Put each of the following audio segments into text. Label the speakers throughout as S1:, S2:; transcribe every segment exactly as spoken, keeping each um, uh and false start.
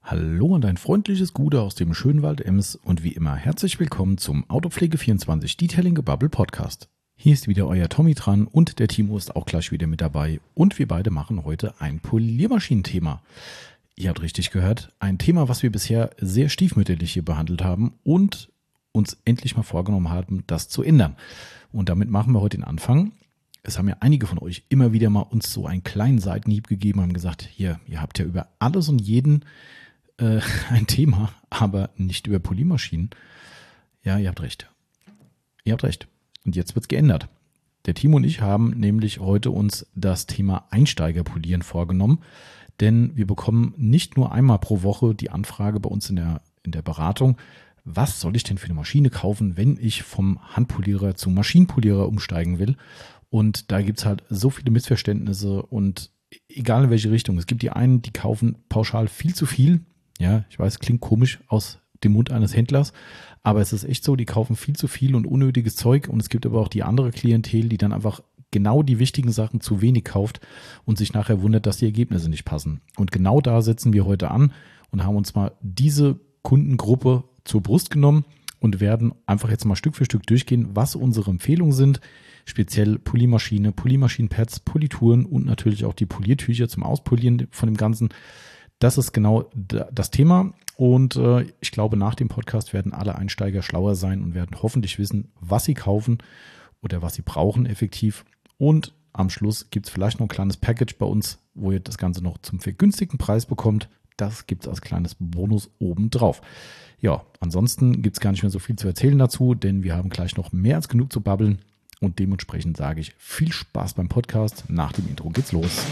S1: Hallo und ein freundliches Gute aus dem Schönwald Ems und wie immer herzlich willkommen zum Autopflege vierundzwanzig Detailing Gebubble Podcast. Hier ist wieder euer Tommy dran und der Timo ist auch gleich wieder mit dabei und wir beide machen heute ein Poliermaschinenthema. Ihr habt richtig gehört, ein Thema, was wir bisher sehr stiefmütterlich hier behandelt haben und uns endlich mal vorgenommen haben, das zu ändern. Und damit machen wir heute den Anfang. Es haben ja einige von euch immer wieder mal uns so einen kleinen Seitenhieb gegeben, haben gesagt, hier, ihr habt ja über alles und jeden äh, ein Thema, aber nicht über Poliermaschinen. Ja, ihr habt recht. Ihr habt recht. Und jetzt wird's geändert. Der Timo und ich haben nämlich heute uns das Thema Einsteigerpolieren vorgenommen, denn wir bekommen nicht nur einmal pro Woche die Anfrage bei uns in der, in der Beratung, was soll ich denn für eine Maschine kaufen, wenn ich vom Handpolierer zum Maschinenpolierer umsteigen will? Und da gibt's halt so viele Missverständnisse und egal in welche Richtung. Es gibt die einen, die kaufen pauschal viel zu viel. Ja, ich weiß, klingt komisch aus dem Mund eines Händlers, aber es ist echt so, die kaufen viel zu viel und unnötiges Zeug. Und es gibt aber auch die andere Klientel, die dann einfach genau die wichtigen Sachen zu wenig kauft und sich nachher wundert, dass die Ergebnisse nicht passen. Und genau da setzen wir heute an und haben uns mal diese Kundengruppe zur Brust genommen und werden einfach jetzt mal Stück für Stück durchgehen, was unsere Empfehlungen sind. Speziell Poliermaschine, Poliermaschinenpads, Polituren und natürlich auch die Poliertücher zum Auspolieren von dem Ganzen. Das ist genau das Thema und äh, ich glaube, nach dem Podcast werden alle Einsteiger schlauer sein und werden hoffentlich wissen, was sie kaufen oder was sie brauchen effektiv. Und am Schluss gibt es vielleicht noch ein kleines Package bei uns, wo ihr das Ganze noch zum vergünstigten Preis bekommt. Das gibt es als kleines Bonus obendrauf. Ja, ansonsten gibt es gar nicht mehr so viel zu erzählen dazu, denn wir haben gleich noch mehr als genug zu babbeln. Und dementsprechend sage ich viel Spaß beim Podcast. Nach dem Intro geht's los.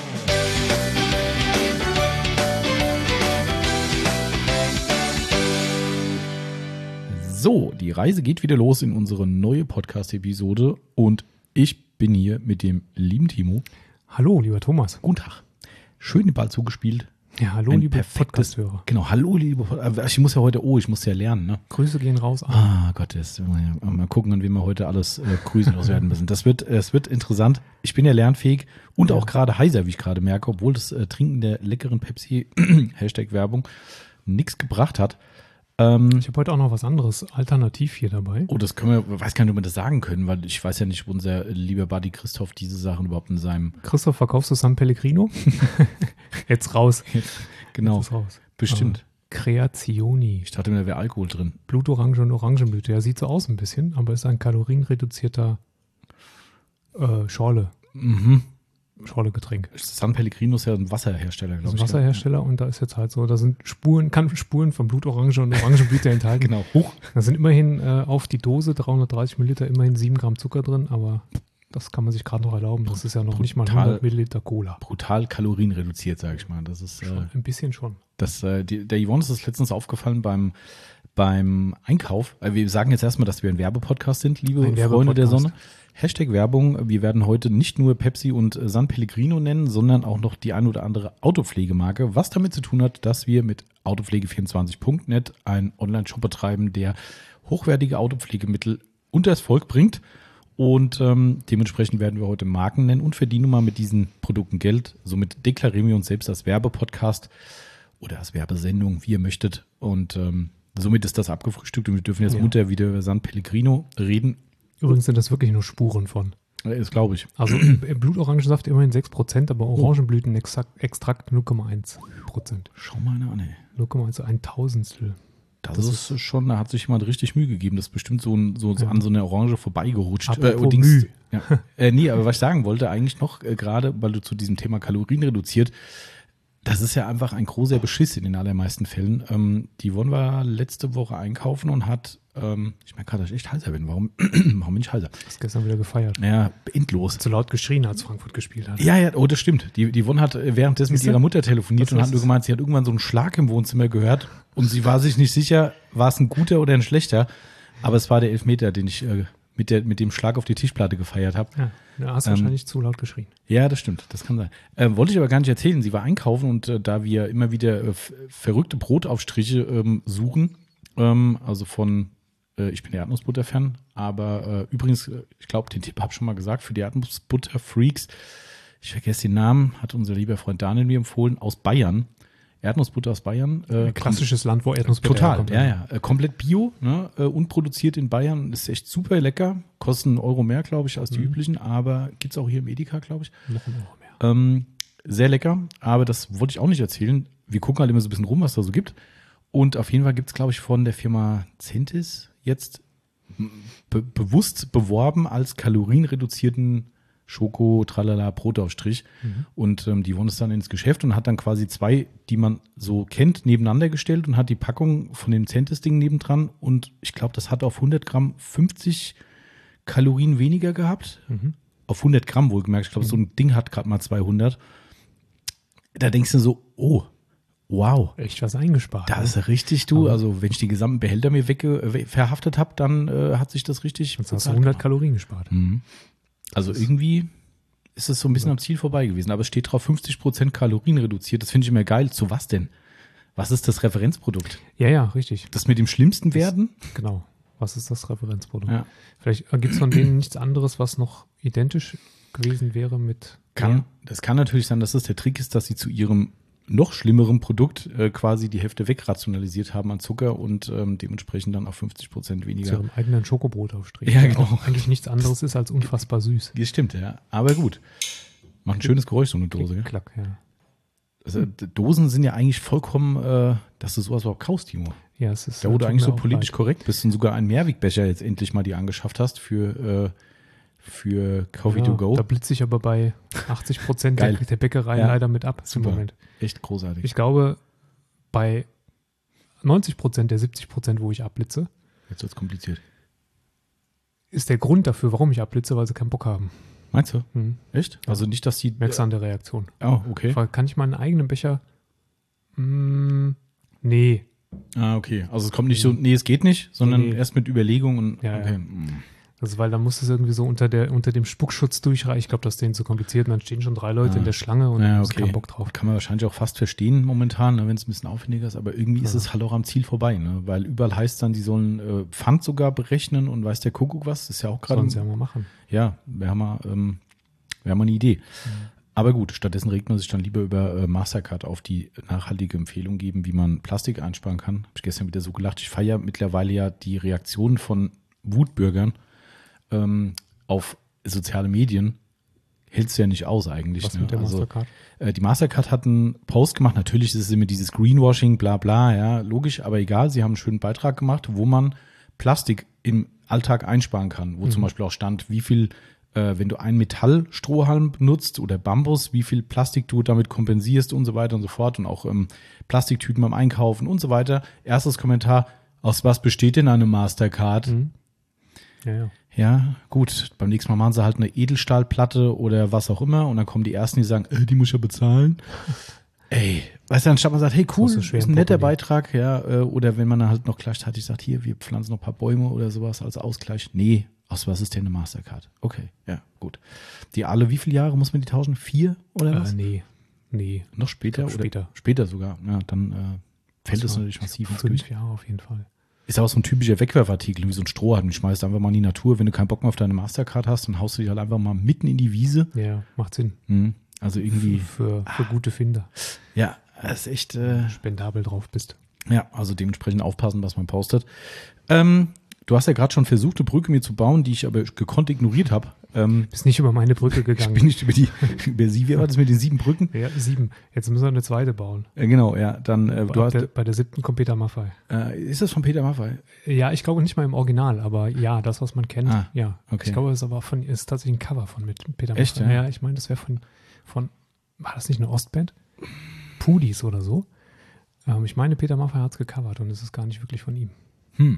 S1: So, die Reise geht wieder los in unsere neue Podcast-Episode und ich bin hier mit dem lieben Timo.
S2: Hallo, lieber Thomas.
S1: Guten Tag. Schön den Ball zugespielt.
S2: Ja, hallo,
S1: Ein
S2: liebe
S1: Podcast-Hörer. Genau, hallo, liebe Podcast. Ich muss ja heute, oh, ich muss ja lernen, ne?
S2: Grüße gehen raus.
S1: Ah, Gott, das, mal gucken, an wen wir heute alles äh, Grüße loswerden müssen. Das wird, es wird interessant. Ich bin ja lernfähig und ja. auch gerade heiser, wie ich gerade merke, obwohl das äh, Trinken der leckeren Pepsi, Hashtag Werbung, nichts gebracht hat. Ähm,
S2: ich habe heute auch noch was anderes alternativ hier dabei.
S1: Oh, das können wir, weiß gar nicht, ob wir das sagen können, weil ich weiß ja nicht, ob unser lieber Buddy Christoph diese Sachen überhaupt in seinem...
S2: Christoph, verkaufst du San Pellegrino? Jetzt raus.
S1: Genau,
S2: Jetzt ist raus.
S1: Bestimmt.
S2: Aber Creazioni.
S1: Ich dachte mir, da wäre Alkohol drin.
S2: Blutorange und Orangenblüte. Ja, sieht so aus ein bisschen, aber ist ein kalorienreduzierter äh, Schorle.
S1: Mhm.
S2: Schorle-Getränk.
S1: San Pellegrino ist ja ein Wasserhersteller, glaube ich.
S2: Ein Wasserhersteller und da ist jetzt halt so, da sind Spuren, kann Spuren von Blutorange und Orangenblüte enthalten.
S1: Genau, hoch.
S2: Da sind immerhin äh, auf die Dose dreihundertdreißig Milliliter immerhin sieben Gramm Zucker drin, aber das kann man sich gerade noch erlauben. Das ist ja noch brutal, nicht mal hundert Milliliter Cola.
S1: Brutal kalorienreduziert, sage ich mal. Das ist
S2: schon,
S1: äh,
S2: ein bisschen schon.
S1: Das, äh, die, der Yvonne ist das letztens aufgefallen beim, beim Einkauf. Wir sagen jetzt erstmal, dass wir ein Werbepodcast sind, liebe
S2: ein
S1: Freunde der Sonne. Hashtag Werbung. Wir werden heute nicht nur Pepsi und San Pellegrino nennen, sondern auch noch die ein oder andere Autopflegemarke, was damit zu tun hat, dass wir mit autopflege vierundzwanzig punkt net einen Online-Shop betreiben, der hochwertige Autopflegemittel unters Volk bringt. Und ähm, dementsprechend werden wir heute Marken nennen und verdienen mal mit diesen Produkten Geld. Somit deklarieren wir uns selbst als Werbepodcast oder als Werbesendung, wie ihr möchtet. Und ähm, somit ist das abgefrühstückt und wir dürfen jetzt ja. munter wieder über San Pellegrino reden.
S2: Übrigens sind das wirklich nur Spuren von.
S1: Das glaube ich.
S2: Also Blutorangensaft immerhin sechs Prozent, aber Orangenblütenextrakt null Komma eins Prozent.
S1: Schau mal an, ey.
S2: null Komma eins, ein Tausendstel.
S1: Das, das ist schon, da hat sich jemand richtig Mühe gegeben. Das ist bestimmt so, ein, so, so ja. an so einer Orange vorbeigerutscht.
S2: Apropos äh, Mühe.
S1: Ja. äh, nee, aber was ich sagen wollte eigentlich noch, äh, gerade weil du zu diesem Thema Kalorien reduziert, das ist ja einfach ein großer Beschiss in den allermeisten Fällen. Ähm, die wollen wir letzte Woche einkaufen und hat, ähm, ich merke gerade, dass ich echt heiser bin. Warum, warum bin ich heiser?
S2: Hast gestern wieder gefeiert.
S1: Ja, endlos.
S2: Zu laut geschrien, als Frankfurt gespielt hat.
S1: Ja, ja, oh, das stimmt. Die, die Yvonne hat währenddessen mit ihrer Mutter telefoniert und hat nur gemeint, sie hat irgendwann so einen Schlag im Wohnzimmer gehört und sie war sich nicht sicher, war es ein guter oder ein schlechter. Aber es war der Elfmeter, den ich äh, mit, der, mit dem Schlag auf die Tischplatte gefeiert habe.
S2: Ja, da hast du ähm, wahrscheinlich zu laut geschrien.
S1: Ja, das stimmt, das kann sein. Ähm, wollte ich aber gar nicht erzählen. Sie war einkaufen und äh, da wir immer wieder äh, f- verrückte Brotaufstriche ähm, suchen, ähm, also von, äh, ich bin der Erdnussbutter-Fan, aber äh, übrigens, äh, ich glaube, den Tipp habe ich schon mal gesagt, für die Erdnussbutter-Freaks, ich vergesse den Namen, hat unser lieber Freund Daniel mir empfohlen, aus Bayern, Erdnussbutter aus Bayern. Äh,
S2: Ein klassisches Land, wo Erdnussbutter
S1: Total,
S2: herkommt.
S1: ja, ja. Äh, komplett bio, ne? äh, unproduziert in Bayern. Ist echt super lecker. Kostet einen Euro mehr, glaube ich, als die
S2: Mhm.
S1: üblichen. Aber gibt es auch hier im Edeka, glaube ich.
S2: Noch ein Euro mehr.
S1: Ähm, sehr lecker. Aber das wollte ich auch nicht erzählen. Wir gucken halt immer so ein bisschen rum, was da so gibt. Und auf jeden Fall gibt es, glaube ich, von der Firma Centis jetzt be- bewusst beworben als kalorienreduzierten Schoko, Tralala, Brotaufstrich.
S2: Mhm.
S1: Und ähm, die wurden es dann ins Geschäft und hat dann quasi zwei, die man so kennt, nebeneinander gestellt und hat die Packung von dem Centis-Ding nebendran. Und ich glaube, das hat auf hundert Gramm fünfzig Kalorien weniger gehabt.
S2: Mhm.
S1: Auf hundert Gramm wohlgemerkt. Ich glaube,
S2: Mhm.
S1: so ein Ding hat gerade mal zweihundert. Da denkst du so, oh, wow.
S2: Echt was eingespart.
S1: Da
S2: ne?
S1: ist er richtig, du.
S2: Aber-
S1: Also, wenn ich die gesamten Behälter mir wegge we- verhaftet habe, dann äh, hat sich das richtig.
S2: Jetzt hast du
S1: bezahlt
S2: hundert
S1: gemacht.
S2: Kalorien gespart.
S1: Mhm. Also, irgendwie ist es so ein bisschen am Ziel vorbei gewesen. Aber es steht drauf, fünfzig Prozent Kalorien reduziert. Das finde ich immer geil. Zu was denn? Was ist das Referenzprodukt?
S2: Ja, ja, richtig.
S1: Das mit dem schlimmsten werden?
S2: Genau. Was ist das Referenzprodukt?
S1: Ja.
S2: Vielleicht gibt es von denen nichts anderes, was noch identisch gewesen wäre mit.
S1: Kann, das kann natürlich sein, dass das der Trick ist, dass sie zu ihrem noch schlimmeren Produkt äh, quasi die Hälfte wegrationalisiert haben an Zucker und ähm, dementsprechend dann auf fünfzig Prozent
S2: Zu
S1: weniger.
S2: ihrem eigenen Schokobrotaufstrich.
S1: Ja,
S2: der
S1: genau.
S2: auch eigentlich nichts anderes ist als unfassbar süß.
S1: Das stimmt, ja. Aber gut. Macht ein schönes Geräusch, so eine Dose. Gell?
S2: Klack, ja.
S1: Also, d- Dosen sind ja eigentlich vollkommen, äh, dass du sowas überhaupt kaufst, Timo.
S2: Ja, es ist.
S1: Da, wo du
S2: tut
S1: eigentlich
S2: mir
S1: so
S2: auch
S1: politisch
S2: leid.
S1: korrekt bist und sogar einen Mehrwegbecher jetzt endlich mal dir angeschafft hast für, äh, für Coffee
S2: Ja,
S1: to go.
S2: Da blitze ich aber bei achtzig Prozent der,
S1: Geil.
S2: der Bäckereien
S1: Ja.
S2: leider mit ab
S1: Super.
S2: im Moment.
S1: Echt großartig.
S2: Ich glaube, bei neunzig Prozent der siebzig Prozent, wo ich abblitze,
S1: Jetzt wird's kompliziert.
S2: ist der Grund dafür, warum ich abblitze, weil sie keinen Bock haben.
S1: Meinst du?
S2: Hm.
S1: Echt? Also nicht, dass die.
S2: Merkst du an der Reaktion.
S1: Oh, okay.
S2: Weil kann ich meinen eigenen Becher? Mm, nee.
S1: Ah, okay. Also es kommt nicht so, nee, es geht nicht, sondern
S2: Nee, nee.
S1: erst mit Überlegung und
S2: Ja,
S1: okay.
S2: ja.
S1: mm.
S2: Also, weil da muss es irgendwie so unter, der, unter dem Spuckschutz durchreichen. Ich glaube, das ist denen zu kompliziert. Und dann stehen schon drei Leute
S1: Ah.
S2: in der Schlange und
S1: Ja,
S2: dann haben sie
S1: okay.
S2: keinen Bock drauf.
S1: Kann man wahrscheinlich auch fast verstehen momentan, ne, wenn es ein bisschen aufwendiger ist, aber irgendwie ist
S2: Ja.
S1: es halt auch am Ziel vorbei, ne? Weil überall heißt dann, die sollen äh, Pfand sogar berechnen und weiß der Kuckuck was, das ist ja auch gerade.
S2: Sollen sie ja mal machen.
S1: Ja, wir haben mal, ähm, wir haben mal eine Idee. Aber gut, stattdessen regt man sich dann lieber über äh, Mastercard auf, die nachhaltige Empfehlung geben, wie man Plastik einsparen kann. Habe ich gestern wieder so gelacht. Ich feiere mittlerweile ja die Reaktionen von Wutbürgern ähm, auf soziale Medien. Hältst du ja nicht aus eigentlich.
S2: Was
S1: ne?
S2: mit der
S1: Also,
S2: Mastercard?
S1: äh, die Mastercard hat einen Post gemacht. Natürlich ist es immer dieses Greenwashing, bla bla, ja, logisch, aber egal. Sie haben einen schönen Beitrag gemacht, wo man Plastik im Alltag einsparen kann. Wo
S2: Mhm.
S1: zum Beispiel auch stand, wie viel, äh, wenn du einen Metallstrohhalm benutzt oder Bambus, wie viel Plastik du damit kompensierst und so weiter und so fort. Und auch ähm, Plastiktüten beim Einkaufen und so weiter. Erstes Kommentar, aus was besteht denn eine Mastercard?
S2: Mhm. Ja, ja.
S1: Ja, gut. Beim nächsten Mal machen sie halt eine Edelstahlplatte oder was auch immer und dann kommen die Ersten, die sagen, äh, die muss ich ja bezahlen. Ey, weißt du, anstatt man sagt, hey cool,
S2: So
S1: ist
S2: schwer
S1: ein
S2: im
S1: netter
S2: Portemonnaie.
S1: Beitrag, ja, äh, oder wenn man dann halt noch gleichzeitig sagt, hier, wir pflanzen noch ein paar Bäume oder sowas als Ausgleich. Nee, aus was ist denn eine Mastercard? Okay, ja, gut. Die alle, wie viele Jahre muss man die tauschen? Vier oder was?
S2: Äh, nee. Nee.
S1: Noch später?
S2: Ich glaub,
S1: oder
S2: später.
S1: Später sogar. Ja, dann äh, fällt es
S2: Also,
S1: natürlich massiv ins
S2: Fünf
S1: Gewicht.
S2: Jahre auf jeden Fall.
S1: Ist aber so ein typischer Wegwerfartikel, wie so ein Strohhalm. Du schmeißt einfach mal in die Natur. Wenn du keinen Bock mehr auf deine Mastercard hast, dann haust du die halt einfach mal mitten in die Wiese.
S2: Ja, macht Sinn.
S1: Mhm. Also irgendwie,
S2: Für, für gute Finder.
S1: ja, das ist echt, äh,
S2: Spendabel drauf bist.
S1: ja, also dementsprechend aufpassen, was man postet. Ähm, du hast ja gerade schon versucht, eine Brücke mir zu bauen, die ich aber gekonnt ignoriert habe. Ähm,
S2: Bist nicht über meine Brücke
S1: ich
S2: gegangen.
S1: bin nicht über die, über sie, wie war das mit den sieben Brücken?
S2: Ja, sieben. Jetzt müssen wir eine zweite bauen.
S1: Äh, genau, ja, dann, äh, du
S2: Ab
S1: hast,
S2: der, bei der siebten kommt Peter Maffay.
S1: äh, ist das von Peter Maffay?
S2: Ja, ich glaube nicht mal im Original, aber ja, das, was man kennt,
S1: Ah,
S2: ja.
S1: okay.
S2: Ich glaube, es ist aber von, ist tatsächlich ein Cover von mit Peter
S1: Echt,
S2: Maffay.
S1: ja?
S2: Ja, ich meine, das wäre von, von, war das nicht eine Ostband? Pudis oder so. Ähm, ich meine, Peter Maffay hat es gecovert und es ist gar nicht wirklich von ihm.
S1: Hm.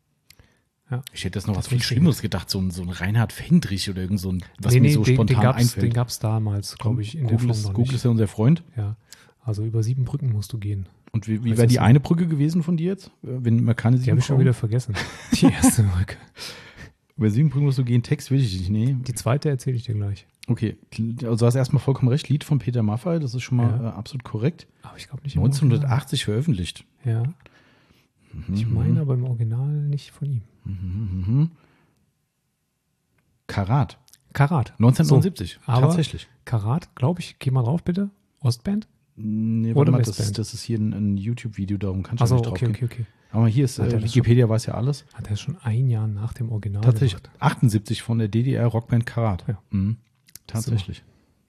S2: Ja.
S1: Ich hätte das noch
S2: Das
S1: was viel
S2: wusste ich
S1: Schlimmeres gedacht, so ein, so ein Reinhard Fendrich oder irgend so ein, was
S2: nee,
S1: mir
S2: nee,
S1: so
S2: den,
S1: spontan
S2: den gab's,
S1: einfällt.
S2: Den gab es damals, glaube ich, in der
S1: Google
S2: Form
S1: ist,
S2: noch
S1: Google ist
S2: nicht.
S1: ja unser Freund.
S2: Ja, also über sieben Brücken musst du gehen.
S1: Und wie, wie
S2: Was
S1: wäre
S2: ist
S1: die
S2: das?
S1: eine Brücke gewesen von dir jetzt? Wenn man keine
S2: Die
S1: sieben
S2: habe ich schon
S1: Brücken-
S2: wieder vergessen. Die erste Brücke.
S1: Über sieben Brücken musst du gehen, Text will ich nicht, nee.
S2: Die zweite erzähle ich dir gleich.
S1: Okay, also du hast erstmal vollkommen recht, Lied von Peter Maffay, das ist schon mal
S2: Ja.
S1: äh, absolut korrekt.
S2: Aber ich glaube nicht im
S1: neunzehnhundertachtzig veröffentlicht.
S2: Original. Ja. Ich meine aber im Original nicht von ihm.
S1: Mhm. Karat,
S2: Karat.
S1: neunzehnhundertneunundsiebzig,
S2: aber-
S1: tatsächlich.
S2: Karat, glaube ich. Geh mal drauf, bitte. Ostband?
S1: Nee,
S2: Oder
S1: warte mal, das,
S2: Westband?
S1: ist, das ist hier ein, ein YouTube-Video, darum kannst du
S2: Also
S1: nicht drauf
S2: okay,
S1: gehen.
S2: okay, okay.
S1: Aber hier ist,
S2: Hat er
S1: äh,
S2: das
S1: Wikipedia weiß ja alles.
S2: Hat er schon ein Jahr nach dem Original
S1: Tatsächlich
S2: gemacht?
S1: achtundsiebzig von der D D R-Rockband Karat.
S2: Ja.
S1: Mhm. Tatsächlich.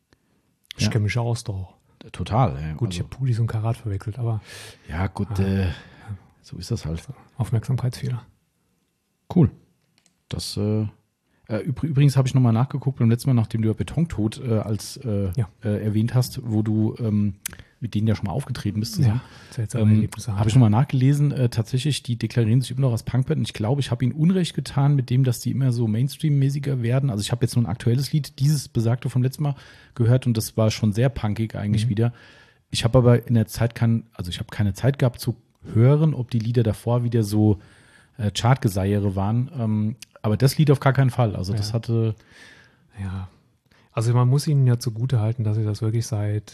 S2: Ich
S1: Ja.
S2: kenne mich aus doch.
S1: Total. Ja.
S2: Gut, ich
S1: also,
S2: habe Pudis und Karat verwechselt, aber
S1: ja, gut,
S2: Ah.
S1: äh, so ist das halt.
S2: Aufmerksamkeitsfehler.
S1: Cool. Das, äh, äh, übr- übrigens habe ich nochmal nachgeguckt beim letzten Mal, nachdem du ja Betontod äh, als äh,
S2: Ja.
S1: äh, erwähnt hast, wo du ähm, mit denen ja schon mal aufgetreten bist zusammen.
S2: seltsame
S1: Ähm,
S2: Erlebnisse
S1: habe ich nochmal nachgelesen. Äh, tatsächlich, die deklarieren sich immer noch als Punkband. Und ich glaube, ich habe ihnen Unrecht getan mit dem, dass die immer so Mainstream-mäßiger werden. Also ich habe jetzt nur ein aktuelles Lied, dieses besagte vom letzten Mal gehört und das war schon sehr punkig eigentlich
S2: Mhm.
S1: wieder. Ich habe aber in der Zeit kein, also ich habe keine Zeit gehabt zu hören, ob die Lieder davor wieder so äh, Chartgeseiere waren. Ähm, aber das Lied auf gar keinen Fall. Also das
S2: Ja.
S1: hatte,
S2: Ja, also man muss ihnen ja zugute halten, dass sie das wirklich seit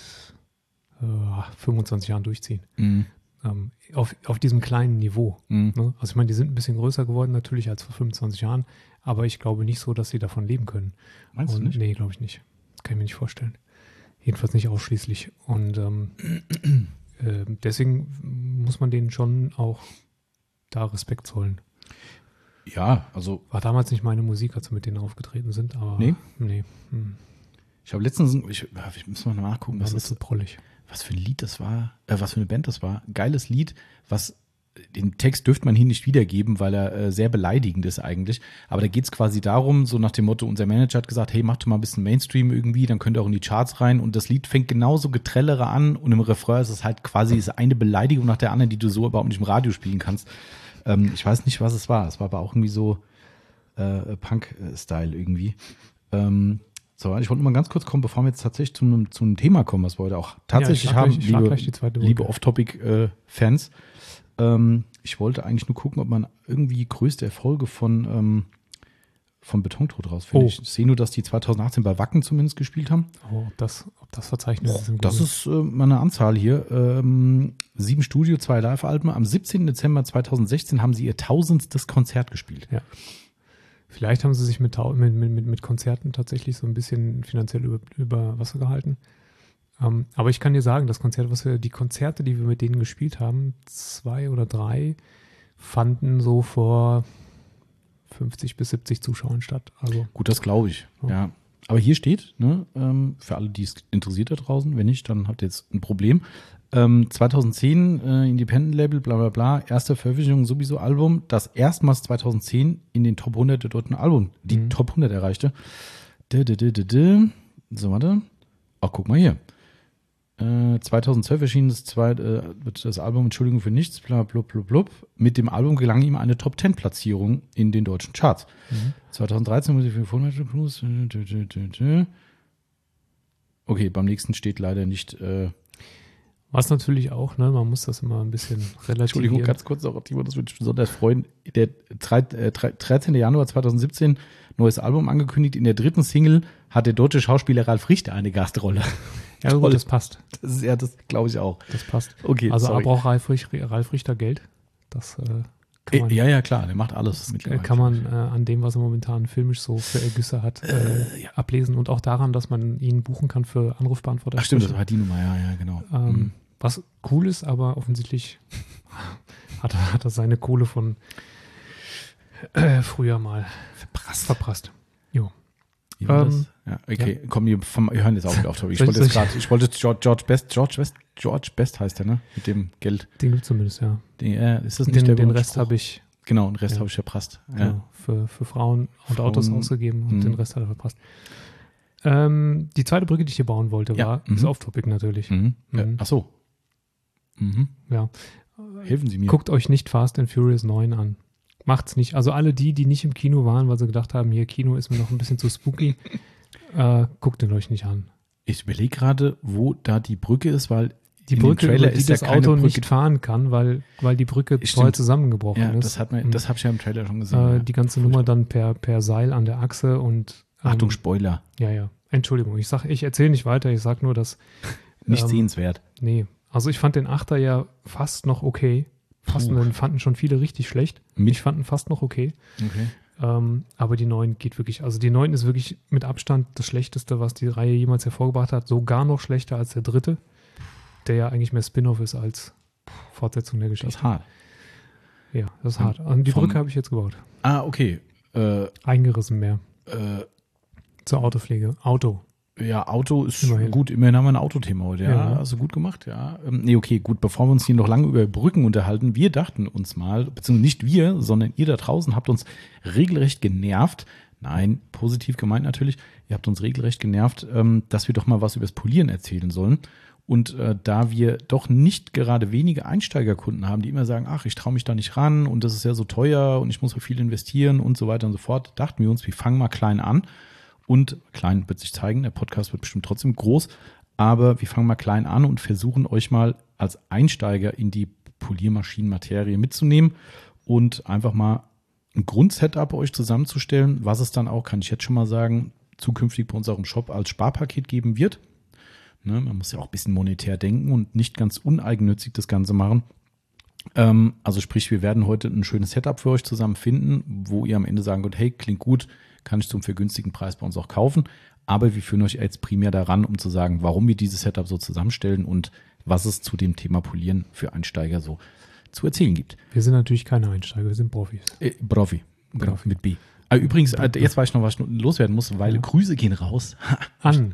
S2: äh, fünfundzwanzig Jahren durchziehen.
S1: mh,
S2: Ähm, auf, auf diesem kleinen Niveau.
S1: mh.
S2: Ne? Also ich meine, die sind ein bisschen größer geworden natürlich als vor fünfundzwanzig Jahren, aber ich glaube nicht so, dass sie davon leben können.
S1: Meinst du
S2: Und,
S1: nicht?
S2: Nee, glaube ich nicht. Kann ich mir nicht vorstellen. Jedenfalls nicht ausschließlich. Und ähm, äh, deswegen muss man denen schon auch da Respekt zollen.
S1: Ja, also
S2: War damals nicht meine Musik, als wir mit denen aufgetreten sind, aber
S1: Nee?
S2: nee hm,
S1: ich habe letztens, ich, ja, ich muss mal nachgucken,
S2: war
S1: was
S2: das
S1: ist
S2: so prollig.
S1: was für ein Lied das war, äh, was für eine Band das war. Geiles Lied, was den Text dürfte man hier nicht wiedergeben, weil er äh, sehr beleidigend ist eigentlich. Aber da geht es quasi darum, so nach dem Motto, unser Manager hat gesagt, hey, mach doch mal ein bisschen Mainstream irgendwie, dann könnt ihr auch in die Charts rein. Und das Lied fängt genauso Getrellere an und im Refrain ist es halt quasi ist eine Beleidigung nach der anderen, die du so überhaupt nicht im Radio spielen kannst. Ähm, ich weiß nicht, was es war. Es war aber auch irgendwie so äh, Punk-Style irgendwie. Ähm, So, ich wollte nur mal ganz kurz kommen, bevor wir jetzt tatsächlich zu einem, zu einem Thema kommen, was wir heute auch tatsächlich
S2: Ja, ich schlag
S1: haben,
S2: gleich- ich schlag
S1: liebe,
S2: gleich die zweite
S1: liebe
S2: Brücke.
S1: Off-Topic-Fans. Ähm, ich wollte eigentlich nur gucken, ob man irgendwie größte Erfolge von, ähm, von Betontod rausfindet.
S2: Oh.
S1: Ich sehe nur, dass die zweitausendachtzehn bei Wacken zumindest gespielt haben.
S2: Oh, ob das, ob das Verzeichnis ist. im
S1: Das
S2: Grunde.
S1: ist äh, mal eine Anzahl hier. Ähm, sieben Studio, zwei Live-Alben. Am siebzehnten Dezember zweitausendsechzehn haben sie ihr tausendstes Konzert gespielt.
S2: Ja. Vielleicht haben sie sich mit, Tau- mit, mit, mit Konzerten tatsächlich so ein bisschen finanziell über, über Wasser gehalten. Ähm, aber ich kann dir sagen, das Konzert, was wir, die Konzerte, die wir mit denen gespielt haben, zwei oder drei, fanden so vor fünfzig bis siebzig Zuschauern statt. Also
S1: Gut, das glaube ich.
S2: Ja.
S1: Ja. Aber hier steht, ne, ähm, für alle, die es interessiert da draußen, wenn nicht, dann habt ihr jetzt ein Problem. Ähm, zweitausendzehn, äh, Independent-Label, bla bla bla, erste Veröffentlichung sowieso Album, das erstmals zweitausendzehn in den Top hundert der deutschen Album, die
S2: Mhm.
S1: Top hundert erreichte. Dä, dä, dä, dä, dä. So, warte. Ach, guck mal hier. Äh, zweitausendzwölf erschien das, zweite, äh, das Album Entschuldigung für nichts, bla blub blub blub. Mit dem Album gelang ihm eine Top zehn Platzierung in den deutschen Charts.
S2: Mhm.
S1: zweitausenddreizehn Musik für fünfhundert plus. dü, dü, dü, dü, dü. Okay, beim nächsten steht leider nicht. Äh,
S2: was natürlich auch, ne, man muss das immer ein bisschen relativieren.
S1: Entschuldigung, ganz kurz noch, Timo, das würde mich besonders freuen. Der dreizehnten Januar zweitausendsiebzehn, neues Album angekündigt. In der dritten Single hat der deutsche Schauspieler Ralf Richter eine Gastrolle.
S2: Ja, gut,
S1: Toll.
S2: das passt.
S1: Das ist ja, das glaube ich auch.
S2: Das passt.
S1: Okay,
S2: Also
S1: sorry.
S2: aber auch Ralf, Rich- Ralf Richter Geld. Das äh, kann man,
S1: Ja, ja, klar, der macht alles.
S2: das, äh,
S1: mittlerweile.
S2: kann man äh, an dem, was er momentan filmisch so für Ergüsse hat, äh,
S1: Äh, ja.
S2: ablesen. Und auch daran, dass man ihn buchen kann für Anrufbeantworter.
S1: Ach stimmt, das war die Nummer, ja, ja, genau.
S2: Ähm,
S1: Mhm.
S2: Was cool ist, aber offensichtlich hat er, hat er seine Kohle von äh, früher mal
S1: Verprasst.
S2: verprasst. Jo.
S1: Wie war
S2: Ähm,
S1: das? Ja, okay, komm, wir, vom, wir hören jetzt auch wieder auf. Ich
S2: Soll ich-
S1: wollte jetzt
S2: soll ich-
S1: gerade, ich wollte George, George Best, George Best, George Best heißt der, ne? Mit dem Geld.
S2: Den gibt es zumindest, ja.
S1: Den, äh, ist das nicht
S2: Den,
S1: der
S2: den
S1: berühmte
S2: Rest
S1: Spruch?
S2: habe ich
S1: Genau, den Rest
S2: Ja.
S1: habe ich verprasst. Ja.
S2: genau, für, für Frauen und
S1: Frauen,
S2: Autos ausgegeben und
S1: mhm.
S2: den Rest hat er verpasst. Ähm, die zweite Brücke, die ich hier bauen wollte,
S1: Ja,
S2: war,
S1: mhm.
S2: ist off-topic natürlich.
S1: Mhm. Ja.
S2: Mhm.
S1: Ach so. Mhm.
S2: Ja.
S1: Helfen Sie mir.
S2: Guckt euch nicht Fast and Furious neun an. Macht's nicht. Also alle die, die nicht im Kino waren, weil sie gedacht haben, hier Kino ist mir noch ein bisschen zu spooky, äh, guckt den euch nicht an.
S1: Ich überlege gerade, wo da die Brücke ist, weil
S2: Die
S1: in
S2: Brücke,
S1: dem Trailer
S2: über die
S1: ist ja
S2: das
S1: keine
S2: Auto
S1: Brücke.
S2: nicht fahren kann, weil, weil die Brücke
S1: Stimmt.
S2: voll zusammengebrochen
S1: Ja,
S2: ist.
S1: das hat man,
S2: Und,
S1: das habe ich ja im Trailer schon gesehen.
S2: äh,
S1: ja.
S2: die ganze Nummer dann per, per Seil an der Achse und ähm,
S1: Achtung, Spoiler.
S2: Ja, ja. Entschuldigung, ich sag, ich erzähle nicht weiter, ich sag nur, dass
S1: Nicht
S2: ähm,
S1: sehenswert.
S2: nee. Also ich fand den Achter ja fast noch okay. Fast,
S1: Puh.
S2: den fanden schon viele richtig schlecht.
S1: Mit-
S2: Ich fand ihn fast noch okay.
S1: Okay.
S2: Ähm, aber die neun geht wirklich, also die neun ist wirklich mit Abstand das Schlechteste, was die Reihe jemals hervorgebracht hat. Sogar noch schlechter als der dritte. der ja eigentlich mehr Spin-off ist als Fortsetzung der Geschichte.
S1: Das ist hart.
S2: Ja, das ist hart. Und die
S1: Vom-
S2: Brücke habe ich jetzt gebaut.
S1: Ah, okay. Äh,
S2: Eingerissen mehr.
S1: äh,
S2: Zur Autopflege. Auto.
S1: Ja, Auto ist
S2: Immerhin.
S1: gut. Immerhin haben wir ein Autothema heute. Ja,
S2: Ja.
S1: also gut gemacht, ja. Ähm, nee, okay, gut. Bevor wir uns hier noch lange über Brücken unterhalten, wir dachten uns mal, beziehungsweise nicht wir, sondern ihr da draußen habt uns regelrecht genervt. Nein, positiv gemeint natürlich. Ihr habt uns regelrecht genervt, ähm, dass wir doch mal was über das Polieren erzählen sollen. Und äh, da wir doch nicht gerade wenige Einsteigerkunden haben, die immer sagen, ach, ich traue mich da nicht ran und das ist ja so teuer und ich muss so viel investieren und so weiter und so fort, dachten wir uns, wir fangen mal klein an. Und klein wird sich zeigen, der Podcast wird bestimmt trotzdem groß, aber wir fangen mal klein an und versuchen euch mal als Einsteiger in die Poliermaschinenmaterie mitzunehmen und einfach mal ein Grundsetup euch zusammenzustellen, was es dann auch, kann ich jetzt schon mal sagen, zukünftig bei unserem Shop als Sparpaket geben wird. Ne, man muss ja auch ein bisschen monetär denken und nicht ganz uneigennützig das Ganze machen. Ähm, also sprich, wir werden heute ein schönes Setup für euch zusammen finden, wo ihr am Ende sagen könnt, hey, klingt gut, kann ich zum vergünstigten Preis bei uns auch kaufen. Aber wir führen euch jetzt primär daran, um zu sagen, warum wir dieses Setup so zusammenstellen und was es zu dem Thema Polieren für Einsteiger so zu erzählen gibt.
S2: Wir sind natürlich keine Einsteiger, wir sind Profis.
S1: Äh, Profi. Genau,
S2: Profi.
S1: mit B. Ah, übrigens, äh, jetzt weiß ich noch, was ich loswerden muss, weil
S2: Ja.
S1: Grüße gehen raus
S2: An.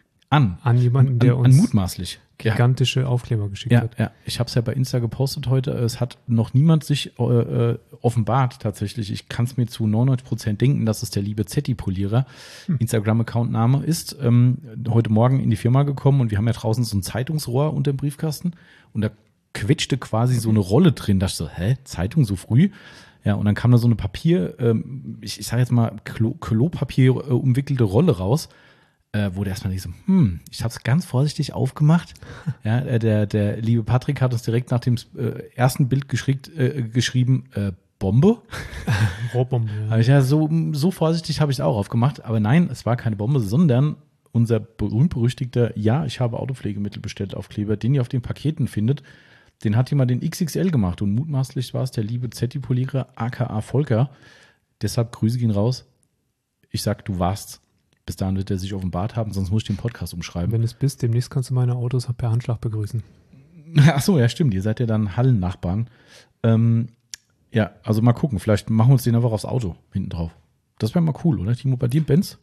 S1: an.
S2: An jemanden, der
S1: an,
S2: uns
S1: an mutmaßlich. Ja.
S2: gigantische Aufkleber geschickt
S1: Ja,
S2: hat.
S1: ja, ich habe es ja bei Insta gepostet heute. Es hat noch niemand sich äh, äh, offenbart tatsächlich. Ich kann es mir zu neunundneunzig Prozent denken, dass es der liebe Zetti-Polierer
S2: Hm.
S1: Instagram-Account-Name ist. Ähm, heute Morgen in die Firma gekommen und wir haben ja draußen so ein Zeitungsrohr unter dem Briefkasten und da quetschte quasi so eine Rolle drin. Da dachte ich so, hä, Zeitung so früh? Ja, und dann kam da so eine Papier, ähm, ich, ich sage jetzt mal Klo, Klopapier äh, umwickelte Rolle raus. Äh, wo der erstmal nicht so, hm, ich habe es ganz vorsichtig aufgemacht. Ja, äh, der, der liebe Patrick hat uns direkt nach dem äh, ersten Bild geschickt, äh, geschrieben, äh, Bombe.
S2: Rohrbombe.
S1: Aber
S2: Ja.
S1: ich ja so, so vorsichtig habe ich es auch aufgemacht. Aber nein, es war keine Bombe, sondern unser berühmt-berüchtigter, ja, ich habe Autopflegemittel bestellt Aufkleber, den ihr auf den Paketen findet. Den hat jemand den X X L gemacht und mutmaßlich war es der liebe Zetti-Polierer aka Volker. Deshalb Grüße gehen raus. Ich sag, du warst. Bis dahin wird er sich offenbart haben, sonst muss ich den Podcast umschreiben.
S2: Wenn es bist, demnächst kannst du meine Autos per Handschlag begrüßen.
S1: Ach so, ja, stimmt. Ihr seid ja dann Hallennachbarn. Ähm, ja, also mal gucken. Vielleicht machen wir uns den einfach aufs Auto hinten drauf. Das wäre mal cool, oder? Timo, bei dir Benz?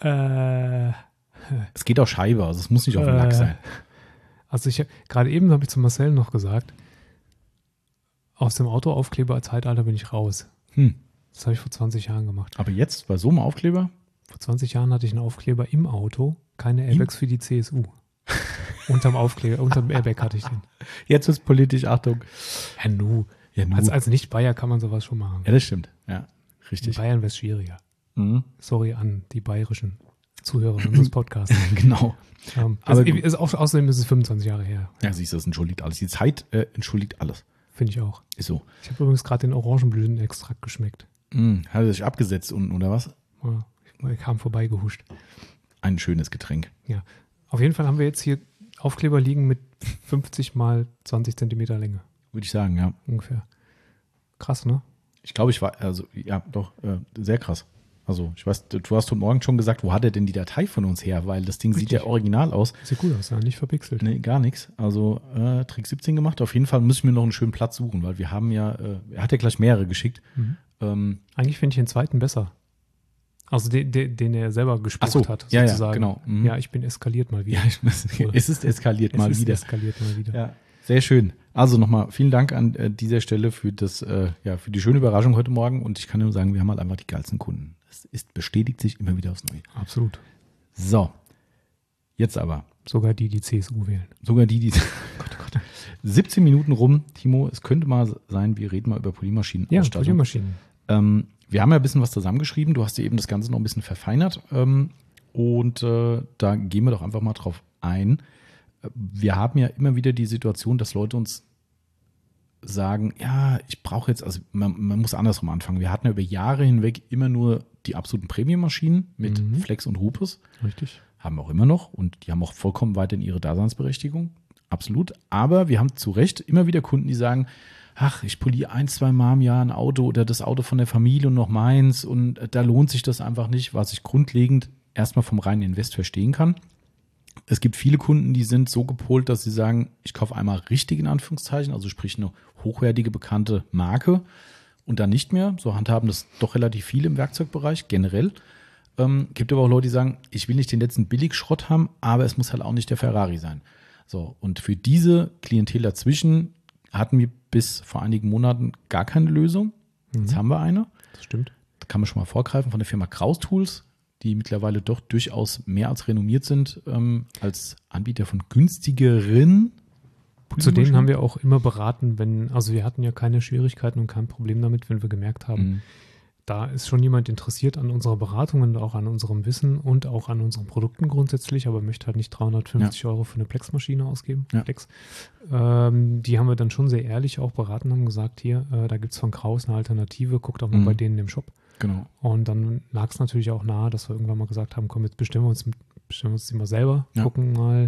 S2: Äh,
S1: Es geht auch Scheibe, also es muss nicht auf dem Lack
S2: Äh.
S1: sein.
S2: also ich gerade eben habe ich zu Marcel noch gesagt, aus dem Autoaufkleber-Zeitalter bin ich raus.
S1: Hm.
S2: Das habe ich vor zwanzig Jahren gemacht.
S1: Aber jetzt bei so einem Aufkleber?
S2: Vor zwanzig Jahren hatte ich einen Aufkleber im Auto, keine Airbags für die C S U. Unterm Aufkleber, unterm Airbag hatte ich den.
S1: Jetzt ist politisch, Achtung.
S2: Ja, nu.
S1: Ja, nu.
S2: Als, als Nicht-Bayer kann man sowas schon machen.
S1: ja, das stimmt. Ja,
S2: In
S1: richtig.
S2: Bayern wäre es schwieriger.
S1: Mhm.
S2: Sorry an die bayerischen Zuhörer unseres Podcasts.
S1: Genau.
S2: ähm,
S1: Aber
S2: also,
S1: gut.
S2: ist auch, außerdem ist es fünfundzwanzig Jahre her.
S1: Ja, siehst du, das entschuldigt alles. Die Zeit äh, entschuldigt alles.
S2: Finde ich auch.
S1: Ist so.
S2: Ich habe übrigens gerade den Orangenblütenextrakt geschmeckt.
S1: Mhm. Hat er sich abgesetzt unten, oder was?
S2: Ja, ich kam vorbeigehuscht.
S1: Ein schönes Getränk.
S2: Ja. Auf jeden Fall haben wir jetzt hier Aufkleber liegen mit fünfzig mal zwanzig Zentimeter Länge.
S1: Würde ich sagen, ja.
S2: Ungefähr. Krass, ne?
S1: Ich glaube, ich war, also, ja, doch, äh, sehr krass. Also, ich weiß, du hast heute Morgen schon gesagt, wo hat er denn die Datei von uns her? Weil das Ding
S2: Richtig.
S1: sieht ja original aus.
S2: Sieht gut aus, ja, nicht verpixelt.
S1: Nee, gar nichts. Also, äh, Trick siebzehn gemacht. Auf jeden Fall muss ich mir noch einen schönen Platz suchen, weil wir haben ja, äh, er hat ja gleich mehrere geschickt.
S2: Mhm.
S1: Ähm,
S2: Eigentlich finde ich den zweiten besser. Also den, den, den er selber gespuckt
S1: Ach so,
S2: hat,
S1: ja, ja,
S2: sozusagen.
S1: genau. Mhm.
S2: Ja, ich bin eskaliert mal wieder.
S1: ja, ich, es ist eskaliert
S2: es
S1: mal
S2: ist
S1: wieder.
S2: eskaliert mal wieder.
S1: Ja, sehr schön. Also nochmal vielen Dank an äh, dieser Stelle für das, äh, ja, für die schöne Überraschung heute Morgen. Und ich kann nur sagen, wir haben halt einfach die geilsten Kunden. Es ist, bestätigt sich immer wieder aufs Neue.
S2: Absolut.
S1: So, jetzt aber.
S2: Sogar die, die C S U wählen.
S1: Sogar die, die. Gott, oh Gott. siebzehn Minuten rum, Timo. Es könnte mal sein, wir reden mal über Polymaschinen.
S2: Ja, Poliermaschinen.
S1: Ähm, wir haben ja ein bisschen was zusammengeschrieben. Du hast dir eben das Ganze noch ein bisschen verfeinert. Ähm, und äh, da gehen wir doch einfach mal drauf ein. Wir haben ja immer wieder die Situation, dass Leute uns sagen, ja, ich brauche jetzt, also man, man muss andersrum anfangen. Wir hatten ja über Jahre hinweg immer nur die absoluten Premium-Maschinen mit
S2: Mhm.
S1: Flex und Rupes.
S2: Richtig.
S1: Haben wir auch immer noch und die haben auch vollkommen weiterhin ihre Daseinsberechtigung. Absolut. Aber wir haben zu Recht immer wieder Kunden, die sagen, ach, ich poliere ein, zwei Mal im Jahr ein Auto oder das Auto von der Familie und noch meins und da lohnt sich das einfach nicht, was ich grundlegend erstmal vom reinen Invest verstehen kann. Es gibt viele Kunden, die sind so gepolt, dass sie sagen, ich kaufe einmal richtig in Anführungszeichen, also sprich eine hochwertige, bekannte Marke und dann nicht mehr. So handhaben das doch relativ viele im Werkzeugbereich generell. Ähm, gibt aber auch Leute, die sagen, ich will nicht den letzten Billigschrott haben, aber es muss halt auch nicht der Ferrari sein. So, und für diese Klientel dazwischen hatten wir bis vor einigen Monaten gar keine Lösung. Mhm. Jetzt haben wir eine.
S2: Das stimmt.
S1: Da kann man schon mal vorgreifen von der Firma Kraus Tools, die mittlerweile doch durchaus mehr als renommiert sind ähm, als Anbieter von günstigeren.
S2: Zu denen haben wir auch immer beraten, wenn, also wir hatten ja keine Schwierigkeiten und kein Problem damit, wenn wir gemerkt haben, mhm. da ist schon jemand interessiert an unserer Beratung und auch an unserem Wissen und auch an unseren Produkten grundsätzlich, aber möchte halt nicht dreihundertfünfzig ja. Euro für eine Plex-Maschine ausgeben. Ja. Plex. Ähm, die haben wir dann schon sehr ehrlich auch beraten, haben gesagt, hier, äh, da gibt es von Kraus eine Alternative, guckt auch mal mhm. bei denen im Shop.
S1: Genau.
S2: Und dann lag es natürlich auch nahe, dass wir irgendwann mal gesagt haben, komm, jetzt bestimmen wir uns, bestimmen wir uns die mal selber, ja. gucken mal,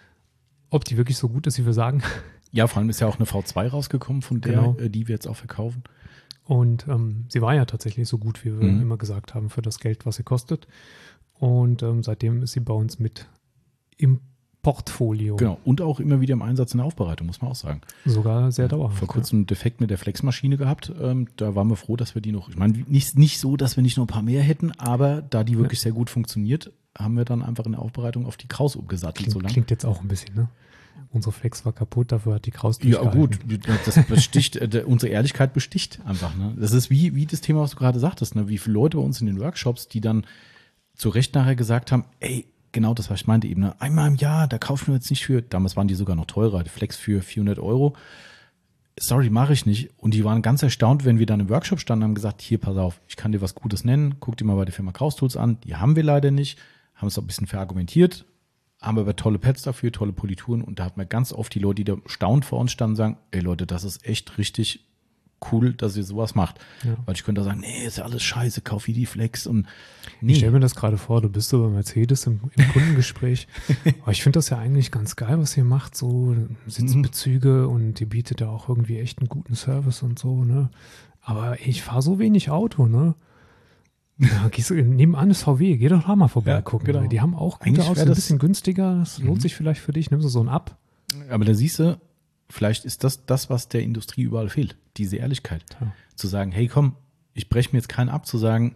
S2: ob die wirklich so gut ist, wie wir sagen.
S1: Ja, vor allem ist ja auch eine V zwei rausgekommen, von der, genau. die wir jetzt auch verkaufen.
S2: Und ähm, sie war ja tatsächlich so gut, wie wir mhm. immer gesagt haben, für das Geld, was sie kostet. Und ähm, seitdem ist sie bei uns mit im Portfolio.
S1: Genau, und auch immer wieder im Einsatz in der Aufbereitung, muss man auch sagen.
S2: Sogar sehr dauerhaft.
S1: Vor kurzem einen Defekt mit der Flexmaschine gehabt. Ähm, da waren wir froh, dass wir die noch, ich meine, nicht, nicht so, dass wir nicht noch ein paar mehr hätten, aber da die wirklich ja. sehr gut funktioniert, haben wir dann einfach in der Aufbereitung auf die Kraus umgesattelt.
S2: Klingt,
S1: so lang.
S2: klingt jetzt auch ein bisschen, ne? Unsere Flex war kaputt, dafür hat die Kraus
S1: Ja gut, das besticht, äh, unsere Ehrlichkeit besticht einfach. Ne? Das ist wie, wie das Thema, was du gerade sagtest, ne? Wie viele Leute bei uns in den Workshops, die dann zu Recht nachher gesagt haben, ey, genau das, was ich meinte eben, ne? Einmal im Jahr, da kaufen wir jetzt nicht für, damals waren die sogar noch teurer, die Flex für vierhundert Euro. Sorry, mache ich nicht. Und die waren ganz erstaunt, wenn wir dann im Workshop standen und haben gesagt, hier, pass auf, ich kann dir was Gutes nennen, guck dir mal bei der Firma Kraus Tools an, die haben wir leider nicht, haben es auch ein bisschen verargumentiert, haben aber tolle Pads dafür, tolle Polituren und da hat man ganz oft die Leute, die da staunend vor uns standen, und sagen, ey Leute, das ist echt richtig cool, dass ihr sowas macht. Ja. Weil ich könnte da sagen, nee, ist ja alles scheiße, kauf hier die Flex und nee.
S2: Ich stelle mir das gerade vor, du bist so bei Mercedes im, im Kundengespräch. Aber ich finde das ja eigentlich ganz geil, was ihr macht, so Sitzbezüge und die bietet ja auch irgendwie echt einen guten Service und so, ne? Aber ich fahre so wenig Auto, ne? Ja, gehst du, nebenan ist V W, geh doch da mal vorbei ja, gucken. Genau. Die haben auch gute Autos, ein bisschen günstiger, das mhm. lohnt sich vielleicht für dich, nimmst du so einen ab.
S1: Aber da siehst du, vielleicht ist das das, was der Industrie überall fehlt, diese Ehrlichkeit. Ja. Zu sagen, hey komm, ich breche mir jetzt keinen ab, zu sagen,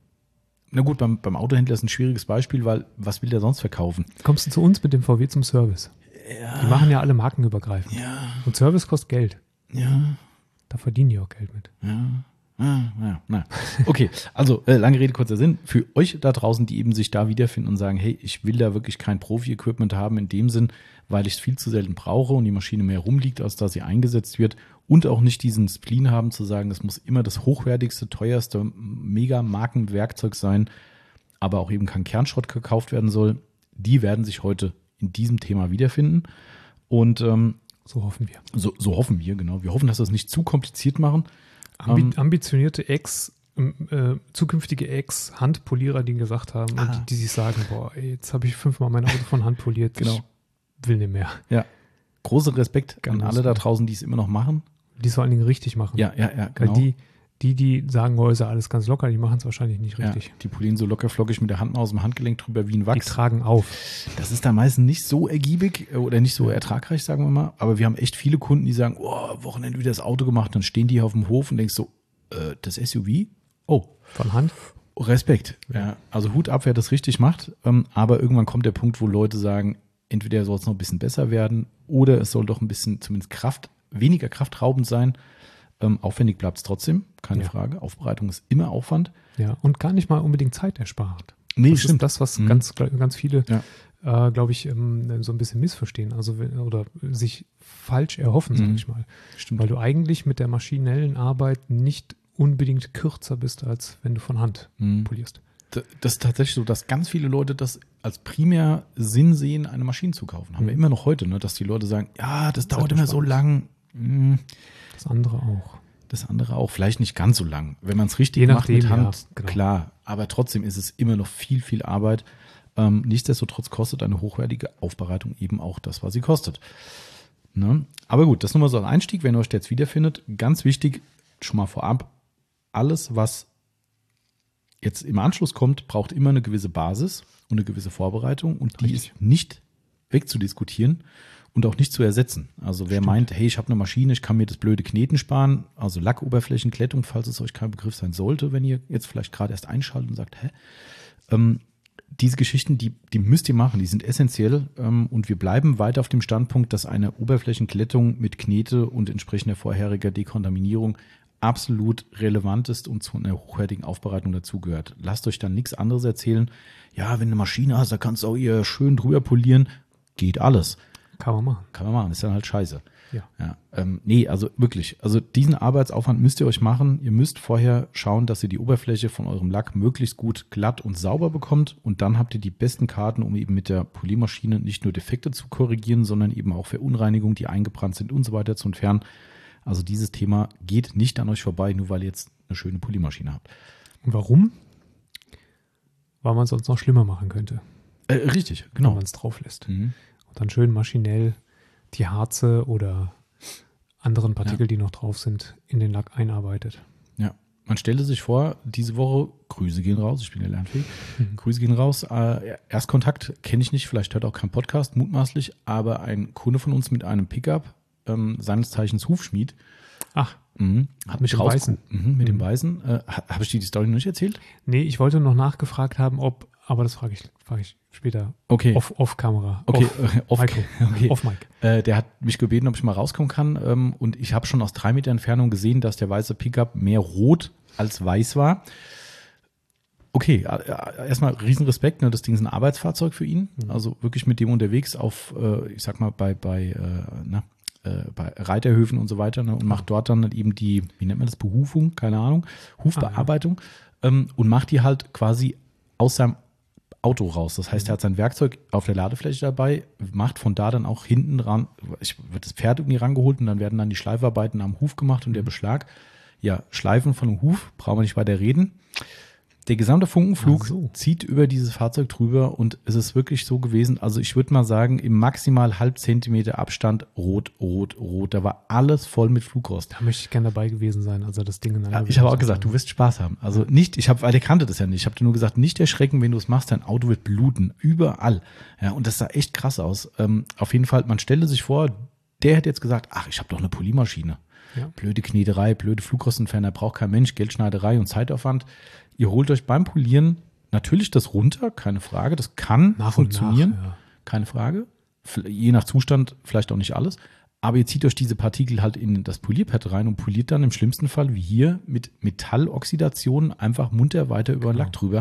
S1: na gut, beim, beim Autohändler ist ein schwieriges Beispiel, weil was will der sonst verkaufen?
S2: Kommst du zu uns mit dem V W zum Service? Ja. Die machen ja alle markenübergreifend.
S1: Ja.
S2: Und Service kostet Geld.
S1: Ja.
S2: Da verdienen die auch Geld mit.
S1: Ja. Ah, ja, na. Okay, also äh, lange Rede, kurzer Sinn. Für euch da draußen, die eben sich da wiederfinden und sagen, hey, ich will da wirklich kein Profi-Equipment haben in dem Sinn, weil ich es viel zu selten brauche und die Maschine mehr rumliegt, als dass sie eingesetzt wird und auch nicht diesen Spleen haben zu sagen, es muss immer das hochwertigste, teuerste Mega-Markenwerkzeug sein, aber auch eben kein Kernschrott gekauft werden soll, die werden sich heute in diesem Thema wiederfinden und ähm,
S2: so hoffen wir.
S1: So, so hoffen wir, genau. Wir hoffen, dass wir es nicht zu kompliziert machen.
S2: Ambi- um, ambitionierte Ex, äh, zukünftige Ex-Handpolierer, die gesagt haben, ah. und die, die sich sagen, boah, ey, jetzt habe ich fünfmal mein Auto von Hand poliert,
S1: genau.
S2: Ich will nicht mehr.
S1: Ja, großer Respekt Ganz an alle da draußen, die es immer noch machen.
S2: Die es vor allen Dingen richtig machen.
S1: Ja, ja, ja, genau.
S2: Weil die, die, die sagen, oh, ist ja alles ganz locker, die machen es wahrscheinlich nicht richtig.
S1: Ja, die polieren so locker flockig mit der Hand aus dem Handgelenk drüber wie ein Wachs.
S2: Die tragen auf.
S1: Das ist da meistens nicht so ergiebig oder nicht so ertragreich, sagen wir mal. Aber wir haben echt viele Kunden, die sagen, oh, Wochenende wieder das Auto gemacht. Dann stehen die hier auf dem Hof und denkst so, äh, das S U V? Oh.
S2: Von Hand?
S1: Respekt. Ja, also Hut ab, wer das richtig macht. Ähm, aber irgendwann kommt der Punkt, wo Leute sagen, entweder soll es noch ein bisschen besser werden oder es soll doch ein bisschen zumindest Kraft, weniger kraftraubend sein. Ähm, aufwendig bleibt es trotzdem, keine ja. Frage. Aufbereitung ist immer Aufwand.
S2: Ja, und gar nicht mal unbedingt Zeit erspart.
S1: Nee,
S2: das
S1: stimmt.
S2: ist das, was mhm. ganz, ganz viele, ja. äh, glaube ich, ähm, so ein bisschen missverstehen. Also oder sich falsch erhoffen, mhm. sage ich mal.
S1: Stimmt.
S2: Weil du eigentlich mit der maschinellen Arbeit nicht unbedingt kürzer bist, als wenn du von Hand mhm. polierst.
S1: Das ist tatsächlich so, dass ganz viele Leute das als primär Sinn sehen, eine Maschine zu kaufen. Haben mhm. wir immer noch heute, ne? Dass die Leute sagen, ja, das, das dauert immer so lang. Mhm.
S2: Das andere auch.
S1: Das andere auch, vielleicht nicht ganz so lang. Wenn man es richtig
S2: Je
S1: macht
S2: nachdem,
S1: mit Hand,
S2: ja, genau.
S1: klar. Aber trotzdem ist es immer noch viel, viel Arbeit. Ähm, nichtsdestotrotz kostet eine hochwertige Aufbereitung eben auch das, was sie kostet. Ne? Aber gut, das nur mal so ein Einstieg, wenn ihr euch jetzt wiederfindet. Ganz wichtig, schon mal vorab, alles, was jetzt im Anschluss kommt, braucht immer eine gewisse Basis und eine gewisse Vorbereitung. Und die
S2: Richtig.
S1: ist nicht wegzudiskutieren und auch nicht zu ersetzen. Also wer
S2: Stimmt.
S1: meint, hey, ich habe eine Maschine, ich kann mir das blöde Kneten sparen, also Lackoberflächenklettung, falls es euch kein Begriff sein sollte, wenn ihr jetzt vielleicht gerade erst einschaltet und sagt, hä? Ähm, diese Geschichten, die, die müsst ihr machen, die sind essentiell ähm, und wir bleiben weiter auf dem Standpunkt, dass eine Oberflächenklettung mit Knete und entsprechender vorheriger Dekontaminierung absolut relevant ist und zu einer hochwertigen Aufbereitung dazugehört. Lasst euch dann nichts anderes erzählen. Ja, wenn du eine Maschine hast, da kannst du auch ihr schön drüber polieren. Geht alles.
S2: Kann man machen.
S1: Kann man machen, ist dann halt scheiße.
S2: Ja.
S1: Ja, ähm, nee, also wirklich, also diesen Arbeitsaufwand müsst ihr euch machen. Ihr müsst vorher schauen, dass ihr die Oberfläche von eurem Lack möglichst gut glatt und sauber bekommt und dann habt ihr die besten Karten, um eben mit der Poliermaschine nicht nur Defekte zu korrigieren, sondern eben auch Verunreinigungen, die eingebrannt sind und so weiter zu entfernen. Also dieses Thema geht nicht an euch vorbei, nur weil ihr jetzt eine schöne Poliermaschine habt.
S2: Und warum? Weil man es sonst noch schlimmer machen könnte.
S1: Äh, richtig,
S2: Wenn
S1: genau.
S2: man es drauf lässt.
S1: Mhm.
S2: Und dann schön maschinell die Harze oder anderen Partikel,
S1: Ja.
S2: die noch drauf sind, in den Lack einarbeitet.
S1: Ja, man stelle sich vor, diese Woche, Grüße gehen raus, ich bin ja lernfähig,
S2: Mhm.
S1: Grüße gehen raus, äh, Erstkontakt kenne ich nicht, vielleicht hört auch kein Podcast, mutmaßlich, aber ein Kunde von uns mit einem Pickup, ähm, seines Zeichens Hufschmied,
S2: Ach,
S1: mhm, hat
S2: Mit
S1: mich
S2: dem
S1: raus...
S2: Weißen.
S1: Mhm, mit dem
S2: Mhm.
S1: Weißen. Äh, Habe ich dir die Story noch nicht erzählt?
S2: nee, ich wollte noch nachgefragt haben, ob, aber das frage ich, frage ich später
S1: Okay.
S2: off, off Kamera.
S1: Okay,
S2: Off,
S1: äh, off,
S2: Mikro.
S1: okay.
S2: Off Mic.
S1: Äh, der hat mich gebeten, ob ich mal rauskommen kann. Ähm, und ich habe schon aus drei Meter Entfernung gesehen, dass der weiße Pickup mehr rot als weiß war. Okay, äh, erstmal Riesenrespekt. Ne? Das Ding ist ein Arbeitsfahrzeug für ihn.
S2: Mhm.
S1: Also wirklich mit dem unterwegs auf, äh, ich sag mal, bei, bei, äh, na, äh, bei Reiterhöfen und so weiter. Ne? Und macht dort dann eben die, wie nennt man das, Behufung, keine Ahnung, Hufbearbeitung. Ähm, und macht die halt quasi aus seinem Auto raus. Das heißt, er hat sein Werkzeug auf der Ladefläche dabei, macht von da dann auch hinten ran, ich wird das Pferd irgendwie rangeholt und dann werden dann die Schleifarbeiten am Huf gemacht und der Beschlag. Ja, Schleifen von dem Huf, brauchen wir nicht weiter reden. Der gesamte Funkenflug
S2: Ach so.
S1: zieht über dieses Fahrzeug drüber und es ist wirklich so gewesen, also ich würde mal sagen, im maximal halb Zentimeter Abstand rot, rot, rot. Da war alles voll mit Flugrost.
S2: Da möchte ich gerne dabei gewesen sein, als er das Ding in
S1: Ja, ich habe auch gesagt, du wirst Spaß haben. Also nicht, ich habe, weil der kannte das ja nicht. Ich habe dir nur gesagt, nicht erschrecken, wenn du es machst, dein Auto wird bluten. Überall. Ja, und das sah echt krass aus. Ähm, auf jeden Fall, man stelle sich vor, der hätte jetzt gesagt, ach, ich habe doch eine Poliermaschine.
S2: Ja.
S1: Blöde Kneterei, blöde Flugrostentferner, braucht kein Mensch, Geldschneiderei und Zeitaufwand. Ihr holt euch beim Polieren natürlich das runter, keine Frage. Das kann
S2: Nach und
S1: funktionieren,
S2: nach, ja.
S1: keine Frage. Je nach Zustand vielleicht auch nicht alles. Aber ihr zieht euch diese Partikel halt in das Polierpad rein und poliert dann im schlimmsten Fall, wie hier, mit Metalloxidation einfach munter weiter über den
S2: Genau.
S1: Lack drüber.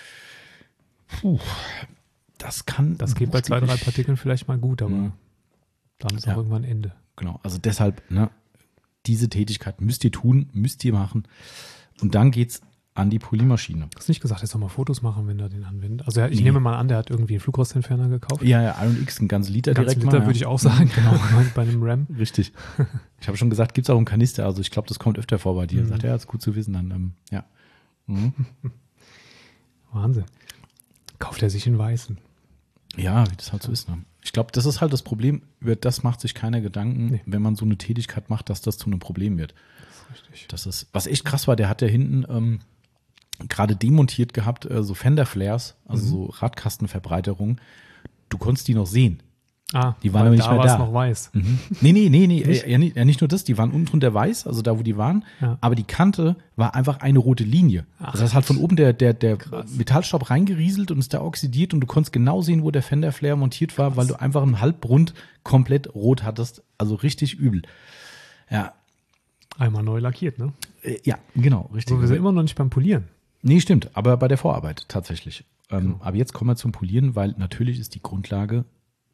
S1: Puh, das kann...
S2: Das geht bei zwei, drei Partikeln vielleicht mal gut, aber
S1: Mhm.
S2: dann ist
S1: Ja.
S2: auch irgendwann Ende.
S1: Genau, also deshalb, ne, diese Tätigkeit müsst ihr tun, müsst ihr machen. Und dann geht's an die Poliermaschine.
S2: Du hast nicht gesagt, er soll mal Fotos machen, wenn er den anwendet. Also ja, ich
S1: Nee.
S2: nehme mal an, der hat irgendwie einen Flugrostentferner gekauft.
S1: Ja, ja, Iron X, ein ganzes Liter
S2: Ganz
S1: direkt
S2: Liter
S1: mal.
S2: würde ich auch sagen, genau, bei einem Ram.
S1: Richtig. Ich habe schon gesagt, gibt's auch einen Kanister. Also ich glaube, das kommt öfter vor bei dir.
S2: Mhm.
S1: Sagt er, ja, ist gut zu wissen. Dann, ähm, ja. Mhm.
S2: Wahnsinn. Kauft er sich in Weißen.
S1: Ja, wie das halt so ist. Ne? Ich glaube, das ist halt das Problem. Über das macht sich keiner Gedanken,
S2: Nee.
S1: wenn man so eine Tätigkeit macht, dass das zu einem Problem wird.
S2: Das ist richtig.
S1: Das ist, was echt krass war, der hat ja hinten ähm, gerade demontiert gehabt, äh, so Fender-Flares, also
S2: Mhm.
S1: so Radkastenverbreiterungen. Du konntest die noch sehen.
S2: Ah,
S1: Die waren
S2: weil
S1: aber nicht
S2: da
S1: mehr
S2: war es
S1: da.
S2: noch weiß.
S1: Mhm. Nee, nee, nee, nee.
S2: Nicht?
S1: Äh, ja, nicht, ja, nicht nur das, die waren unten drunter weiß, also da, wo die waren,
S2: Ja.
S1: aber die Kante war einfach eine rote Linie.
S2: Ach,
S1: das heißt, halt von oben der, der, der
S2: krass.
S1: Metallstaub reingerieselt und ist da oxidiert und du konntest genau sehen, wo der Fender-Flare montiert war, weil du einfach einen Halbrund komplett rot hattest. Also richtig übel. Ja,
S2: Einmal neu lackiert, ne?
S1: äh, ja, genau, richtig.
S2: So, wir sind immer noch nicht beim Polieren.
S1: Nee, stimmt, aber bei der Vorarbeit tatsächlich. Ähm,
S2: Genau.
S1: Aber jetzt kommen wir zum Polieren, weil natürlich ist die Grundlage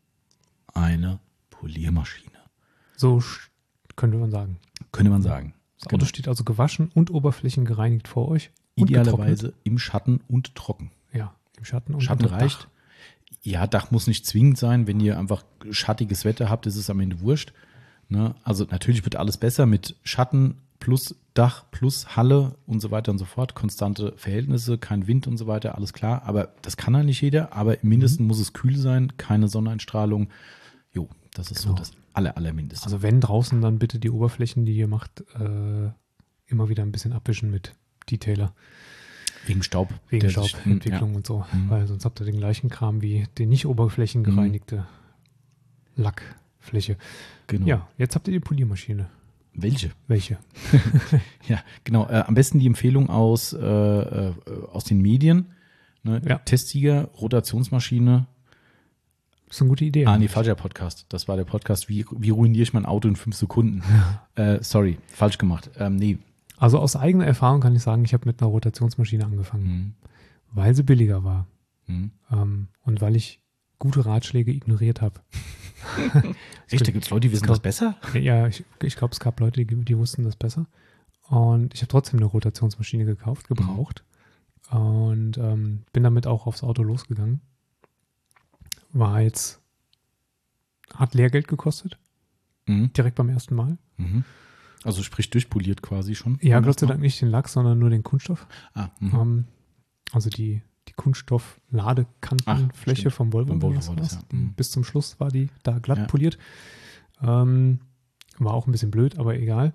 S1: eine Poliermaschine.
S2: So sch- könnte man sagen.
S1: Könnte man sagen.
S2: Das Auto steht also gewaschen und Oberflächen gereinigt vor euch. Und
S1: Idealerweise im Schatten und trocken.
S2: getrocknet. Ja, im Schatten und
S1: Schatten
S2: unter Dach.
S1: reicht. Ja, Dach muss nicht zwingend sein. Wenn ihr einfach schattiges Wetter habt, ist es am Ende wurscht. Ne? Also natürlich wird alles besser mit Schatten plus Dach plus Halle und so weiter und so fort. Konstante Verhältnisse, kein Wind und so weiter, alles klar. Aber das kann ja nicht jeder. Aber im Mindesten
S2: Mhm.
S1: muss es kühl sein, keine Sonneneinstrahlung. Jo, das ist
S2: Genau.
S1: so das aller, allermindeste.
S2: Also wenn draußen, dann bitte die Oberflächen, die ihr macht, äh, immer wieder ein bisschen abwischen mit Detailer.
S1: wegen Staub.
S2: Wegen
S1: der sich-
S2: Staubentwicklung
S1: Ja.
S2: und so.
S1: Mhm.
S2: Weil sonst habt ihr den gleichen Kram wie die nicht oberflächengereinigte Lackfläche.
S1: Genau.
S2: Ja, jetzt habt ihr die Poliermaschine.
S1: Welche?
S2: Welche?
S1: Ja, genau. Äh, am besten die Empfehlung aus, äh, äh, aus den Medien. Ne?
S2: Ja.
S1: Testsieger, Rotationsmaschine.
S2: Das ist eine gute Idee.
S1: Ah, nee, falscher Podcast. Das war der Podcast, wie, wie ruiniere ich mein Auto in fünf Sekunden. äh, sorry, falsch gemacht. Ähm, nee.
S2: Also aus eigener Erfahrung kann ich sagen, ich habe mit einer Rotationsmaschine angefangen,
S1: Mhm.
S2: weil sie billiger war
S1: Mhm.
S2: ähm, und weil ich gute Ratschläge ignoriert habe.
S1: Echt, da gibt es Leute, die wissen
S2: glaub-
S1: das besser?
S2: Ja, ich, ich glaube, es gab Leute, die, die wussten das besser. Und ich habe trotzdem eine Rotationsmaschine gekauft, gebraucht. Und ähm, bin damit auch aufs Auto losgegangen. War jetzt, hat Lehrgeld gekostet,
S1: Mhm.
S2: direkt beim ersten Mal.
S1: Mhm. Also sprich durchpoliert quasi schon.
S2: Ja, Gott sei Dank nicht den Lack, sondern nur den Kunststoff.
S1: Ah, mhm.
S2: Ähm, also die, die Kunststoff-Ladekantenfläche
S1: Ach,
S2: vom Volvo.
S1: Vom Volvo
S2: war das
S1: war das,
S2: was.
S1: ja. Mhm.
S2: Bis zum Schluss war die da glatt
S1: Ja.
S2: poliert. Ähm, war auch ein bisschen blöd, aber egal.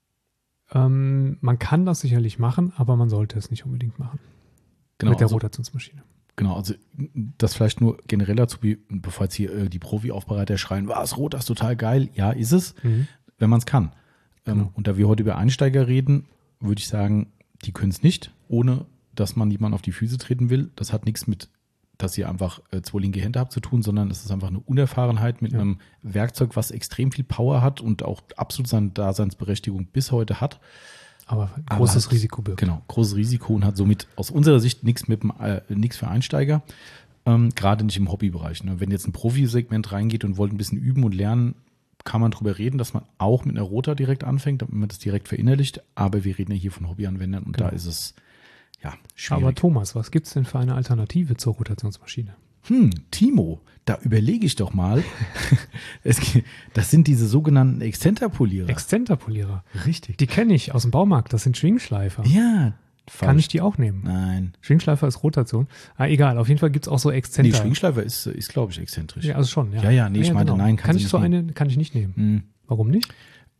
S2: Ähm, man kann das sicherlich machen, aber man sollte es nicht unbedingt machen.
S1: Genau,
S2: mit der
S1: also,
S2: Rotationsmaschine.
S1: genau, also das vielleicht nur generell dazu, wie- bevor jetzt hier äh, die Profi-Aufbereiter schreien, was, rot, das ist total geil. Ja, ist es,
S2: Mhm.
S1: wenn man es kann. Ähm,
S2: Genau.
S1: Und da wir heute über Einsteiger reden, würde ich sagen, die können es nicht, ohne dass man jemanden auf die Füße treten will. Das hat nichts mit, dass ihr einfach äh, zwei linke Hände habt zu tun, sondern es ist einfach eine Unerfahrenheit mit
S2: Ja.
S1: einem Werkzeug, was extrem viel Power hat und auch absolut seine Daseinsberechtigung bis heute hat.
S2: Aber
S1: Aber
S2: großes
S1: halt-
S2: Risiko birgt.
S1: Genau, großes Risiko und hat somit aus unserer Sicht nichts mit dem, äh, nichts für Einsteiger, ähm, gerade nicht im Hobbybereich. Ne? Wenn jetzt ein Profisegment reingeht und wollt ein bisschen üben und lernen, kann man drüber reden, dass man auch mit einer Rota direkt anfängt, damit man das direkt verinnerlicht. Aber wir reden ja hier von Hobbyanwendern und
S2: Genau.
S1: da ist es ja schwierig.
S2: Aber Thomas, was gibt es denn für eine Alternative zur Rotationsmaschine?
S1: Hm, Timo, da überlege ich doch mal. es, ge- das sind diese sogenannten Exzenterpolierer.
S2: Exzenterpolierer.
S1: Richtig.
S2: Die kenne ich aus dem Baumarkt. Das sind Schwingschleifer.
S1: Ja,
S2: Kann
S1: falsch.
S2: ich die auch nehmen?
S1: Nein.
S2: Schwingschleifer ist Rotation. Ah, egal, auf jeden Fall gibt es auch so
S1: Nee,
S2: Exzenter.
S1: Schwingschleifer ist, ist glaube ich, exzentrisch.
S2: Ja, also schon, ja.
S1: Ja, ja, nee, ich meinte, nein, kann
S2: kann
S1: sie
S2: ich
S1: nicht
S2: so
S1: nehmen.
S2: eine, kann ich nicht nehmen.
S1: Hm.
S2: Warum nicht?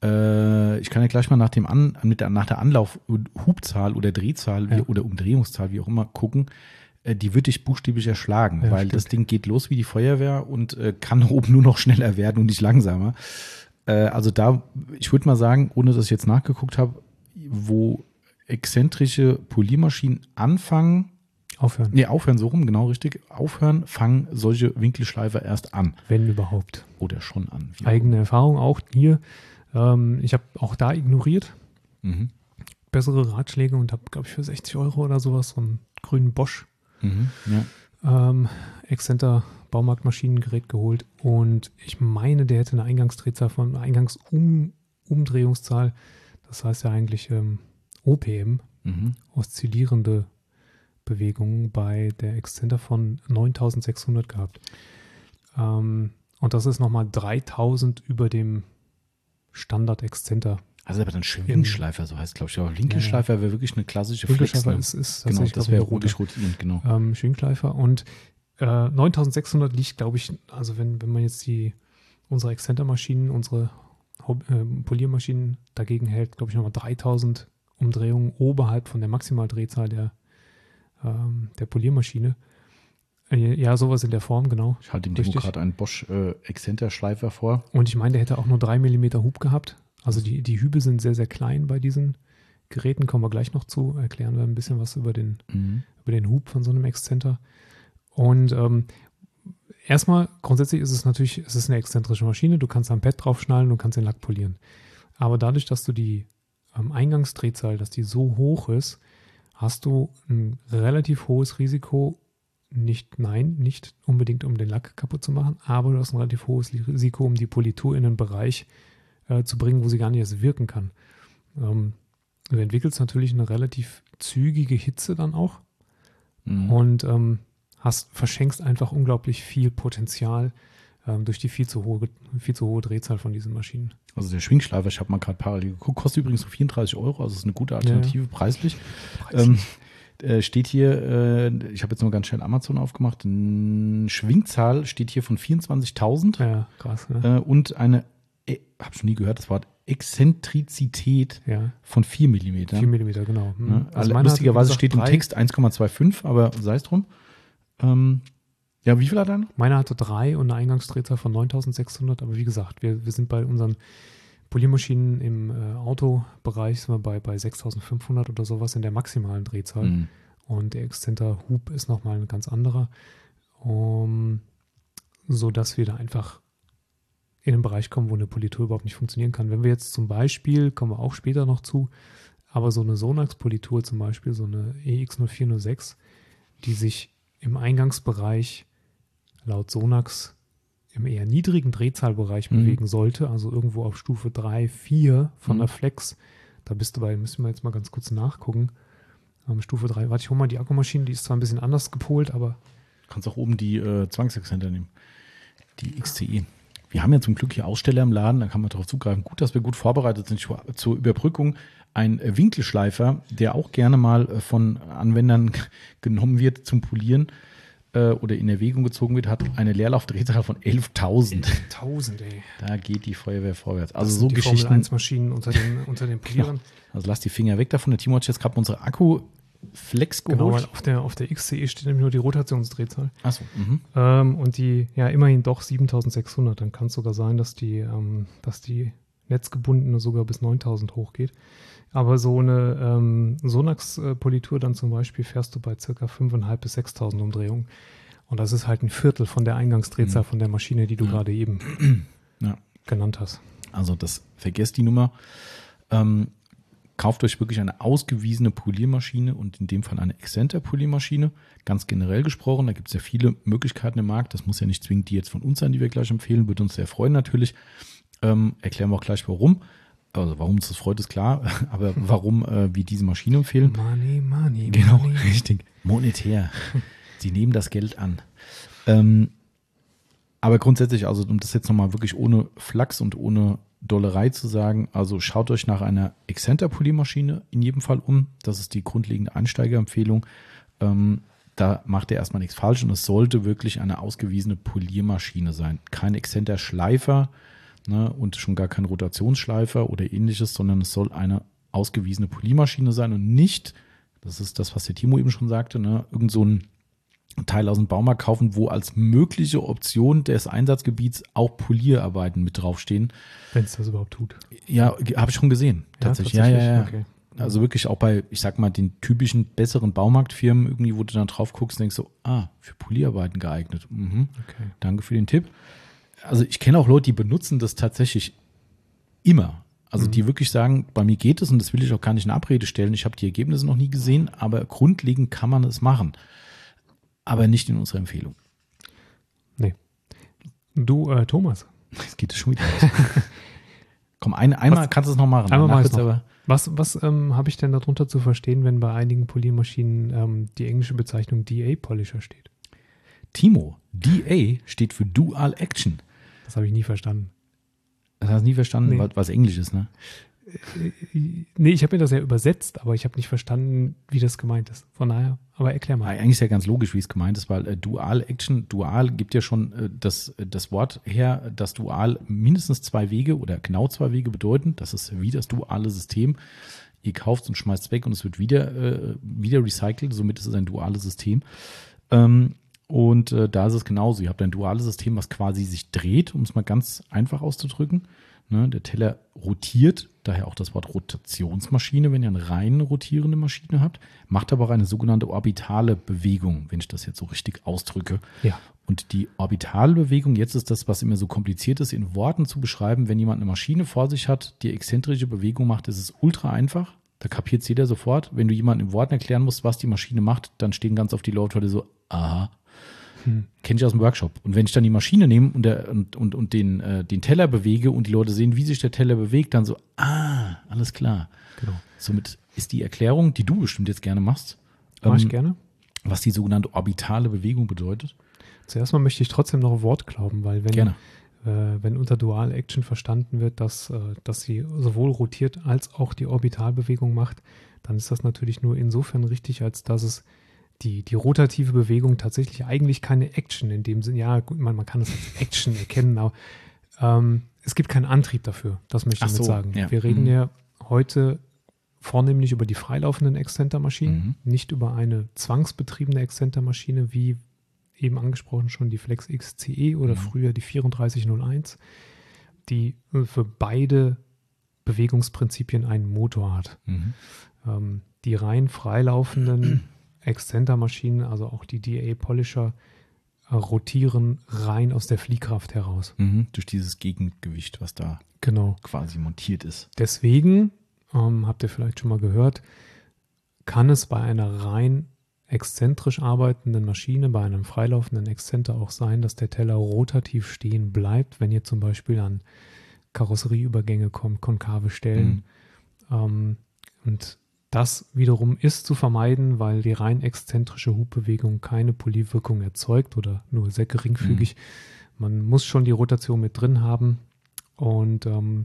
S1: Äh, ich kann ja gleich mal nach dem An, mit der, nach der Anlauf Hubzahl oder Drehzahl wie,
S2: Ja.
S1: oder Umdrehungszahl, wie auch immer, gucken. Äh, die wird dich buchstäblich erschlagen,
S2: Ja,
S1: weil
S2: stimmt.
S1: das Ding geht los wie die Feuerwehr und äh, kann oben nur noch schneller werden und nicht langsamer. Äh, also da, ich würde mal sagen, ohne dass ich jetzt nachgeguckt habe, wo exzentrische Poliermaschinen anfangen,
S2: Aufhören,
S1: nee, aufhören, so rum, genau richtig, aufhören, fangen solche Winkelschleifer erst an.
S2: wenn überhaupt.
S1: Oder schon an. Wie auch
S2: Eigene Erfahrung auch hier. Ähm, ich habe auch da ignoriert.
S1: immer. Mhm.
S2: Bessere Ratschläge und habe, glaube ich, für sechzig Euro oder sowas so einen grünen Bosch
S1: Mhm. Ja.
S2: ähm, Exzenter Baumarktmaschinengerät geholt. Und ich meine, der hätte eine Eingangsdrehzahl von Eingangsumdrehungszahl. Das heißt ja eigentlich ähm, O P M,
S1: Mhm.
S2: oszillierende Bewegungen, bei der Exzenter von neuntausendsechshundert gehabt. Ähm, und das ist nochmal dreitausend über dem Standard-Exzenter.
S1: Also aber dann Schwingschleifer, so heißt es, glaube ich. Aber Winkelschleifer wäre wirklich eine klassische Flex.
S2: Winkelschleifer
S1: Ne?
S2: ist, ist
S1: Genau,
S2: tatsächlich,
S1: das
S2: glaub ich,
S1: wäre
S2: eine rote.
S1: ruhig rotierend, genau.
S2: ähm, Schwingschleifer und äh, neuntausendsechshundert liegt, glaube ich, also wenn, wenn man jetzt die unsere Exzentermaschinen, unsere Hob- äh, Poliermaschinen dagegen hält, glaube ich, nochmal dreitausend Umdrehungen oberhalb von der Maximaldrehzahl der, ähm, der Poliermaschine. Äh, ja, sowas in der Form, genau.
S1: Ich halte dem
S2: Richtig.
S1: Timo gerade einen Bosch äh, Exzenterschleifer vor.
S2: Und ich meine, der hätte auch nur drei Millimeter Hub gehabt. Also die, die Hübe sind sehr, sehr klein bei diesen Geräten, kommen wir gleich noch zu, erklären wir ein bisschen was über den,
S1: Mhm.
S2: über den Hub von so einem Exzenter. Und ähm, erstmal, grundsätzlich ist es natürlich, es ist eine exzentrische Maschine, du kannst am Pad draufschnallen, du kannst den Lack polieren. Aber dadurch, dass du die ähm, Eingangsdrehzahl, dass die so hoch ist, hast du ein relativ hohes Risiko, nicht, nein, nicht unbedingt um den Lack kaputt zu machen, aber du hast ein relativ hohes Risiko, um die Politur in einen Bereich äh, zu bringen, wo sie gar nicht erst wirken kann. Ähm, du entwickelst natürlich eine relativ zügige Hitze dann auch.
S1: Mhm.
S2: Und ähm, hast, verschenkst einfach unglaublich viel Potenzial ähm, durch die viel zu, hohe, viel zu hohe Drehzahl von diesen Maschinen.
S1: Also der Schwingschleifer, ich habe mal gerade parallel geguckt, kostet übrigens so vierunddreißig Euro, also ist eine gute Alternative preislich. Ähm, äh, steht hier, äh, ich habe jetzt nur ganz schnell Amazon aufgemacht, eine Schwingzahl steht hier von vierundzwanzigtausend
S2: Ja, krass. Ne?
S1: äh, und eine, äh, habe schon nie gehört, das Wort Exzentrizität
S2: Ja,
S1: von vier Millimeter.
S2: vier Millimeter, genau. Hm.
S1: Ne?
S2: Also meiner
S1: Lustigerweise
S2: hat, wie
S1: steht im
S2: gesagt, drei-
S1: Text eins Komma fünfundzwanzig, aber sei es drum. Ähm, Ja, wie viel hat er noch?
S2: Meiner hatte drei und eine Eingangsdrehzahl von neuntausendsechshundert. Aber wie gesagt, wir, wir sind bei unseren Poliermaschinen im äh, Autobereich sind wir bei, bei sechstausendfünfhundert oder sowas in der maximalen Drehzahl.
S1: Mhm.
S2: Und der Exzenter-Hub ist nochmal ein ganz anderer. Um, so dass wir da einfach in den Bereich kommen, wo eine Politur überhaupt nicht funktionieren kann. Wenn wir jetzt zum Beispiel, kommen wir auch später noch zu, aber so eine Sonax-Politur zum Beispiel, so eine E X null vier null sechs, die sich im Eingangsbereich laut Sonax im eher niedrigen Drehzahlbereich
S1: Mhm.
S2: bewegen sollte, also irgendwo auf Stufe drei, vier von
S1: Mhm.
S2: der Flex, da bist du bei, müssen wir jetzt mal ganz kurz nachgucken, ähm, Stufe drei, warte, ich hole mal die Akkumaschine, die ist zwar ein bisschen anders gepolt, aber
S1: Du kannst auch oben die äh, Zwangsexzenter nehmen. Die X C E. Wir haben ja zum Glück hier Aussteller im Laden, da kann man darauf zugreifen. Gut, dass wir gut vorbereitet sind zur Überbrückung. Ein äh, Winkelschleifer, der auch gerne mal äh, von Anwendern genommen wird zum Polieren äh, oder in Erwägung gezogen wird, hat eine Leerlaufdrehzahl von elftausend.
S2: tausend, ey.
S1: Da geht die Feuerwehr vorwärts. Also
S2: Das
S1: so
S2: sind die
S1: Geschichten.
S2: Formel eins Maschinen unter den, unter den Polierern.
S1: Also lass die Finger weg davon. Der Timo hat jetzt gerade unsere Akku-Flex geholt.
S2: Genau, weil auf der, auf der X C E steht nämlich nur die Rotationsdrehzahl.
S1: Achso. Mhm.
S2: Ähm, und die, ja, immerhin doch siebentausendsechshundert. Dann kann es sogar sein, dass die, ähm, dass die netzgebundene sogar bis neuntausend hochgeht. Aber so eine ähm, Sonax-Politur dann zum Beispiel fährst du bei circa fünftausendfünfhundert bis sechstausend Umdrehungen. Und das ist halt ein Viertel von der Eingangsdrehzahl
S1: Mhm.
S2: von der Maschine, die du
S1: Ja.
S2: gerade eben
S1: Ja.
S2: genannt hast.
S1: Also das vergesst die Nummer. Ähm, kauft euch wirklich eine ausgewiesene Poliermaschine und in dem Fall eine Exzenter-Poliermaschine. Ganz generell gesprochen, da gibt es ja viele Möglichkeiten im Markt. Das muss ja nicht zwingend die jetzt von uns sein, die wir gleich empfehlen. Würde uns sehr freuen natürlich. Ähm, erklären wir auch gleich warum. Also warum uns das freut, ist klar. Aber warum äh, wir diese Maschine empfehlen.
S2: Money, money,
S1: Genau,
S2: money.
S1: richtig. Monetär. Sie nehmen das Geld an. Ähm, aber grundsätzlich, also um das jetzt nochmal wirklich ohne Flachs und ohne Dollerei zu sagen, also schaut euch nach einer Exzenter-Poliermaschine in jedem Fall um. Das ist die grundlegende Einsteigerempfehlung. Ähm, da macht ihr erstmal nichts falsch und es sollte wirklich eine ausgewiesene Poliermaschine sein. Kein Exzenter-Schleifer, ne, und schon gar kein Rotationsschleifer oder ähnliches, sondern es soll eine ausgewiesene Poliermaschine sein und nicht, das ist das, was der Timo eben schon sagte, ne, irgend so ein Teil aus dem Baumarkt kaufen, wo als mögliche Option des Einsatzgebiets auch Polierarbeiten mit draufstehen.
S2: Wenn es das überhaupt tut.
S1: Ja, habe ich schon gesehen. Tatsächlich. Ja, ja, ja.
S2: Okay.
S1: Also wirklich auch bei, ich sag mal, den typischen besseren Baumarktfirmen irgendwie, wo du dann drauf guckst und denkst so, ah, für Polierarbeiten geeignet. Mhm.
S2: Okay.
S1: Danke für den Tipp. Also ich kenne auch Leute, die benutzen das tatsächlich immer. Also
S2: Mhm.
S1: die wirklich sagen, bei mir geht es und das will ich auch gar nicht in Abrede stellen. Ich habe die Ergebnisse noch nie gesehen, aber grundlegend kann man es machen. Aber nicht in unserer Empfehlung.
S2: Nee. Du, äh, Thomas,
S1: Jetzt geht es schon wieder los. Komm, ein, einmal
S2: Was-
S1: kannst du es noch machen.
S2: einmal
S1: Danach
S2: mach ich's
S1: wird's
S2: noch.
S1: aber
S2: was, was ähm, habe ich denn darunter zu verstehen, wenn bei einigen Poliermaschinen ähm, die englische Bezeichnung D A-Polisher steht?
S1: Timo, D A steht für Dual Action.
S2: Das habe ich nie verstanden.
S1: Das hast du nie verstanden,
S2: Nee.
S1: was, was Englisch ist, ne?
S2: Nee, ich habe mir das ja übersetzt, aber ich habe nicht verstanden, wie das gemeint ist. Von daher, aber erklär mal.
S1: Eigentlich ist ja ganz logisch, wie es gemeint ist, weil äh, Dual Action, Dual gibt ja schon äh, das, äh, das Wort her, dass Dual mindestens zwei Wege oder genau zwei Wege bedeuten. Das ist wie das duale System. Ihr kauft es und schmeißt es weg und es wird wieder, äh, wieder recycelt. Somit ist es ein duales System. Ähm, und äh, da ist es genauso. Ihr habt ein duales System, was quasi sich dreht, um es mal ganz einfach auszudrücken. Ne, der Teller rotiert, daher auch das Wort Rotationsmaschine, wenn ihr eine rein rotierende Maschine habt, macht aber auch eine sogenannte orbitale Bewegung, wenn ich das jetzt so richtig ausdrücke.
S2: Ja.
S1: Und die orbitale Bewegung, jetzt ist das, was immer so kompliziert ist, in Worten zu beschreiben. Wenn jemand eine Maschine vor sich hat, die exzentrische Bewegung macht, ist es ultra einfach. Da kapiert es jeder sofort. Wenn du jemandem in Worten erklären musst, was die Maschine macht, dann stehen ganz oft die Leute so, aha.
S2: Hm.
S1: Kenne ich aus dem Workshop. Und wenn ich dann die Maschine nehme und, der, und, und, und den, äh, den Teller bewege und die Leute sehen, wie sich der Teller bewegt, dann so, ah, alles klar.
S2: Genau.
S1: Somit ist die Erklärung, die du bestimmt jetzt gerne machst,
S2: Mach ich
S1: ähm,
S2: gerne.
S1: was die sogenannte orbitale Bewegung bedeutet.
S2: Zuerst mal möchte ich trotzdem noch ein Wort glauben, weil wenn,
S1: Gerne.
S2: äh, wenn unter Dual Action verstanden wird, dass, äh, dass sie sowohl rotiert als auch die Orbitalbewegung macht, dann ist das natürlich nur insofern richtig, als dass es die, die rotative Bewegung tatsächlich eigentlich keine Action in dem Sinne, ja, gut, man, man kann es als Action erkennen, aber ähm, es gibt keinen Antrieb dafür, das möchte ich
S1: Ach
S2: damit
S1: so,
S2: sagen.
S1: ja.
S2: Wir reden
S1: Mhm.
S2: ja heute vornehmlich über die freilaufenden Exzentermaschinen,
S1: Mhm.
S2: nicht über eine zwangsbetriebene Exzentermaschine, wie eben angesprochen schon die Flex X C E oder mhm. früher die vierunddreißig null eins, die für beide Bewegungsprinzipien einen Motor hat. Mhm. Ähm, die rein freilaufenden Exzentermaschinen, also auch die D A Polisher, äh, rotieren rein aus der Fliehkraft heraus.
S1: Mhm. Durch dieses Gegengewicht, was da
S2: genau.
S1: quasi montiert ist.
S2: Deswegen, ähm, habt ihr vielleicht schon mal gehört, kann es bei einer rein exzentrisch arbeitenden Maschine, bei einem freilaufenden Exzenter auch sein, dass der Teller rotativ stehen bleibt, wenn ihr zum Beispiel an Karosserieübergänge kommt, konkave Stellen. Mhm. Ähm, und das wiederum ist zu vermeiden, weil die rein exzentrische Hubbewegung keine Polierwirkung erzeugt oder nur sehr geringfügig. Mhm. Man muss schon die Rotation mit drin haben und ähm,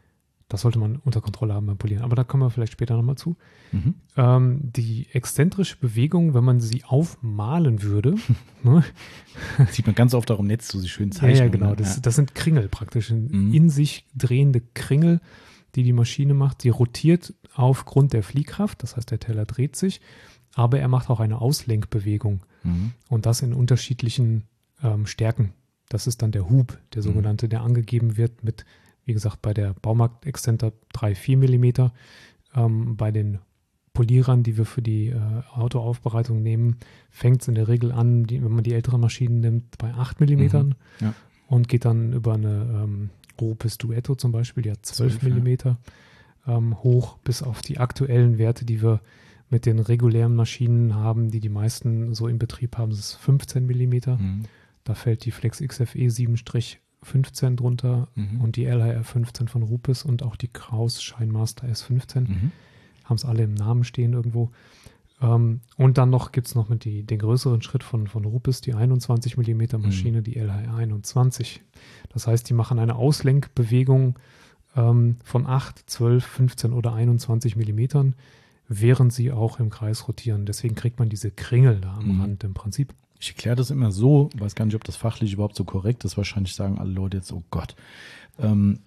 S2: das sollte man unter Kontrolle haben beim Polieren. Aber da kommen wir vielleicht später nochmal zu. Mhm. Ähm, die exzentrische Bewegung, wenn man sie aufmalen würde. Ne?
S1: Sieht man ganz oft auch im Netz, so sie schön zeichnen.
S2: Ja, ja, genau. Das, das sind Kringel praktisch. Mhm. In sich drehende Kringel, die die Maschine macht. Die rotiert aufgrund der Fliehkraft. Das heißt, der Teller dreht sich. Aber er macht auch eine Auslenkbewegung. Mhm. Und das in unterschiedlichen ähm, Stärken. Das ist dann der Hub, der sogenannte, mhm. der angegeben wird mit, wie gesagt, bei der Baumarkt-Exzenter drei, vier Millimeter. Ähm, bei den Polierern, die wir für die äh, Autoaufbereitung nehmen, fängt es in der Regel an, die, wenn man die älteren Maschinen nimmt, bei acht Millimetern mhm. ja. und geht dann über eine ähm, Rupes Duetto zum Beispiel, die hat zwölf Millimeter ja. ähm, hoch, bis auf die aktuellen Werte, die wir mit den regulären Maschinen haben, die die meisten so in Betrieb haben, das ist fünfzehn Millimeter. Mhm. Da fällt die Flex X F E sieben fünfzehn drunter mhm. und die L H R fünfzehn von Rupes und auch die Kraus Shinemaster S fünfzehn. Mhm. Haben es alle im Namen stehen irgendwo. Ähm, und dann noch gibt es noch mit die, den größeren Schritt von, von Rupes, die einundzwanzig Millimeter Maschine, mhm. die L H R einundzwanzig. Das heißt, die machen eine Auslenkbewegung ähm, von acht, zwölf, fünfzehn oder einundzwanzig Millimetern, während sie auch im Kreis rotieren. Deswegen kriegt man diese Kringel da am mhm. Rand im Prinzip.
S1: Ich erkläre das immer so, weiß gar nicht, ob das fachlich überhaupt so korrekt ist. Wahrscheinlich sagen alle Leute jetzt, oh Gott. Ähm,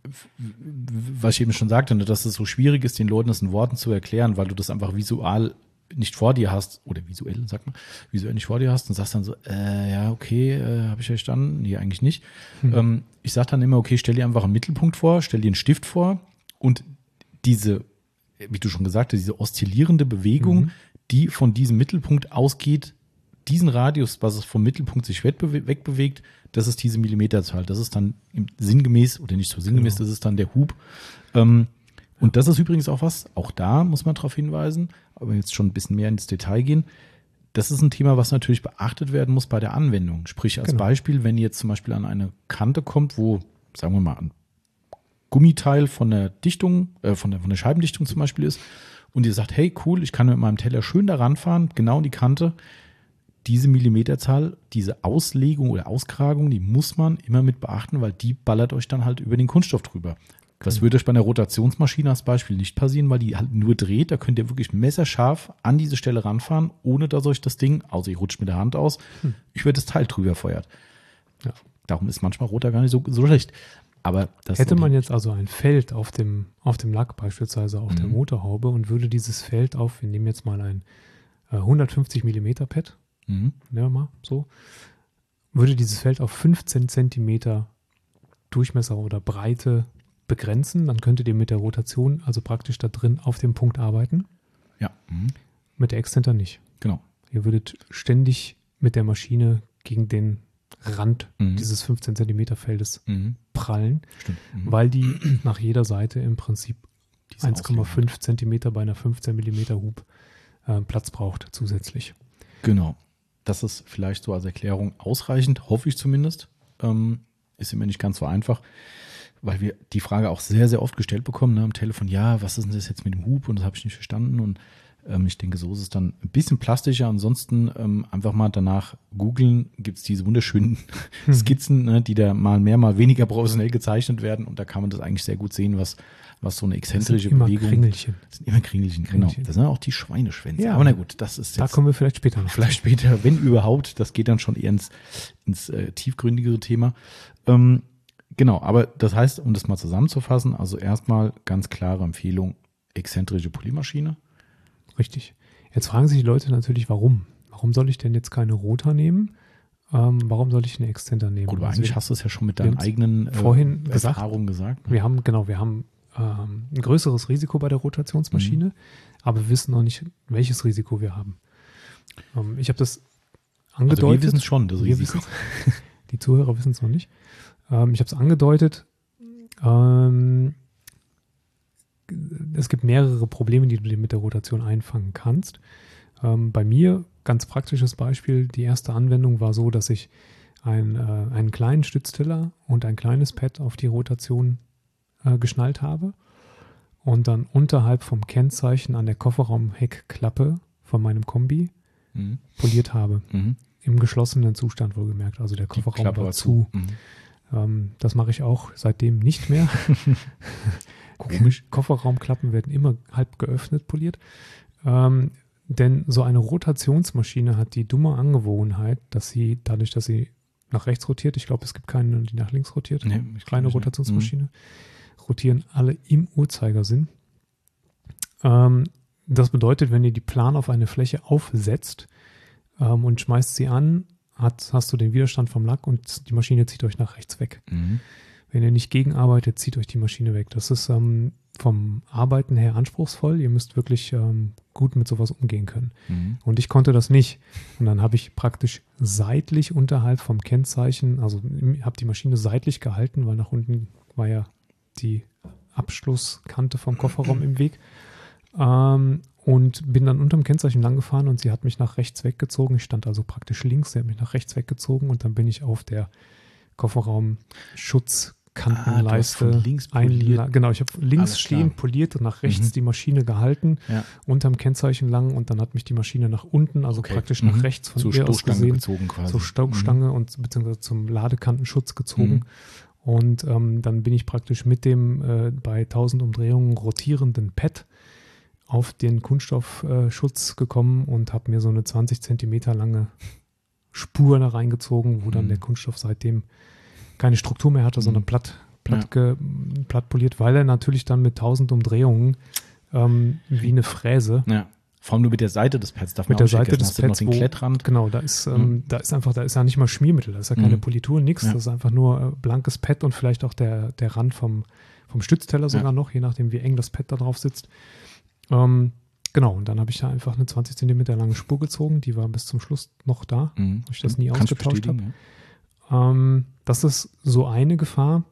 S1: was ich eben schon sagte, dass es so schwierig ist, den Leuten das in Worten zu erklären, weil du das einfach visual nicht vor dir hast, oder visuell, sag mal, visuell nicht vor dir hast und sagst dann so, äh, ja, okay, äh, habe ich verstanden? Nee, eigentlich nicht. Hm. Ähm, ich sage dann immer, okay, stell dir einfach einen Mittelpunkt vor, stell dir einen Stift vor und diese, wie du schon gesagt hast, diese oszillierende Bewegung, mhm. die von diesem Mittelpunkt ausgeht, diesen Radius, was es vom Mittelpunkt sich wegbewegt, das ist diese Millimeterzahl. Das ist dann sinngemäß, oder nicht so sinngemäß, genau. das ist dann der Hub. Ähm, ja. Und das ist übrigens auch was, auch da muss man darauf hinweisen, aber jetzt schon ein bisschen mehr ins Detail gehen. Das ist ein Thema, was natürlich beachtet werden muss bei der Anwendung. Sprich als genau. Beispiel, wenn ihr jetzt zum Beispiel an eine Kante kommt, wo, sagen wir mal, ein Gummiteil von der Dichtung, äh, von der, von der Scheibendichtung zum Beispiel ist und ihr sagt, hey, cool, ich kann mit meinem Teller schön da ranfahren, genau in die Kante. Diese Millimeterzahl, diese Auslegung oder Auskragung, die muss man immer mit beachten, weil die ballert euch dann halt über den Kunststoff drüber. Das würde euch bei einer Rotationsmaschine als Beispiel nicht passieren, weil die halt nur dreht. Da könnt ihr wirklich messerscharf an diese Stelle ranfahren, ohne dass euch das Ding, außer ihr rutscht mit der Hand aus, hm. über das Teil drüber feuert. Ja. Darum ist manchmal Roter gar nicht so, so schlecht. Aber das
S2: hätte man jetzt also ein Feld auf dem, auf dem Lack, beispielsweise auf mhm. der Motorhaube, und würde dieses Feld auf, wir nehmen jetzt mal ein äh, hundertfünfzig Millimeter Pad, mhm. nehmen wir mal so, würde dieses Feld auf fünfzehn Zentimeter Durchmesser oder Breite begrenzen, dann könntet ihr mit der Rotation also praktisch da drin auf dem Punkt arbeiten.
S1: Ja. Mhm.
S2: Mit der Exzenter nicht.
S1: Genau.
S2: Ihr würdet ständig mit der Maschine gegen den Rand mhm. dieses fünfzehn Zentimeter Feldes mhm. prallen, mhm. weil die nach jeder Seite im Prinzip eins Komma fünf Zentimeter bei einer fünfzehn Millimeter Hub äh, Platz braucht zusätzlich.
S1: Genau. Das ist vielleicht so als Erklärung ausreichend, hoffe ich zumindest. Ähm, ist immer nicht ganz so einfach, weil wir die Frage auch sehr, sehr oft gestellt bekommen, ne, am Telefon, ja, was ist denn das jetzt mit dem Hub? Und das habe ich nicht verstanden. Und ähm, ich denke, so ist es dann ein bisschen plastischer. Ansonsten ähm, einfach mal danach googeln, gibt es diese wunderschönen hm. Skizzen, ne, die da mal mehr, mal weniger professionell gezeichnet werden. Und da kann man das eigentlich sehr gut sehen, was, was so eine exzentrische
S2: das sind
S1: Bewegung.
S2: Immer Kringelchen.
S1: Das sind immer Kringelchen,
S2: Kringelchen.
S1: Genau. Das sind auch die Schweineschwänze.
S2: Ja,
S1: aber na gut, das ist jetzt.
S2: Da kommen wir vielleicht später noch.
S1: Vielleicht später, wenn überhaupt. Das geht dann schon eher ins, ins äh, tiefgründigere Thema. Ähm, Genau, aber das heißt, um das mal zusammenzufassen, also erstmal ganz klare Empfehlung, exzentrische Poliermaschine.
S2: Richtig. Jetzt fragen sich die Leute natürlich, warum? Warum soll ich denn jetzt keine Rota nehmen? ähm, warum soll ich einen Exzenter nehmen?
S1: Gut, aber
S2: Also
S1: eigentlich
S2: wir,
S1: hast du es ja schon mit deinen
S2: wir
S1: eigenen äh,
S2: vorhin gesagt,
S1: Erfahrungen gesagt.
S2: wir haben, genau, wir haben ähm, ein größeres Risiko bei der Rotationsmaschine, mhm. aber wir wissen noch nicht, welches Risiko wir haben. Ähm, ich habe das angedeutet.
S1: Also wir wissen es schon, das Risiko.
S2: Die Zuhörer wissen es noch nicht. Ähm, ich habe es angedeutet. Ähm, es gibt mehrere Probleme, die du dir mit der Rotation einfangen kannst. Ähm, bei mir, ganz praktisches Beispiel, die erste Anwendung war so, dass ich ein, äh, einen kleinen Stütztiller und ein kleines Pad auf die Rotation äh, geschnallt habe und dann unterhalb vom Kennzeichen an der Kofferraumheckklappe von meinem Kombi mhm. poliert habe. Mhm. Im geschlossenen Zustand wohlgemerkt. Also der Kofferraum war zu. zu. Mhm. Ähm, das mache ich auch seitdem nicht mehr. Komisch. Kofferraumklappen werden immer halb geöffnet poliert. Ähm, denn so eine Rotationsmaschine hat die dumme Angewohnheit, dass sie, dadurch, dass sie nach rechts rotiert, ich glaube, es gibt keine, die nach links rotiert, nee, kleine Rotationsmaschine, mhm. rotieren alle im Uhrzeigersinn. Ähm, das bedeutet, wenn ihr die Plan auf eine Fläche aufsetzt ähm, und schmeißt sie an, hat, hast du den Widerstand vom Lack und die Maschine zieht euch nach rechts weg. Mhm. Wenn ihr nicht gegenarbeitet, zieht euch die Maschine weg. Das ist ähm, vom Arbeiten her anspruchsvoll. Ihr müsst wirklich ähm, gut mit sowas umgehen können. Mhm. Und ich konnte das nicht. Und dann habe ich praktisch seitlich unterhalb vom Kennzeichen, also habe die Maschine seitlich gehalten, weil nach unten war ja die Abschlusskante vom Kofferraum im Weg. Ähm, und bin dann unterm Kennzeichen lang gefahren und sie hat mich nach rechts weggezogen. Ich stand also praktisch links, sie hat mich nach rechts weggezogen und dann bin ich auf der Kofferraumschutzkantenleiste
S1: ah, links poliert.
S2: Ein, genau, ich habe links stehen poliert und nach rechts mhm. die Maschine gehalten, ja. unterm Kennzeichen lang und dann hat mich die Maschine nach unten, also okay. praktisch mhm. nach rechts von
S1: zur
S2: ihr aus gesehen,
S1: gezogen quasi.
S2: zur Stoßstange mhm. und beziehungsweise zum Ladekantenschutz gezogen. Mhm. Und ähm, dann bin ich praktisch mit dem äh, bei tausend Umdrehungen rotierenden Pad auf den Kunststoffschutz äh, gekommen und habe mir so eine zwanzig Zentimeter lange Spur da reingezogen, wo dann mhm. der Kunststoff seitdem keine Struktur mehr hatte, mhm. sondern platt, platt, ja. ge, platt poliert, weil er natürlich dann mit tausend Umdrehungen ähm, wie eine Fräse.
S1: Ja. Vor allem nur mit der Seite des Pads darf man
S2: mit der Seite
S1: des
S2: Pads,
S1: den Klettrand.
S2: Wo, genau, da ist, ähm, mhm. da ist einfach, da ist ja nicht mal Schmiermittel, da ist ja keine mhm. Politur, nichts, ja. das ist einfach nur äh, blankes Pad und vielleicht auch der, der Rand vom, vom Stützteller sogar ja. noch, je nachdem wie eng das Pad da drauf sitzt. Ähm, genau, und dann habe ich da einfach eine zwanzig Zentimeter lange Spur gezogen, die war bis zum Schluss noch da, mhm. weil ich das nie
S1: Kannst
S2: ausgetauscht habe. Ja. Ähm, das ist so eine Gefahr,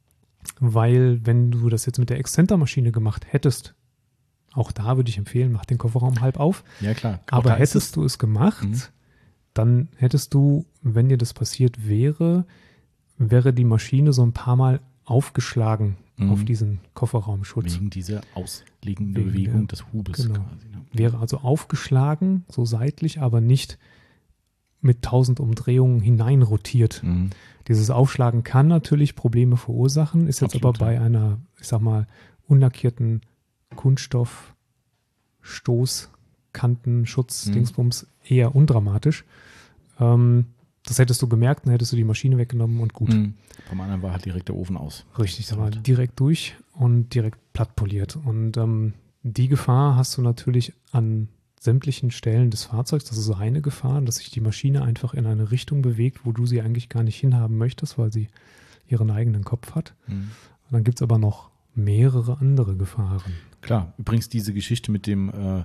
S2: weil wenn du das jetzt mit der Exzentermaschine gemacht hättest, auch da würde ich empfehlen, mach den Kofferraum halb auf.
S1: Ja, klar.
S2: Aber hättest du es gemacht, mhm. dann hättest du, wenn dir das passiert wäre, wäre die Maschine so ein paar Mal aufgeschlagen mhm. auf diesen Kofferraumschutz.
S1: Wegen dieser ausliegenden Bewegung der, des Hubes
S2: genau.
S1: quasi. Ne?
S2: Wäre also aufgeschlagen, so seitlich, aber nicht mit tausend Umdrehungen hineinrotiert. Mhm. Dieses Aufschlagen kann natürlich Probleme verursachen, ist jetzt Absolut, aber bei ja. einer, ich sag mal, unlackierten Kunststoff, Stoß, Kanten, Schutz, mhm. Dingsbums eher undramatisch. Ähm, das hättest du gemerkt, dann hättest du die Maschine weggenommen und gut.
S1: Mhm. Beim anderen war halt direkt der Ofen aus.
S2: Richtig, da war direkt durch und direkt platt poliert. Und ähm, die Gefahr hast du natürlich an sämtlichen Stellen des Fahrzeugs. Das ist so eine Gefahr, dass sich die Maschine einfach in eine Richtung bewegt, wo du sie eigentlich gar nicht hinhaben möchtest, weil sie ihren eigenen Kopf hat. Mhm. Und dann gibt es aber noch mehrere andere Gefahren.
S1: Klar, übrigens diese Geschichte mit dem äh,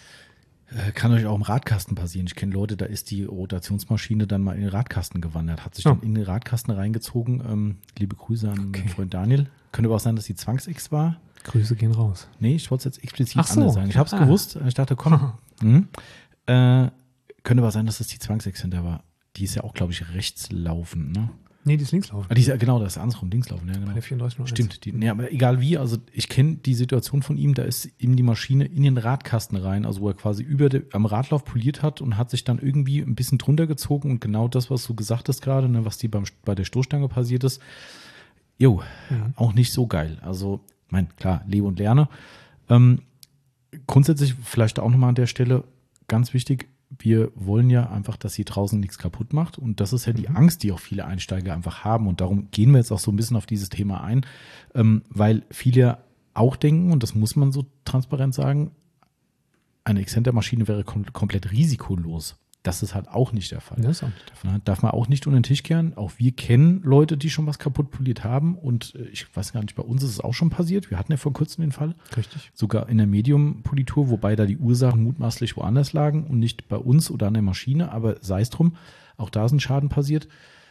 S1: kann euch auch im Radkasten passieren. Ich kenne Leute, da ist die Rotationsmaschine dann mal in den Radkasten gewandert, hat sich oh. dann in den Radkasten reingezogen. Ähm, liebe Grüße an okay. meinen Freund Daniel. Könnte aber auch sein, dass die Zwangsex war.
S2: Grüße gehen raus.
S1: Nee, ich wollte es jetzt explizit
S2: Ach so.
S1: anders sagen. Ich habe es ah. gewusst. Ich dachte, komm. mhm. äh, könnte aber sein, dass das die Zwangsex hinter war. Die ist ja auch, glaube ich, rechts laufend, ne?
S2: Nee, die ist links-laufen.
S1: Ah, die ist, genau, das ist andersrum, linkslaufen. Ja, genau.
S2: Bei der vierunddreißig null eins.
S1: Stimmt. Die, nee, aber egal wie, also ich kenne die Situation von ihm, da ist ihm die Maschine in den Radkasten rein, also wo er quasi über de, am Radlauf poliert hat und hat sich dann irgendwie ein bisschen drunter gezogen und genau das, was du gesagt hast gerade, ne, was die beim, bei der Stoßstange passiert ist, jo, ja. auch nicht so geil. Also, mein, klar, lebe und lerne. Ähm, grundsätzlich vielleicht auch nochmal an der Stelle ganz wichtig, wir wollen ja einfach, dass sie draußen nichts kaputt macht und das ist ja die mhm. Angst, die auch viele Einsteiger einfach haben und darum gehen wir jetzt auch so ein bisschen auf dieses Thema ein, ähm, weil viele auch denken, und das muss man so transparent sagen, eine Exzentermaschine wäre kom- komplett risikolos. Das ist halt auch nicht der Fall.
S2: Das ist auch nicht der Fall.
S1: Ja, darf man auch nicht unter den Tisch kehren. Auch wir kennen Leute, die schon was kaputt poliert haben. Und äh, ich weiß gar nicht, bei uns ist es auch schon passiert. Wir hatten ja vor kurzem den Fall.
S2: Richtig.
S1: Sogar in der Medium-Politur, wobei da die Ursachen mutmaßlich woanders lagen und nicht bei uns oder an der Maschine. Aber sei es drum, auch da ist ein Schaden passiert.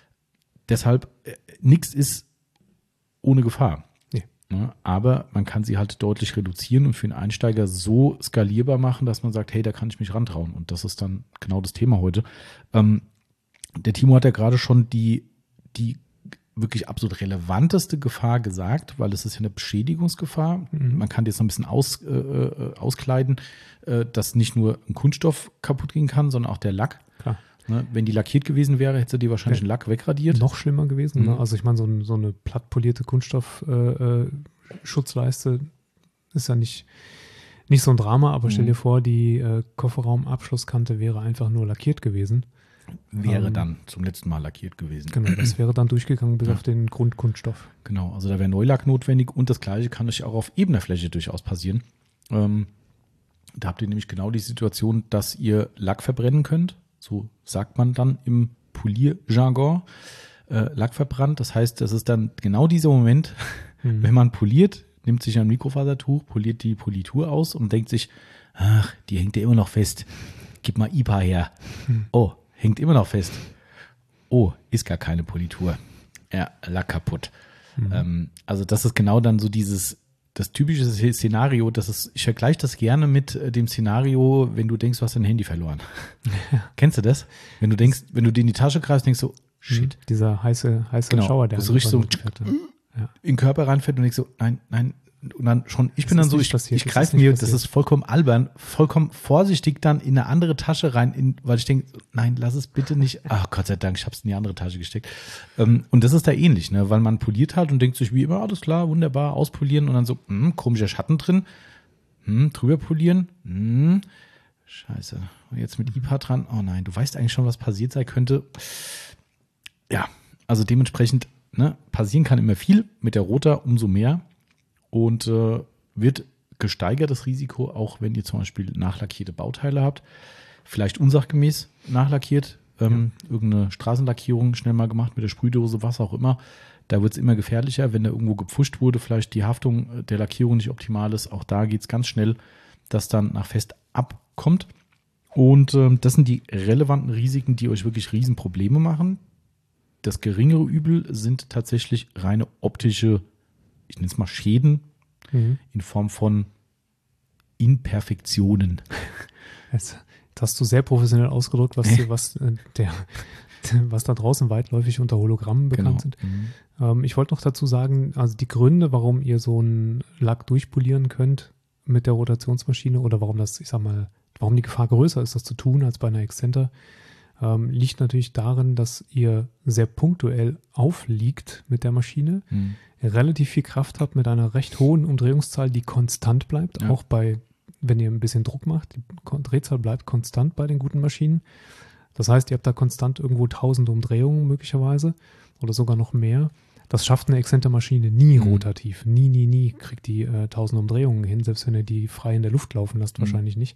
S1: Deshalb, äh, nichts ist ohne Gefahr.
S2: Nee.
S1: Ja, aber man kann sie halt deutlich reduzieren und für einen Einsteiger so skalierbar machen, dass man sagt, hey, da kann ich mich rantrauen. Und das ist dann genau das Thema heute. Ähm, der Timo hat ja gerade schon die, die wirklich absolut relevanteste Gefahr gesagt, weil es ist ja eine Beschädigungsgefahr. Mhm. Man kann die jetzt noch ein bisschen aus, äh, auskleiden, äh, dass nicht nur ein Kunststoff kaputt gehen kann, sondern auch der Lack.
S2: Klar.
S1: Ne, wenn die lackiert gewesen wäre, hätte die wahrscheinlich ja. den Lack wegradiert.
S2: Noch schlimmer gewesen.
S1: Mhm.
S2: Ne? Also ich meine, so, ein, so eine plattpolierte Kunststoff-Schutzleiste äh, äh, ist ja nicht, nicht so ein Drama, aber mhm. stell dir vor, die äh, Kofferraumabschlusskante wäre einfach nur lackiert gewesen.
S1: Wäre
S2: ähm,
S1: dann zum letzten Mal lackiert gewesen.
S2: Genau, das wäre dann durchgegangen bis ja. auf den Grundkunststoff.
S1: Genau, also da wäre Neulack notwendig und das Gleiche kann euch auch auf ebener Fläche durchaus passieren. Ähm, da habt ihr nämlich genau die Situation, dass ihr Lack verbrennen könnt. So sagt man dann im Polierjargon, äh, Lack verbrannt. Das heißt, das ist dann genau dieser Moment, mhm. wenn man poliert, nimmt sich ein Mikrofasertuch, poliert die Politur aus und denkt sich, ach, die hängt ja immer noch fest. Gib mal I P A her. Mhm. Oh, hängt immer noch fest. Oh, ist gar keine Politur. Ja, Lack kaputt. Mhm. Ähm, also das ist genau dann so dieses, das typische Szenario, das ist, ich vergleiche das gerne mit dem Szenario, wenn du denkst, du hast dein Handy verloren. Ja. Kennst du das? Wenn du denkst, wenn du dir in die Tasche greifst, denkst du, shit.
S2: Dieser heiße, heiße
S1: genau.
S2: Schauer, der
S1: so richtig so ja. in den Körper reinfällt und denkst so, nein, nein, und dann schon, ich das bin dann so, ich, ich greife mir, passiert. Das ist vollkommen albern, vollkommen vorsichtig dann in eine andere Tasche rein, in, weil ich denke, nein, lass es bitte nicht, ach Gott sei Dank, ich habe es in die andere Tasche gesteckt. Ähm, und das ist da ähnlich, ne, weil man poliert halt und denkt sich wie immer, alles klar, wunderbar, auspolieren und dann so, hm, komischer Schatten drin, hm, drüber polieren, hm, scheiße, und jetzt mit I P A dran, oh nein, du weißt eigentlich schon, was passiert sein könnte. Ja, also dementsprechend, ne, passieren kann immer viel, mit der Rota umso mehr. Und äh, wird gesteigertes Risiko, auch wenn ihr zum Beispiel nachlackierte Bauteile habt, vielleicht unsachgemäß nachlackiert, ähm, ja. irgendeine Straßenlackierung schnell mal gemacht mit der Sprühdose, was auch immer. Da wird es immer gefährlicher, wenn da irgendwo gepfuscht wurde, vielleicht die Haftung der Lackierung nicht optimal ist. Auch da geht es ganz schnell, dass dann nach Fest abkommt. Und äh, das sind die relevanten Risiken, die euch wirklich Riesenprobleme machen. Das geringere Übel sind tatsächlich reine optische, ich nenne es mal Schäden, mhm. in Form von Imperfektionen.
S2: Jetzt hast du sehr professionell ausgedrückt, was, was, äh, der, was da draußen weitläufig unter Hologrammen bekannt genau. sind. Mhm. Ähm, ich wollte noch dazu sagen, also die Gründe, warum ihr so einen Lack durchpolieren könnt mit der Rotationsmaschine oder warum das, ich sag mal, warum die Gefahr größer ist, das zu tun als bei einer Exzenter, ähm, liegt natürlich darin, dass ihr sehr punktuell aufliegt mit der Maschine, mhm. relativ viel Kraft habt mit einer recht hohen Umdrehungszahl, die konstant bleibt, ja. auch bei, wenn ihr ein bisschen Druck macht, die Drehzahl bleibt konstant bei den guten Maschinen. Das heißt, ihr habt da konstant irgendwo tausende Umdrehungen möglicherweise oder sogar noch mehr. Das schafft eine Exzenter-Maschine nie mhm. rotativ. Nie, nie, nie kriegt die äh, tausende Umdrehungen hin, selbst wenn ihr die frei in der Luft laufen lasst, mhm. wahrscheinlich nicht.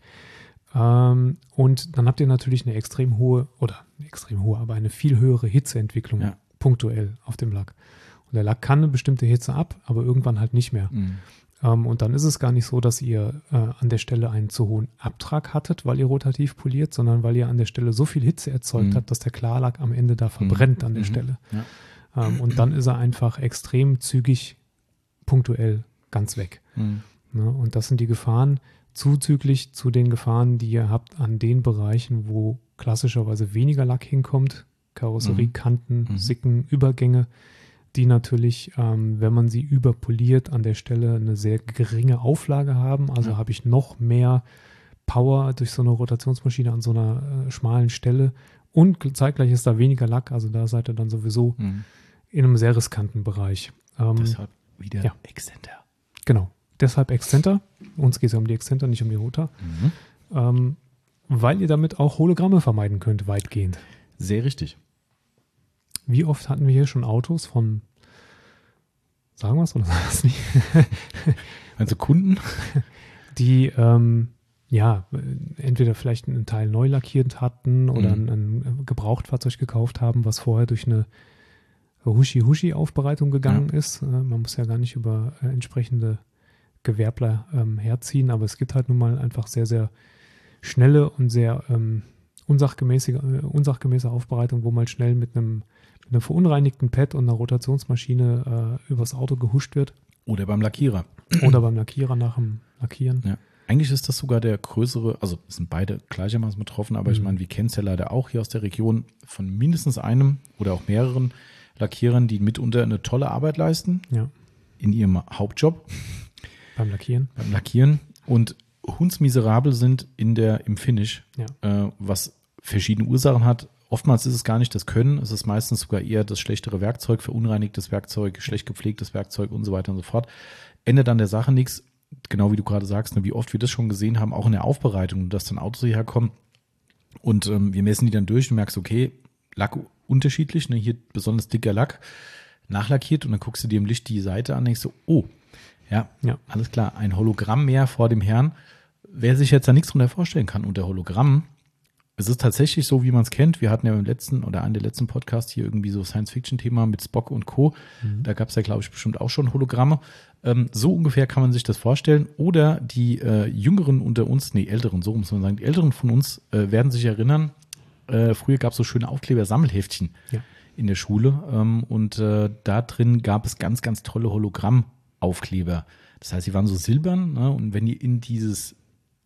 S2: Ähm, und dann habt ihr natürlich eine extrem hohe, oder eine extrem hohe, aber eine viel höhere Hitzeentwicklung ja. punktuell auf dem Lack. Der Lack kann eine bestimmte Hitze ab, aber irgendwann halt nicht mehr. Mhm. Ähm, und dann ist es gar nicht so, dass ihr äh, an der Stelle einen zu hohen Abtrag hattet, weil ihr rotativ poliert, sondern weil ihr an der Stelle so viel Hitze erzeugt mhm. habt, dass der Klarlack am Ende da verbrennt mhm. an der mhm. Stelle. Ja. Ähm, und dann ist er einfach extrem zügig, punktuell ganz weg. Mhm. Ne? Und das sind die Gefahren, zuzüglich zu den Gefahren, die ihr habt an den Bereichen, wo klassischerweise weniger Lack hinkommt, Karosseriekanten, mhm. Sicken, Übergänge, die natürlich, ähm, wenn man sie überpoliert, an der Stelle eine sehr geringe Auflage haben. Also ja. habe ich noch mehr Power durch so eine Rotationsmaschine an so einer äh, schmalen Stelle und zeitgleich ist da weniger Lack. Also da seid ihr dann sowieso mhm. in einem sehr riskanten Bereich. Ähm,
S1: Deshalb wieder ja. Exzenter.
S2: Genau, deshalb Exzenter. Uns geht es ja um die Exzenter, nicht um die Rota. Mhm. Ähm, weil ihr damit auch Hologramme vermeiden könnt, weitgehend.
S1: Sehr richtig.
S2: Wie oft hatten wir hier schon Autos von, sagen wir es oder sagen wir es nicht?
S1: Also Kunden?
S2: Die ähm, ja, entweder vielleicht einen Teil neu lackiert hatten oder mhm. ein, ein Gebrauchtfahrzeug gekauft haben, was vorher durch eine Huschi-Huschi-Aufbereitung gegangen ja. ist. Man muss ja gar nicht über äh, entsprechende Gewerbler ähm, herziehen, aber es gibt halt nun mal einfach sehr, sehr schnelle und sehr ähm, unsachgemäße, äh, unsachgemäße Aufbereitung, wo mal schnell mit einem, mit einem verunreinigten Pad und einer Rotationsmaschine äh, übers Auto gehuscht wird.
S1: Oder beim Lackierer.
S2: Oder beim Lackierer nach dem Lackieren.
S1: Ja. Eigentlich ist das sogar der größere, also sind beide gleichermaßen betroffen, aber mhm. ich meine, wir kennen es ja leider auch hier aus der Region von mindestens einem oder auch mehreren Lackierern, die mitunter eine tolle Arbeit leisten
S2: ja.
S1: in ihrem Hauptjob.
S2: Beim Lackieren.
S1: Beim Lackieren und hundsmiserabel sind in der, im Finish,
S2: ja.
S1: äh, was verschiedene Ursachen hat. Oftmals ist es gar nicht das Können, es ist meistens sogar eher das schlechtere Werkzeug, verunreinigtes Werkzeug, schlecht gepflegtes Werkzeug und so weiter und so fort. Ändert an der Sache nichts. Genau wie du gerade sagst, ne, wie oft wir das schon gesehen haben, auch in der Aufbereitung, dass dann Autos hierher kommen und ähm, wir messen die dann durch und merkst, okay, Lack unterschiedlich, ne, hier besonders dicker Lack, nachlackiert und dann guckst du dir im Licht die Seite an und denkst so, oh, ja,
S2: ja,
S1: alles klar, ein Hologramm mehr vor dem Herrn. Wer sich jetzt da nichts drunter vorstellen kann unter Hologramm, es ist tatsächlich so, wie man es kennt. Wir hatten ja im letzten oder einem der letzten Podcasts hier irgendwie so Science-Fiction-Thema mit Spock und Co. Mhm. Da gab es ja, glaube ich, bestimmt auch schon Hologramme. Ähm, so ungefähr kann man sich das vorstellen. Oder die äh, Jüngeren unter uns, nee, Älteren, so muss man sagen, die Älteren von uns äh, werden sich erinnern, äh, früher gab es so schöne Aufkleber-Sammelheftchen
S2: ja. in
S1: der Schule. Ähm, und äh, da drin gab es ganz, ganz tolle Hologramm-Aufkleber. Das heißt, sie waren so silbern, ne? Und wenn ihr in dieses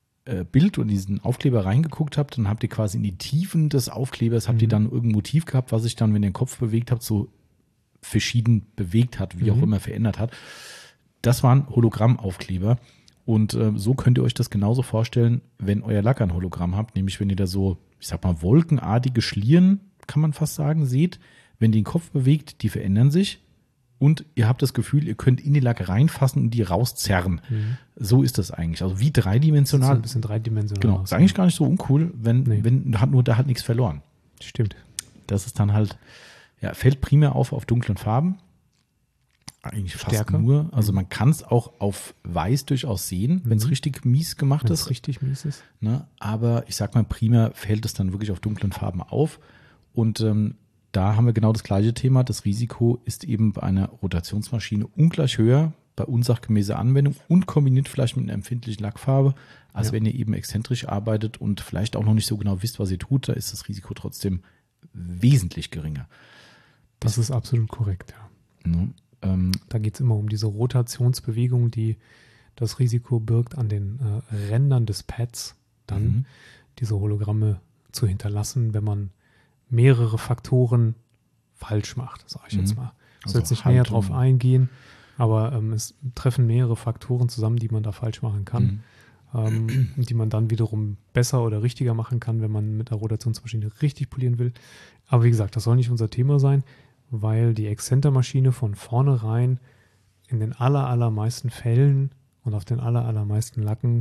S1: Bild und diesen Aufkleber reingeguckt habt, dann habt ihr quasi in die Tiefen des Aufklebers, habt mhm. ihr dann irgendein Motiv gehabt, was sich dann, wenn ihr den Kopf bewegt habt, so verschieden bewegt hat, wie mhm. auch immer verändert hat. Das waren Hologrammaufkleber und äh, so könnt ihr euch das genauso vorstellen, wenn euer Lack ein Hologramm habt, nämlich wenn ihr da so, ich sag mal, wolkenartige Schlieren, kann man fast sagen, seht, wenn ihr den Kopf bewegt, die verändern sich. Und ihr habt das Gefühl, ihr könnt in die Lack reinfassen und die rauszerren. Mhm. So ist das eigentlich. Also wie dreidimensional.
S2: Das ist ein bisschen dreidimensional.
S1: Genau. Ist eigentlich gar nicht so uncool, wenn, nee. wenn hat nur da hat nichts verloren.
S2: Stimmt.
S1: Das ist dann halt, ja, fällt primär auf auf dunklen Farben. Eigentlich fast
S2: Stärker.
S1: nur. Also man kann es auch auf weiß durchaus sehen, wenn es mhm. richtig mies gemacht
S2: Wenn's
S1: ist.
S2: Wenn es richtig mies ist.
S1: Ne? Aber ich sag mal, primär fällt es dann wirklich auf dunklen Farben auf. Und ähm, da haben wir genau das gleiche Thema. Das Risiko ist eben bei einer Rotationsmaschine ungleich höher, bei unsachgemäßer Anwendung und kombiniert vielleicht mit einer empfindlichen Lackfarbe, als ja. wenn ihr eben exzentrisch arbeitet und vielleicht auch noch nicht so genau wisst, was ihr tut. Da ist das Risiko trotzdem wesentlich geringer.
S2: Das, das ist absolut korrekt, ja.
S1: Ne, ähm,
S2: da geht es immer um diese Rotationsbewegung, die das Risiko birgt, an den äh, Rändern des Pads dann mhm. diese Hologramme zu hinterlassen, wenn man mehrere Faktoren falsch macht, sage ich mhm. jetzt mal. Ich soll
S1: also
S2: jetzt nicht näher drauf eingehen, aber ähm, es treffen mehrere Faktoren zusammen, die man da falsch machen kann, mhm. ähm, die man dann wiederum besser oder richtiger machen kann, wenn man mit einer Rotationsmaschine richtig polieren will. Aber wie gesagt, das soll nicht unser Thema sein, weil die Exzentermaschine von vornherein in den aller, allermeisten Fällen und auf den aller, allermeisten Lacken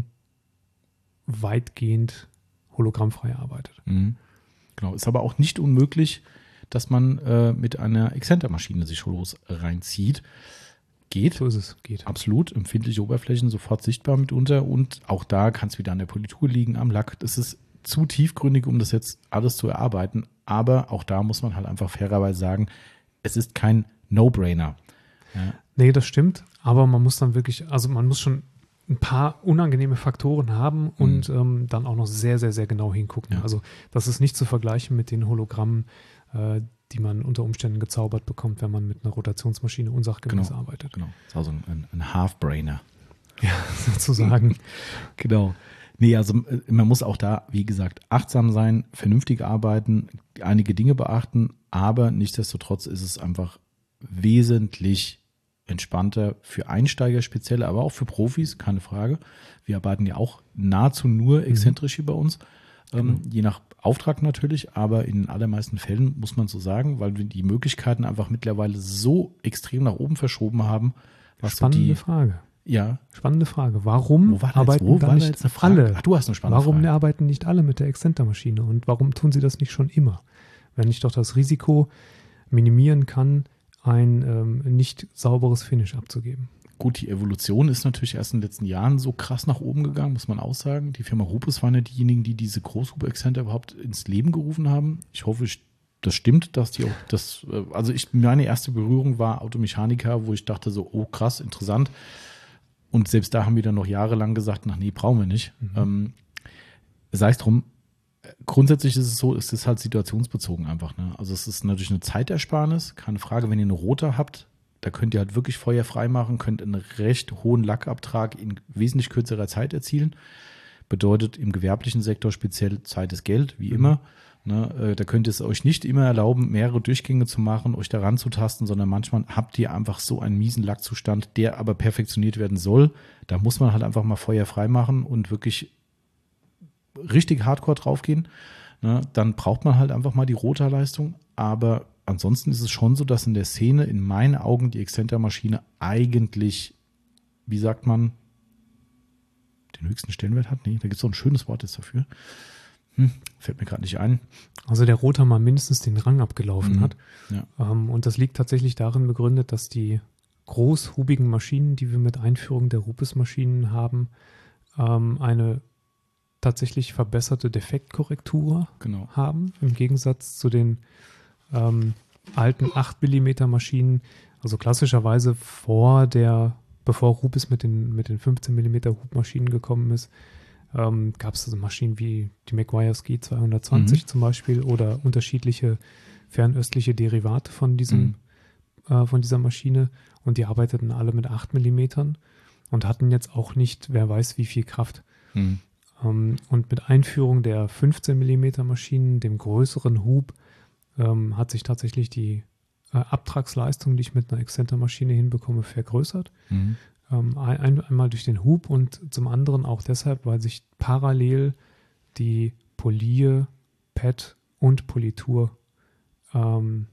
S2: weitgehend hologrammfrei arbeitet.
S1: Mhm. Genau, ist aber auch nicht unmöglich, dass man äh, mit einer Exzentermaschine sich Holos reinzieht. Geht.
S2: So ist es, geht.
S1: Absolut, empfindliche Oberflächen sofort sichtbar mitunter und auch da kann es wieder an der Politur liegen, am Lack. Das ist zu tiefgründig, um das jetzt alles zu erarbeiten, aber auch da muss man halt einfach fairerweise sagen, es ist kein No-Brainer. Ja.
S2: Nee, das stimmt, aber man muss dann wirklich, also man muss schon ein paar unangenehme Faktoren haben und mhm. ähm, dann auch noch sehr, sehr, sehr genau hingucken.
S1: Ja.
S2: Also das ist nicht zu vergleichen mit den Hologrammen, äh, die man unter Umständen gezaubert bekommt, wenn man mit einer Rotationsmaschine unsachgemäß
S1: genau.
S2: arbeitet.
S1: Genau, das ist also ein, ein Half-Brainer.
S2: Ja, sozusagen.
S1: Genau. Nee, also man muss auch da, wie gesagt, achtsam sein, vernünftig arbeiten, einige Dinge beachten, aber nichtsdestotrotz ist es einfach wesentlich entspannter für Einsteiger speziell, aber auch für Profis, keine Frage. Wir arbeiten ja auch nahezu nur exzentrisch hier bei uns, ähm, genau. je nach Auftrag natürlich, aber in den allermeisten Fällen muss man so sagen, weil wir die Möglichkeiten einfach mittlerweile so extrem nach oben verschoben haben. Was
S2: Spannende
S1: so die,
S2: Frage.
S1: Ja.
S2: Spannende Frage. Warum
S1: wo war
S2: arbeiten
S1: jetzt, wo
S2: dann
S1: war
S2: nicht
S1: jetzt eine Frage?
S2: alle?
S1: Ach, du hast eine spannende
S2: Warum
S1: Frage.
S2: arbeiten nicht alle mit der Exzentermaschine und warum tun sie das nicht schon immer? Wenn ich doch das Risiko minimieren kann, ein ähm, nicht sauberes Finish abzugeben.
S1: gut, die Evolution ist natürlich erst in den letzten Jahren so krass nach oben gegangen, muss man auch sagen. Die Firma Rupes waren ja diejenigen, die diese Großhub-Exzenter überhaupt ins Leben gerufen haben. Ich hoffe, ich, das stimmt, dass die auch das, also ich, meine erste Berührung war Automechaniker, wo ich dachte so, oh krass, interessant. Und selbst da haben wir dann noch jahrelang gesagt, ach nee, brauchen wir nicht. Mhm. Ähm, sei es drum, grundsätzlich ist es so, es ist halt situationsbezogen einfach. Ne? Also es ist natürlich eine Zeitersparnis, keine Frage, wenn ihr eine Rotor habt, da könnt ihr halt wirklich Feuer frei machen, könnt einen recht hohen Lackabtrag in wesentlich kürzerer Zeit erzielen. Bedeutet im gewerblichen Sektor speziell Zeit ist Geld, wie mhm. immer. Ne, da könnt ihr es euch nicht immer erlauben, mehrere Durchgänge zu machen, euch da ranzutasten, sondern manchmal habt ihr einfach so einen miesen Lackzustand, der aber perfektioniert werden soll. Da muss man halt einfach mal Feuer frei machen und wirklich richtig hardcore draufgehen. Ne, dann braucht man halt einfach mal die Rotorleistung. Aber ansonsten ist es schon so, dass in der Szene in meinen Augen die Exzentermaschine eigentlich, wie sagt man, den höchsten Stellenwert hat. Nee, da gibt es so ein schönes Wort jetzt dafür. Hm, fällt mir gerade nicht ein.
S2: Also der Rotor mal mindestens den Rang abgelaufen
S1: Mhm.
S2: hat.
S1: Ja.
S2: Ähm, und das liegt tatsächlich darin begründet, dass die großhubigen Maschinen, die wir mit Einführung der Rupes-Maschinen haben, ähm, eine tatsächlich verbesserte Defektkorrektur
S1: Genau.
S2: haben, im Gegensatz zu den ähm, alten acht Millimeter Maschinen, also klassischerweise vor der, bevor Rupes mit den, mit den fünfzehn Millimeter Hubmaschinen gekommen ist, ähm, gab es also Maschinen wie die Meguiar's G zweihundertzwanzig
S1: Mhm.
S2: zum Beispiel oder unterschiedliche fernöstliche Derivate von diesem,
S1: Mhm.
S2: äh, von dieser Maschine, und die arbeiteten alle mit acht Millimetern und hatten jetzt auch nicht, wer weiß wie viel Kraft.
S1: Mhm.
S2: Ähm, und mit Einführung der fünfzehn Millimeter Maschinen, dem größeren Hub, ähm, hat sich tatsächlich die äh, Abtragsleistung, die ich mit einer Exzentermaschine hinbekomme, vergrößert.
S1: Mhm.
S2: Ähm, ein, einmal durch den Hub und zum anderen auch deshalb, weil sich parallel die Polier, Pad und Politur ähm,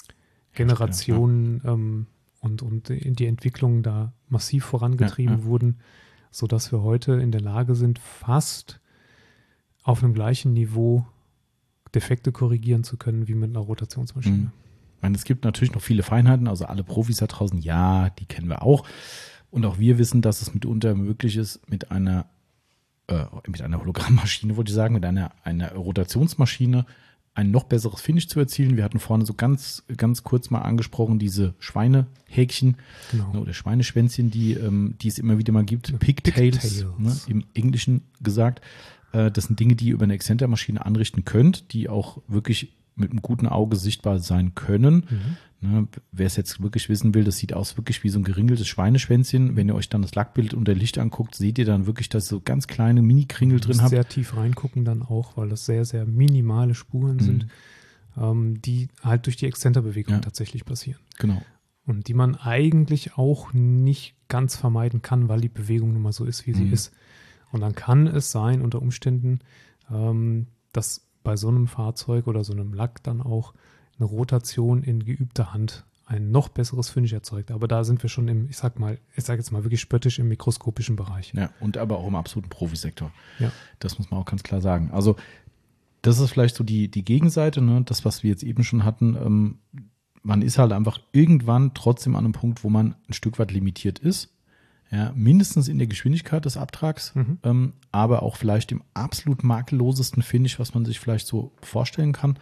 S2: Generationen ähm, und, und die Entwicklung da massiv vorangetrieben
S1: Ja, ja.
S2: wurden, sodass wir heute in der Lage sind, fast auf einem gleichen Niveau Defekte korrigieren zu können wie mit einer Rotationsmaschine.
S1: Mhm. Ich meine, es gibt natürlich noch viele Feinheiten, also alle Profis da draußen, ja, die kennen wir auch. Und auch wir wissen, dass es mitunter möglich ist, mit einer, äh, mit einer Hologrammmaschine, wollte ich sagen, mit einer, einer Rotationsmaschine ein noch besseres Finish zu erzielen. Wir hatten vorne so ganz, ganz kurz mal angesprochen, diese Schweinehäkchen
S2: Genau.
S1: ne, oder Schweineschwänzchen, die, ähm, die es immer wieder mal gibt. Pigtails,
S2: Pigtails.
S1: ne, im Englischen gesagt. Äh, das sind Dinge, die ihr über eine Exzentermaschine anrichten könnt, die auch wirklich mit einem guten Auge sichtbar sein können.
S2: Mhm.
S1: Ne, wer es jetzt wirklich wissen will, das sieht aus wirklich wie so ein geringeltes Schweineschwänzchen. Wenn ihr euch dann das Lackbild unter Licht anguckt, seht ihr dann wirklich, dass ihr so ganz kleine Mini-Kringel drin habt.
S2: Sehr tief reingucken dann auch, weil das sehr, sehr minimale Spuren
S1: Mhm.
S2: sind, ähm, die halt durch die Exzenterbewegung
S1: Ja.
S2: tatsächlich passieren.
S1: Genau.
S2: Und die man eigentlich auch nicht ganz vermeiden kann, weil die Bewegung nun mal so ist, wie sie
S1: Mhm.
S2: ist. Und dann kann es sein, unter Umständen, ähm, dass bei so einem Fahrzeug oder so einem Lack dann auch eine Rotation in geübter Hand ein noch besseres Finish erzeugt. Aber da sind wir schon im, ich sag mal, ich sage jetzt mal wirklich spöttisch, im mikroskopischen Bereich.
S1: Ja, und aber auch im absoluten Profisektor.
S2: Ja.
S1: Das muss man auch ganz klar sagen. Also das ist vielleicht so die, die Gegenseite, ne? Das, was wir jetzt eben schon hatten. Ähm, man ist halt einfach irgendwann trotzdem an einem Punkt, wo man ein Stück weit limitiert ist. Ja, mindestens in der Geschwindigkeit des Abtrags,
S2: Mhm.
S1: ähm, aber auch vielleicht im absolut makellosesten Finish, was man sich vielleicht so vorstellen kann.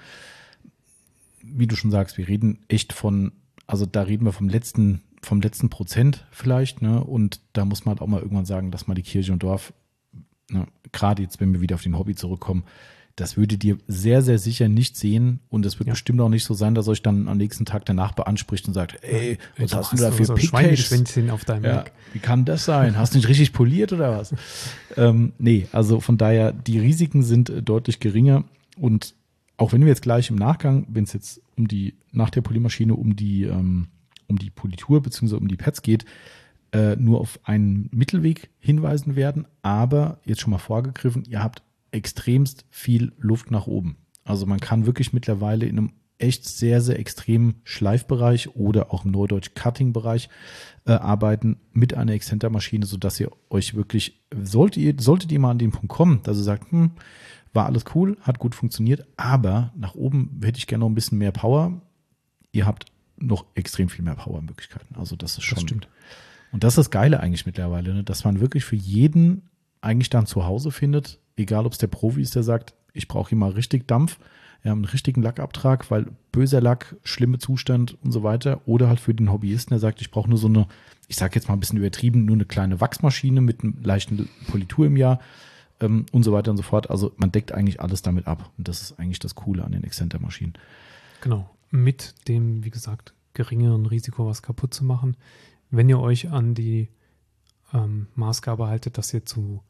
S1: Wie du schon sagst, wir reden echt von, also da reden wir vom letzten, vom letzten Prozent vielleicht, ne? Und da muss man halt auch mal irgendwann sagen, dass mal die Kirche und Dorf, ne? Gerade jetzt, wenn wir wieder auf den Hobby zurückkommen, das würdet ihr sehr, sehr sicher nicht sehen, und es wird
S2: Ja.
S1: bestimmt auch nicht so sein, dass euch dann am nächsten Tag der Nachbar anspricht und sagt, ey, was
S2: du
S1: hast du da
S2: so-
S1: für
S2: so
S1: Pigtails?
S2: Schweineschwänzchen auf deinem
S1: Ja,
S2: Lack.
S1: wie kann das sein? Hast du nicht richtig poliert oder was? ähm, nee, also von daher, die Risiken sind äh, deutlich geringer, und auch wenn wir jetzt gleich im Nachgang, wenn es jetzt um die, nach der Poliermaschine um die, ähm, um die Politur bzw. um die Pads geht, äh, nur auf einen Mittelweg hinweisen werden, aber jetzt schon mal vorgegriffen, ihr habt extremst viel Luft nach oben. Also man kann wirklich mittlerweile in einem echt sehr, sehr extremen Schleifbereich oder auch im Neudeutsch Cutting-Bereich äh, arbeiten mit einer Exzentermaschine, sodass ihr euch wirklich, solltet ihr, solltet ihr mal an den Punkt kommen, dass ihr sagt, hm, war alles cool, hat gut funktioniert, aber nach oben hätte ich gerne noch ein bisschen mehr Power. Ihr habt noch extrem viel mehr Power-Möglichkeiten. Also das ist schon,
S2: Das stimmt.
S1: Und das ist das Geile eigentlich mittlerweile, ne? Dass man wirklich für jeden eigentlich dann zu Hause findet, egal ob es der Profi ist, der sagt, ich brauche hier mal richtig Dampf, ja, einen richtigen Lackabtrag, weil böser Lack, schlimme Zustand und so weiter. Oder halt für den Hobbyisten, der sagt, ich brauche nur so eine, ich sage jetzt mal ein bisschen übertrieben, nur eine kleine Wachsmaschine mit einer leichten Politur im Jahr ähm, und so weiter und so fort. Also man deckt eigentlich alles damit ab. Und das ist eigentlich das Coole an den Exzenter-Maschinen.
S2: Genau, mit dem, wie gesagt, geringeren Risiko, was kaputt zu machen. Wenn ihr euch an die ähm, Maßgabe haltet, dass ihr zu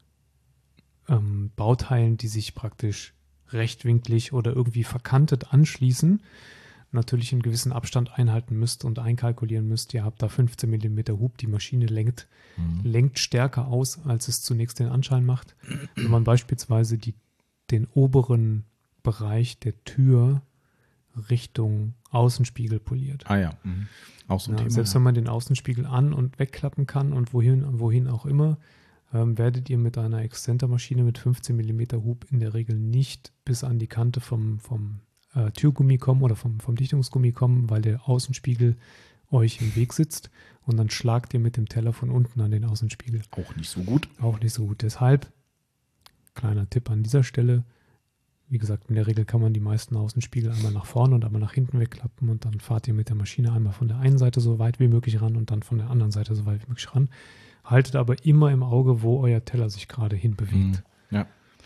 S2: ähm, Bauteilen, die sich praktisch rechtwinklig oder irgendwie verkantet anschließen, natürlich einen gewissen Abstand einhalten müsst und einkalkulieren müsst. Ihr habt da fünfzehn Millimeter Hub, die Maschine lenkt, mhm. lenkt stärker aus, als es zunächst den Anschein macht. Wenn man beispielsweise die, den oberen Bereich der Tür Richtung Außenspiegel poliert.
S1: Ah ja, mhm. Auch so ein
S2: ja,
S1: Thema.
S2: Selbst
S1: ja.
S2: wenn man den Außenspiegel an- und wegklappen kann und wohin, wohin auch immer, ähm, werdet ihr mit einer Exzentermaschine mit fünfzehn Millimeter Hub in der Regel nicht bis an die Kante vom, vom äh, Türgummi kommen oder vom, vom Dichtungsgummi kommen, weil der Außenspiegel euch im Weg sitzt und dann schlagt ihr mit dem Teller von unten an den Außenspiegel.
S1: Auch nicht so gut.
S2: Auch nicht so gut. Deshalb, kleiner Tipp an dieser Stelle, wie gesagt, in der Regel kann man die meisten Außenspiegel einmal nach vorne und einmal nach hinten wegklappen und dann fahrt ihr mit der Maschine einmal von der einen Seite so weit wie möglich ran und dann von der anderen Seite so weit wie möglich ran. Haltet aber immer im Auge, wo euer Teller sich gerade hinbewegt.
S1: Ja,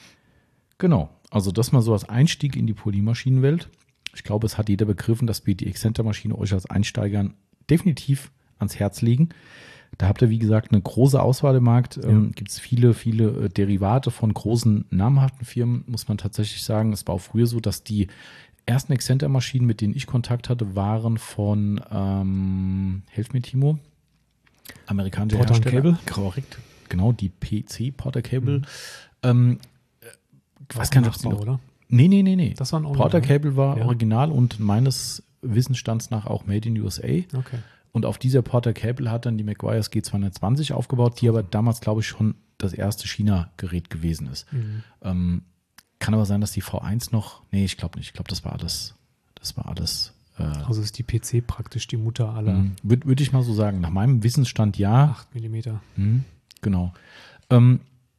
S1: genau. Also das mal so als Einstieg in die Polymaschinenwelt. Ich glaube, es hat jeder begriffen, dass wir die Exzenter-Maschine euch als Einsteigern definitiv ans Herz legen. Da habt ihr, wie gesagt, eine große Auswahl im Markt. Ja. Ähm, gibt es viele, viele äh, Derivate von großen, namhaften Firmen, muss man tatsächlich sagen. Es war auch früher so, dass die ersten Exzenter-Maschinen, mit denen ich Kontakt hatte, waren von, ähm, helf mir Timo, amerikanische
S2: Porter
S1: Hersteller.
S2: Cable.
S1: Korrekt, genau, die P C Porter Cable.
S2: Mhm.
S1: Ähm, ich weiß gar nicht, ob
S2: Nachbau, oder?
S1: Nee, nee, nee, nee.
S2: Das war ein
S1: Porter Cable war
S2: ja.
S1: original und meines Wissensstands nach auch made in U S A.
S2: Okay.
S1: Und auf dieser Porter Cable hat dann die Meguiar's G zweihundertzwanzig aufgebaut, die aber damals, glaube ich, schon das erste China-Gerät gewesen ist. Mhm. Ähm, kann aber sein, dass die V eins noch, nee, ich glaube nicht. Ich glaube, das war alles, das war alles. Äh,
S2: also ist die P C praktisch die Mutter aller.
S1: Mhm. Würde würd ich mal so sagen. Nach meinem Wissensstand ja.
S2: acht Millimeter.
S1: Mhm, genau. Ähm,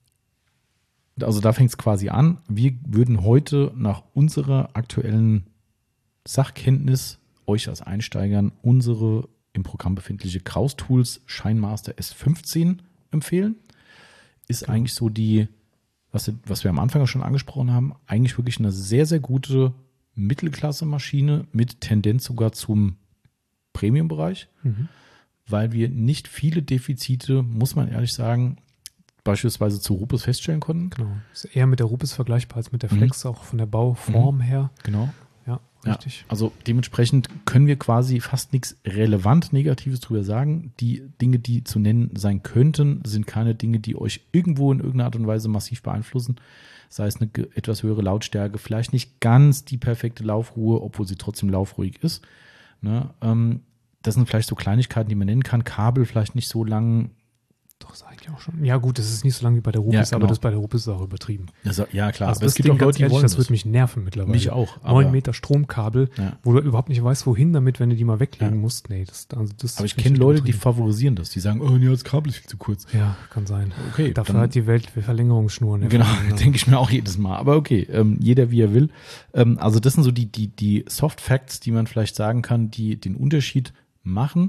S1: also da fängt es quasi an. Wir würden heute nach unserer aktuellen Sachkenntnis euch als Einsteigern unsere im Programm befindliche Kraus Tools Shinemaster S fünfzehn empfehlen. Ist genau. eigentlich so die, was, was wir am Anfang schon angesprochen haben, eigentlich wirklich eine sehr, sehr gute Mittelklasse-Maschine mit Tendenz sogar zum Premium-Bereich, mhm. weil wir nicht viele Defizite, muss man ehrlich sagen, beispielsweise zu Rupes feststellen konnten.
S2: Genau. Ist eher mit der Rupes vergleichbar als mit der Flex, mhm. auch von der Bauform mhm. her.
S1: Genau.
S2: Ja, richtig.
S1: Ja, also dementsprechend können wir quasi fast nichts relevant Negatives drüber sagen. Die Dinge, die zu nennen sein könnten, sind keine Dinge, die euch irgendwo in irgendeiner Art und Weise massiv beeinflussen. Sei es eine etwas höhere Lautstärke, vielleicht nicht ganz die perfekte Laufruhe, obwohl sie trotzdem laufruhig ist. Ne? Ähm, das sind vielleicht so Kleinigkeiten, die man nennen kann. Kabel vielleicht nicht so lang.
S2: Doch, ist eigentlich auch schon. Ja, gut, das ist nicht so lange wie bei der Rupes, ja, genau. aber das bei der Rupes ist auch übertrieben.
S1: Also, ja, klar.
S2: Also aber es gibt auch Leute, die wollen das. Das wird mich nerven mittlerweile.
S1: Mich auch.
S2: Neun Meter Stromkabel,
S1: ja.
S2: wo du überhaupt nicht weißt, wohin damit, wenn du die mal weglegen ja. musst. Nee, das, also das
S1: aber ich kenne Leute, die favorisieren das. Die sagen, oh, nee, das Kabel ist viel zu kurz.
S2: Ja, kann sein.
S1: Okay.
S2: Dafür hat die Welt Verlängerungsschnuren.
S1: Genau, denke ich mir auch jedes Mal. Aber okay, ähm, jeder wie er will. Ähm, also das sind so die, die, die Soft Facts, die man vielleicht sagen kann, die den Unterschied machen.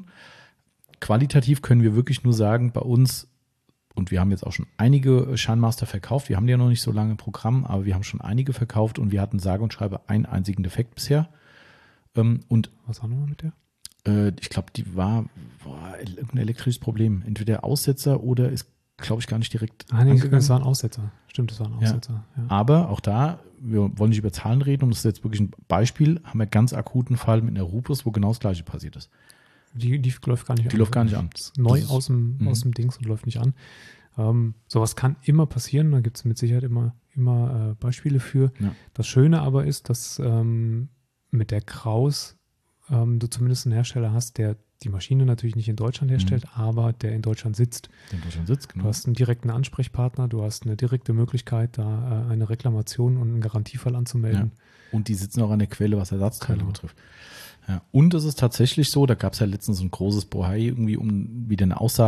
S1: Qualitativ können wir wirklich nur sagen, bei uns, und wir haben jetzt auch schon einige Shinemaster verkauft. Wir haben die ja noch nicht so lange im Programm, aber wir haben schon einige verkauft und wir hatten sage und schreibe einen einzigen Defekt bisher. Ähm, und
S2: was war nochmal mit der?
S1: Äh, ich glaube, die war, war irgendein elektrisches Problem. Entweder Aussetzer oder ist, glaube ich, gar nicht direkt
S2: ah, nee, das war ein Aussetzer. Stimmt, das war ein Aussetzer.
S1: Ja.
S2: Ja.
S1: Aber auch da, wir wollen nicht über Zahlen reden und das ist jetzt wirklich ein Beispiel, haben wir einen ganz akuten Fall mit einer Rupes, wo genau das Gleiche passiert ist.
S2: Die, die läuft gar nicht
S1: die
S2: an.
S1: Die läuft gar nicht an.
S2: Neu ist, aus, dem, aus dem Dings und läuft nicht an. Ähm, sowas kann immer passieren. Da gibt es mit Sicherheit immer, immer äh, Beispiele für.
S1: Ja.
S2: Das Schöne aber ist, dass ähm, mit der Kraus ähm, du zumindest einen Hersteller hast, der die Maschine natürlich nicht in Deutschland herstellt, mhm. aber der in Deutschland sitzt.
S1: Der in Deutschland sitzt, genau.
S2: Du hast einen direkten Ansprechpartner, du hast eine direkte Möglichkeit, da äh, eine Reklamation und einen Garantiefall anzumelden.
S1: Ja. Und die sitzen auch an der Quelle, was Ersatzteile genau. betrifft. Ja. Und es ist tatsächlich so, da gab es ja letztens so ein großes Bohai irgendwie um wieder eine Aussage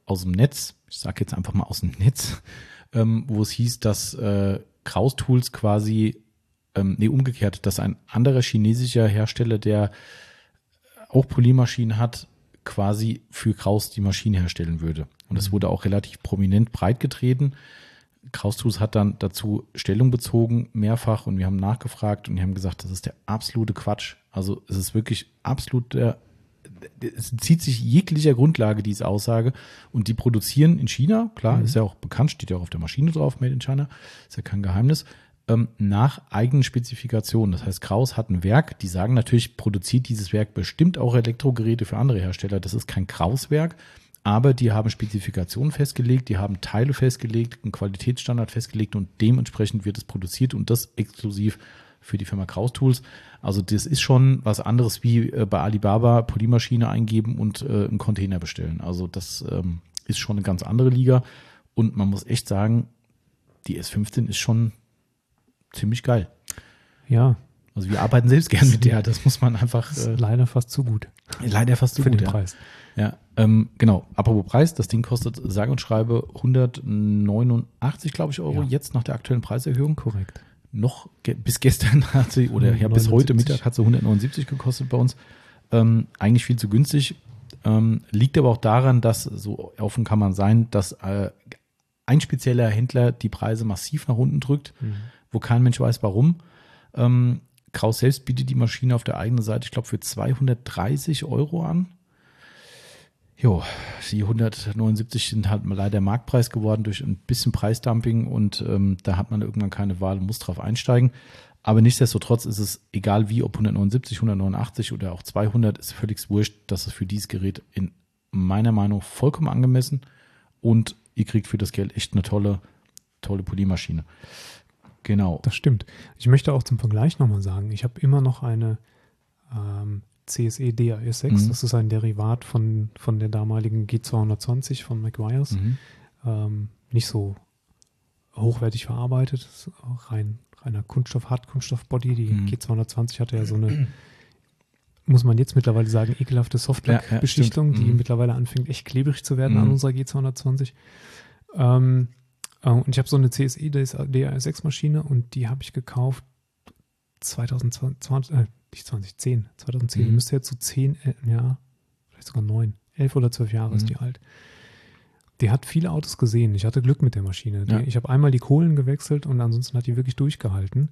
S1: aus dem Netz, ich sage jetzt einfach mal aus dem Netz, ähm, wo es hieß, dass äh, Kraus Tools quasi, ähm, nee, umgekehrt, dass ein anderer chinesischer Hersteller, der auch Poliermaschinen hat, quasi für Kraus die Maschine herstellen würde. Und das wurde auch relativ prominent breitgetreten. Kraus Tools hat dann dazu Stellung bezogen, mehrfach, und wir haben nachgefragt und die haben gesagt, das ist der absolute Quatsch. Also es ist wirklich absolut der, es zieht sich jeglicher Grundlage, diese Aussage, und die produzieren in China, klar, mhm. ist ja auch bekannt, steht ja auch auf der Maschine drauf, Made in China, ist ja kein Geheimnis, ähm, nach eigenen Spezifikationen. Das heißt, Kraus hat ein Werk, die sagen natürlich, produziert dieses Werk bestimmt auch Elektrogeräte für andere Hersteller, das ist kein Kraus-Werk, aber die haben Spezifikationen festgelegt, die haben Teile festgelegt, einen Qualitätsstandard festgelegt und dementsprechend wird es produziert und das exklusiv für die Firma Kraus Tools. Also das ist schon was anderes wie äh, bei Alibaba Poliermaschine eingeben und äh, einen Container bestellen. Also das ähm, ist schon eine ganz andere Liga und man muss echt sagen, die S fünfzehn ist schon ziemlich geil.
S2: Ja.
S1: Also wir arbeiten selbst gern mit der, das muss man einfach.
S2: Äh, leider fast zu gut.
S1: Leider fast zu
S2: für
S1: gut,
S2: den
S1: ja.
S2: Preis.
S1: Ja, ähm, genau. Apropos Preis, das Ding kostet sage und schreibe hundertneunundachtzig, glaube ich, Euro, ja. Jetzt nach der aktuellen Preiserhöhung.
S2: Korrekt.
S1: Noch ge- bis gestern hat sie, oder ja, bis heute Mittag hat sie hundertneunundsiebzig gekostet bei uns. Ähm, eigentlich viel zu günstig. Ähm, liegt aber auch daran, dass, so offen kann man sein, dass äh, ein spezieller Händler die Preise massiv nach unten drückt, mhm. wo kein Mensch weiß, warum. Ähm, Kraus selbst bietet die Maschine auf der eigenen Seite, ich glaube, für zweihundertdreißig Euro an. Jo, die hundertneunundsiebzig sind halt mal leider Marktpreis geworden durch ein bisschen Preisdumping und ähm, da hat man irgendwann keine Wahl und muss drauf einsteigen. Aber nichtsdestotrotz ist es egal wie, ob hundertneunundsiebzig, hundertneunundachtzig oder auch zweihundert, ist völlig wurscht. Das ist für dieses Gerät in meiner Meinung vollkommen angemessen und ihr kriegt für das Geld echt eine tolle, tolle Poliermaschine. Genau.
S2: Das stimmt. Ich möchte auch zum Vergleich nochmal sagen, ich habe immer noch eine ähm, C S E D A S sechs, mhm. das ist ein Derivat von, von der damaligen G zweihundertzwanzig von Meguiar's. Mhm. Ähm, nicht so hochwertig verarbeitet, das ist auch rein, reiner Kunststoff, Hartkunststoff-Body. Die mhm. G zweihundertzwanzig hatte ja so eine, muss man jetzt mittlerweile sagen, ekelhafte Softlack-Beschichtung, ja, ja, die mhm. mittlerweile anfängt echt klebrig zu werden mhm. an unserer G zweihundertzwanzig. Ähm, und ich habe so eine C S E D A S sechs Maschine und die habe ich gekauft zweitausendzwanzig, äh, nicht zweitausendzehn, zweitausendzehn, mhm. die müsste jetzt so zehn, äh, ja, vielleicht sogar neun, elf oder zwölf Jahre mhm. ist die alt. Die hat viele Autos gesehen. Ich hatte Glück mit der Maschine. Die, ja. Ich habe einmal die Kohlen gewechselt und ansonsten hat die wirklich durchgehalten.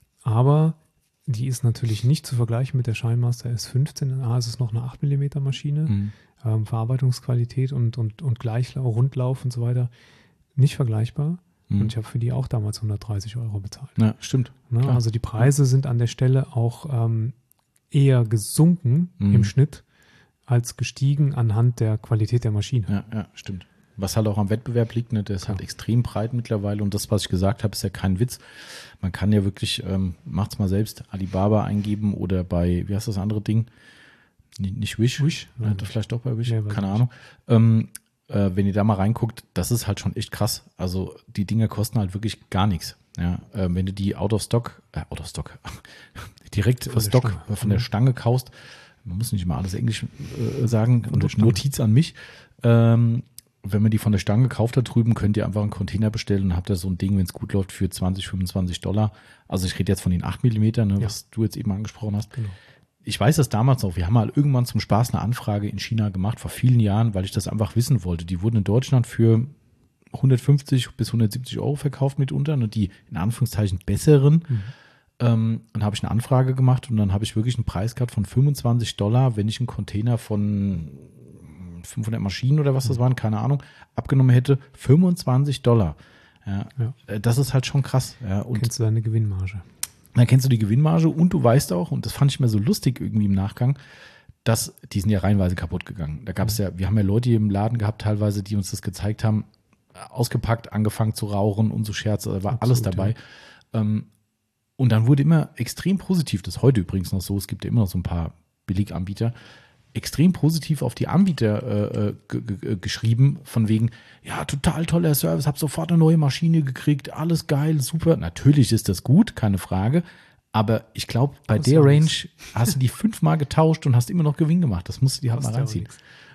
S2: Aber die ist natürlich nicht zu vergleichen mit der Shine S fünfzehn. A, es ist noch eine acht Millimeter Maschine. Mhm. Ähm, Verarbeitungsqualität und, und, und Gleichlauf, Rundlauf und so weiter nicht vergleichbar. Mhm. Und ich habe für die auch damals hundertdreißig Euro bezahlt.
S1: Ja, stimmt.
S2: Ne? Also die Preise sind an der Stelle auch ähm, eher gesunken mhm. im Schnitt als gestiegen anhand der Qualität der Maschine.
S1: Ja, ja, stimmt. Was halt auch am Wettbewerb liegt, ne, der ist halt ja. extrem breit mittlerweile und das, was ich gesagt habe, ist ja kein Witz. Man kann ja wirklich, ähm, macht's mal selbst, Alibaba eingeben oder bei, wie heißt das andere Ding? Nicht, nicht Wish? Wish? Ja, das vielleicht doch bei Wish, ja, keine Ahnung. Ähm, äh, wenn ihr da mal reinguckt, das ist halt schon echt krass. Also die Dinger kosten halt wirklich gar nichts. Ja, äh, wenn du die out of stock, äh, out of stock, direkt von Stock Stange. von der Stange kaufst, man muss nicht immer alles Englisch äh, sagen, und Notiz an mich, ähm, wenn man die von der Stange gekauft hat drüben, könnt ihr einfach einen Container bestellen und habt ihr so ein Ding, wenn es gut läuft, für zwanzig, fünfundzwanzig Dollar. Also ich rede jetzt von den acht Millimeter, ne, ja. was du jetzt eben angesprochen hast. Genau. Ich weiß das damals noch, wir haben mal irgendwann zum Spaß eine Anfrage in China gemacht, vor vielen Jahren, weil ich das einfach wissen wollte. Die wurden in Deutschland für hundertfünfzig bis hundertsiebzig Euro verkauft mitunter, und die in Anführungszeichen besseren. Mhm. Ähm, dann habe ich eine Anfrage gemacht und dann habe ich wirklich einen Preis gehabt von fünfundzwanzig Dollar, wenn ich einen Container von fünfhundert Maschinen oder was das waren, keine Ahnung, abgenommen hätte, fünfundzwanzig Dollar. Ja, ja. Das ist halt schon krass. Ja, und
S2: kennst du deine Gewinnmarge?
S1: Dann kennst du die Gewinnmarge und du weißt auch, und das fand ich mir so lustig irgendwie im Nachgang, dass die sind ja reihenweise kaputt gegangen. Da gab es ja, wir haben ja Leute hier im Laden gehabt teilweise, die uns das gezeigt haben, ausgepackt, angefangen zu rauchen und so Scherze, da war Absolut, alles dabei. Ja. Ähm, und dann wurde immer extrem positiv, das ist heute übrigens noch so, es gibt ja immer noch so ein paar Billiganbieter, extrem positiv auf die Anbieter äh, g- g- geschrieben, von wegen, ja, total toller Service, hab sofort eine neue Maschine gekriegt, alles geil, super. Natürlich ist das gut, keine Frage, aber ich glaube, bei der Range hast du die fünfmal getauscht und hast immer noch Gewinn gemacht. Das musst du dir halt mal reinziehen.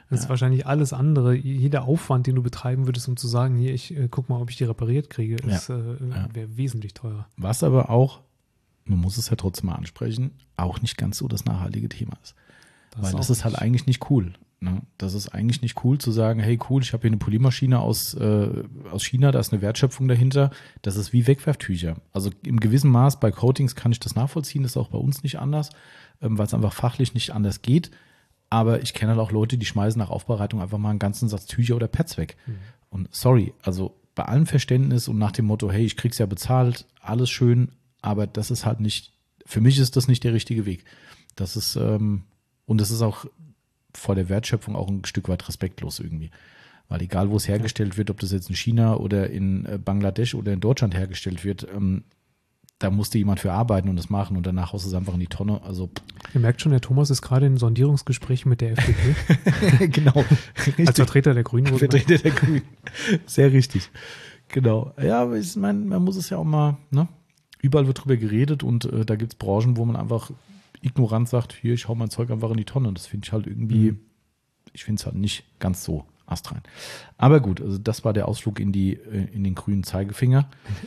S2: Das ist
S1: Ja.
S2: wahrscheinlich alles andere, jeder Aufwand, den du betreiben würdest, um zu sagen, hier, ich äh, guck mal, ob ich die repariert kriege, ist,
S1: Ja.
S2: äh,
S1: Ja.
S2: wäre wesentlich teurer.
S1: Was aber auch, man muss es ja trotzdem mal ansprechen, auch nicht ganz so das nachhaltige Thema ist.
S2: Das
S1: Weil
S2: auch
S1: das ist halt
S2: nicht-
S1: eigentlich nicht cool. Ne? Das ist eigentlich nicht cool zu sagen, hey cool, ich habe hier eine Poliermaschine aus, äh, aus China, da ist eine Wertschöpfung dahinter. Das ist wie Wegwerftücher. Also im gewissen Maß bei Coatings kann ich das nachvollziehen, das ist auch bei uns nicht anders, ähm, weil es einfach fachlich nicht anders geht. Aber ich kenne halt auch Leute, die schmeißen nach Aufbereitung einfach mal einen ganzen Satz Tücher oder Pads weg.
S2: Mhm.
S1: Und sorry, also bei allem Verständnis und nach dem Motto, hey, ich krieg's ja bezahlt, alles schön, aber das ist halt nicht, für mich ist das nicht der richtige Weg. Das ist, ähm, und das ist auch vor der Wertschöpfung auch ein Stück weit respektlos irgendwie. Weil egal, wo es hergestellt wird, ob das jetzt in China oder in äh, Bangladesch oder in Deutschland hergestellt wird, ähm, da musste jemand für arbeiten und das machen und danach haust du es einfach in die Tonne. Also
S2: Ihr merkt schon, der Thomas ist gerade in Sondierungsgesprächen mit der F D P
S1: genau.
S2: als Vertreter der Grünen.
S1: Vertreter der Grünen. Sehr richtig. Genau. Ja, aber ich meine, man muss es ja auch mal, ne? Überall wird drüber geredet und äh, da gibt es Branchen, wo man einfach ignorant sagt, hier, ich hau mein Zeug einfach in die Tonne. Und das finde ich halt irgendwie,
S2: Mhm.
S1: ich finde es halt nicht ganz so astrein. Aber gut, also das war der Ausflug in die, äh, in den grünen Zeigefinger.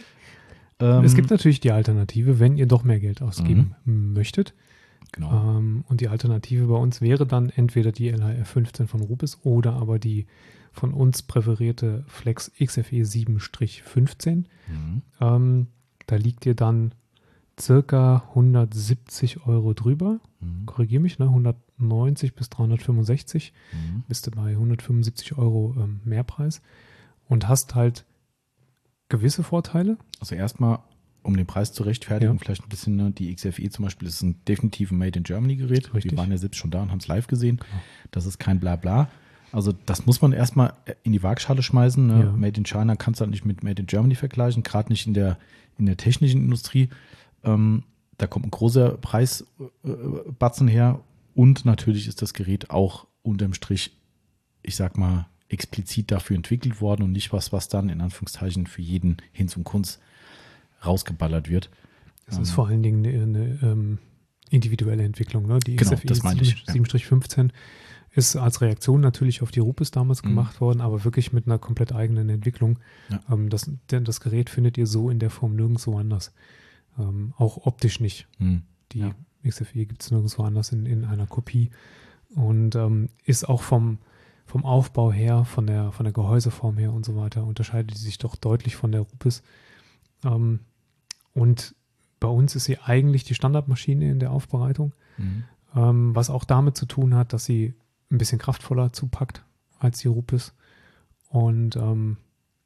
S1: Ähm,
S2: Es gibt natürlich die Alternative, wenn ihr doch mehr Geld ausgeben möchtet.
S1: genau.
S2: Ähm, und die Alternative bei uns wäre dann entweder die L H R fünfzehn von Rupes oder aber die von uns präferierte Flex X F E sieben fünfzehn.
S1: Mhm.
S2: Ähm, da liegt ihr dann circa hundertsiebzig Euro drüber.
S1: Mhm.
S2: Korrigiere mich, ne? hundertneunzig bis dreihundertfünfundsechzig.
S1: Mhm.
S2: Bist du bei hundertfünfundsiebzig Euro ähm, Mehrpreis und hast halt gewisse Vorteile.
S1: Also erstmal, um den Preis zu rechtfertigen,
S2: Ja.
S1: vielleicht ein bisschen, ne, die X F E zum Beispiel ist ein definitiv ein Made in Germany Gerät.
S2: Richtig.
S1: Wir waren ja selbst schon da und haben es live gesehen.
S2: Genau.
S1: Das ist kein Blabla. Also das muss man erstmal in die Waagschale schmeißen. Ne?
S2: Ja.
S1: Made in China kannst du halt nicht mit Made in Germany vergleichen, gerade nicht in der, in der technischen Industrie. Ähm, da kommt ein großer Preisbatzen her und natürlich ist das Gerät auch unterm Strich, ich sag mal, explizit dafür entwickelt worden und nicht was, was dann in Anführungszeichen für jeden hin zum Kunst rausgeballert wird.
S2: Das ist
S1: Ähm,
S2: vor allen Dingen eine, eine ähm, individuelle Entwicklung. Ne? Die
S1: Genau,
S2: X F E
S1: das meinte ich, ja.
S2: sieben fünfzehn ist als Reaktion natürlich auf die Rupes damals
S1: Mhm.
S2: gemacht worden, aber wirklich mit einer komplett eigenen Entwicklung.
S1: Ja.
S2: Ähm, das, denn das Gerät findet ihr so in der Form nirgendwo anders. Ähm, auch optisch nicht.
S1: hm,
S2: Die
S1: Ja.
S2: X F E gibt es nirgendwo anders in, in einer Kopie und ähm, ist auch vom, vom Aufbau her, von der, von der Gehäuseform her und so weiter, unterscheidet sie sich doch deutlich von der Rupes. Ähm, und bei uns ist sie eigentlich die Standardmaschine in der Aufbereitung,
S1: mhm.
S2: ähm, was auch damit zu tun hat, dass sie ein bisschen kraftvoller zupackt als die Rupes. Und ähm,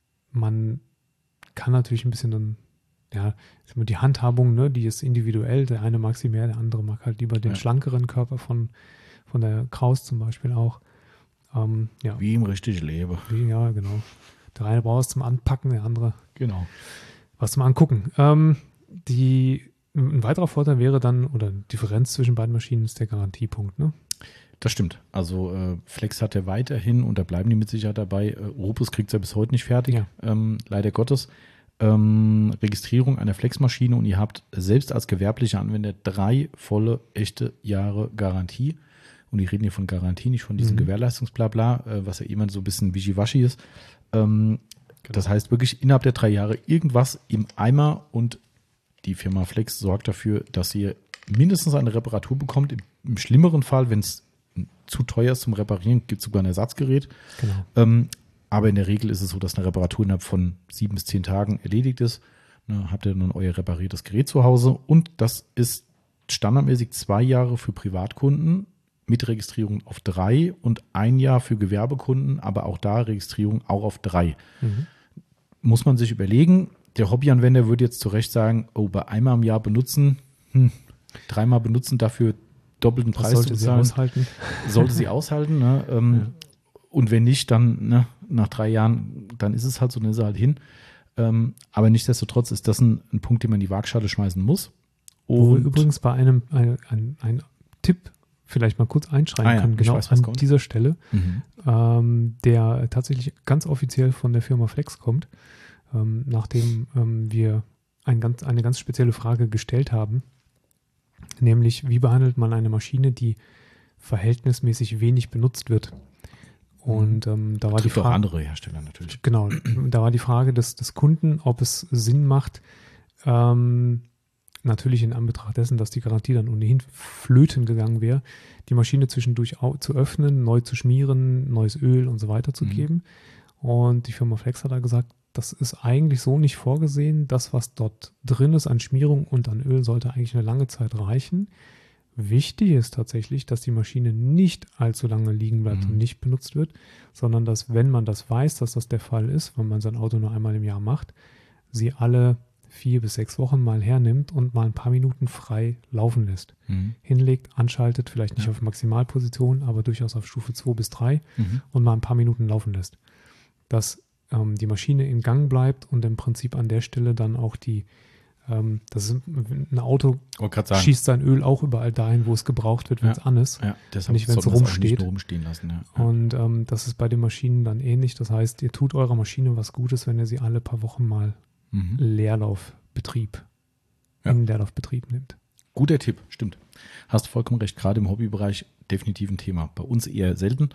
S2: man kann natürlich ein bisschen dann, ja, die Handhabung, ne, die ist individuell. Der eine mag sie mehr, der andere mag halt lieber den
S1: Ja.
S2: schlankeren Körper von, von der Kraus zum Beispiel auch. Ähm, ja,
S1: Wie im richtigen Leben.
S2: wie, ja, genau. Der eine braucht es zum Anpacken, der andere
S1: Genau.
S2: was zum Angucken. Ähm, die, ein weiterer Vorteil wäre dann, oder Differenz zwischen beiden Maschinen ist der Garantiepunkt, ne?
S1: Das stimmt. Also äh, Flex hat ja weiterhin, und da bleiben die mit Sicherheit dabei, äh, Rupes kriegt es ja bis heute nicht fertig,
S2: Ja.
S1: ähm, leider Gottes. Ähm, Registrierung einer Flexmaschine und ihr habt selbst als gewerblicher Anwender drei volle, echte Jahre Garantie. Und die reden hier von Garantie, nicht von diesem
S2: Mhm.
S1: Gewährleistungsblabla, äh, was ja immer so ein bisschen wischiwaschi ist. Ähm, Das heißt wirklich innerhalb der drei Jahre irgendwas im Eimer und die Firma Flex sorgt dafür, dass ihr mindestens eine Reparatur bekommt. Im, im schlimmeren Fall, wenn es zu teuer ist zum Reparieren, gibt es sogar ein Ersatzgerät.
S2: Genau.
S1: Ähm, aber in der Regel ist es so, dass eine Reparatur innerhalb von sieben bis zehn Tagen erledigt ist. Ne, habt ihr nun euer repariertes Gerät zu Hause und das ist standardmäßig zwei Jahre für Privatkunden mit Registrierung auf drei und ein Jahr für Gewerbekunden, aber auch da Registrierung auch auf drei.
S2: Mhm.
S1: Muss man sich überlegen, der Hobbyanwender würde jetzt zu Recht sagen, oh, bei einmal im Jahr benutzen, hm, dreimal benutzen, dafür doppelten
S2: Das
S1: Preis zu
S2: sollte sie
S1: bezahlen,
S2: aushalten.
S1: sollte sie aushalten. Ne? Ähm,
S2: Ja.
S1: Und wenn nicht, dann ne, nach drei Jahren, dann ist es halt so, dann ist er halt hin. Ähm, aber nichtsdestotrotz ist das ein, ein Punkt, den man in die Waagschale schmeißen muss.
S2: Wo wir
S1: Und
S2: übrigens bei einem ein, ein, ein Tipp vielleicht mal kurz einschreien
S1: Ah ja,
S2: können,
S1: ich
S2: genau
S1: weiß, was
S2: an
S1: kommt.
S2: dieser Stelle,
S1: Mhm.
S2: ähm, der tatsächlich ganz offiziell von der Firma Flex kommt, ähm, nachdem ähm, wir ein ganz, eine ganz spezielle Frage gestellt haben, nämlich wie behandelt man eine Maschine, die verhältnismäßig wenig benutzt wird. Und ähm, da war die Frage.
S1: Auch andere Hersteller natürlich.
S2: Genau, da war die Frage des, des Kunden, ob es Sinn macht, ähm, natürlich in Anbetracht dessen, dass die Garantie dann ohnehin flöten gegangen wäre, die Maschine zwischendurch au- zu öffnen, neu zu schmieren, neues Öl und so weiter zu
S1: Mhm.
S2: geben. Und die Firma Flex hat da gesagt, das ist eigentlich so nicht vorgesehen. Das, was dort drin ist an Schmierung und an Öl, sollte eigentlich eine lange Zeit reichen. Wichtig ist tatsächlich, dass die Maschine nicht allzu lange liegen bleibt
S1: Mhm.
S2: und nicht benutzt wird, sondern dass, wenn man das weiß, dass das der Fall ist, wenn man sein Auto nur einmal im Jahr macht, sie alle vier bis sechs Wochen mal hernimmt und mal ein paar Minuten frei laufen lässt.
S1: Mhm.
S2: Hinlegt, anschaltet, vielleicht nicht
S1: Ja.
S2: auf Maximalposition, aber durchaus auf Stufe zwei bis drei
S1: Mhm.
S2: und mal ein paar Minuten laufen lässt. Dass ähm, die Maschine in Gang bleibt und im Prinzip an der Stelle dann auch die, ähm, das ist ein Auto
S1: Wollte gerade sagen.
S2: schießt sein Öl auch überall dahin, wo es gebraucht wird, wenn es
S1: Ja.
S2: an ist.
S1: Ja, deshalb
S2: Nicht, wenn's
S1: sollten wir es auch
S2: rumsteht.
S1: nicht nur rumstehen lassen. Ja. Ja.
S2: Und ähm, das ist bei den Maschinen dann ähnlich. Das heißt, ihr tut eurer Maschine was Gutes, wenn ihr sie alle paar Wochen mal
S1: Mhm.
S2: Leerlaufbetrieb,
S1: Ja.
S2: in Leerlaufbetrieb nimmt.
S1: Guter Tipp, stimmt. Hast vollkommen recht. Gerade im Hobbybereich definitiv ein Thema. Bei uns eher selten.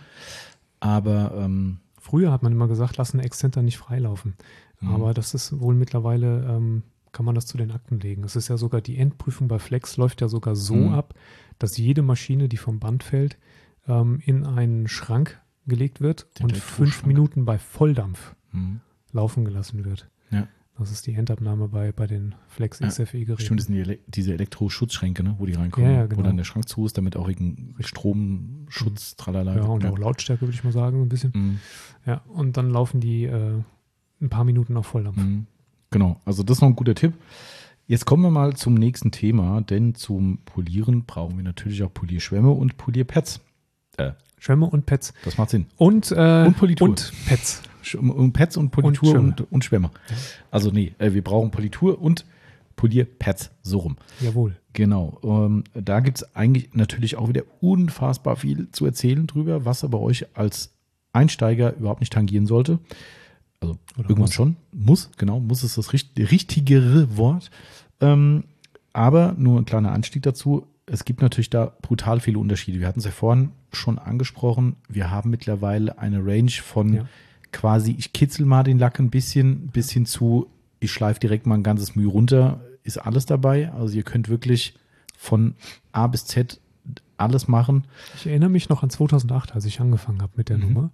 S1: Aber ähm,
S2: Früher hat man immer gesagt, lass einen Exzenter nicht freilaufen.
S1: Mhm.
S2: Aber das ist wohl mittlerweile, ähm, kann man das zu den Akten legen. Es ist ja sogar, die Endprüfung bei Flex läuft ja sogar so
S1: Mhm.
S2: ab, dass jede Maschine, die vom Band fällt, ähm, in einen Schrank gelegt wird
S1: Den
S2: und
S1: Elektroschrank.
S2: fünf Minuten bei Volldampf
S1: mhm.
S2: laufen gelassen wird.
S1: Ja.
S2: Das ist die Endabnahme bei, bei den Flex
S1: Ja,
S2: X F E-Geräten.
S1: Stimmt, das sind die Ele diese Elektroschutzschränke, ne, wo die reinkommen.
S2: Ja, ja, genau.
S1: Wo dann der Schrank zu ist, damit auch irgendein Stromschutz, tralala.
S2: Ja, und auch Lautstärke, würde ich mal sagen, so ein bisschen.
S1: Mhm.
S2: Ja, und dann laufen die äh, ein paar Minuten auf Volldampf.
S1: Mhm. Genau, also das ist noch ein guter Tipp. Jetzt kommen wir mal zum nächsten Thema, denn zum Polieren brauchen wir natürlich auch Polierschwämme und Polierpads. Äh,
S2: Schwämme und Pads.
S1: das macht Sinn.
S2: Und, äh,
S1: Und Politur.
S2: Und Pads.
S1: Sch- Und Pads und Politur
S2: Schwämme.
S1: und, und Schwämme. Also nee, äh, wir brauchen Politur und Polierpads, so rum.
S2: Jawohl.
S1: Genau, ähm, da gibt es eigentlich natürlich auch wieder unfassbar viel zu erzählen drüber, was aber euch als Einsteiger überhaupt nicht tangieren sollte. Also
S2: Oder
S1: irgendwann
S2: muss.
S1: schon. Muss, genau, muss ist das richt richtigere Wort. Ähm, aber nur ein kleiner Anstieg dazu. Es gibt natürlich da brutal viele Unterschiede. Wir hatten es ja vorhin schon angesprochen. Wir haben mittlerweile eine Range von
S2: Ja.
S1: quasi, ich kitzel mal den Lack ein bisschen, bis hin zu, ich schleife direkt mal ein ganzes Mühe runter. Ist alles dabei. Also ihr könnt wirklich von A bis Z alles machen.
S2: Ich erinnere mich noch an zweitausendacht, als ich angefangen habe mit der
S1: Mhm.
S2: Nummer.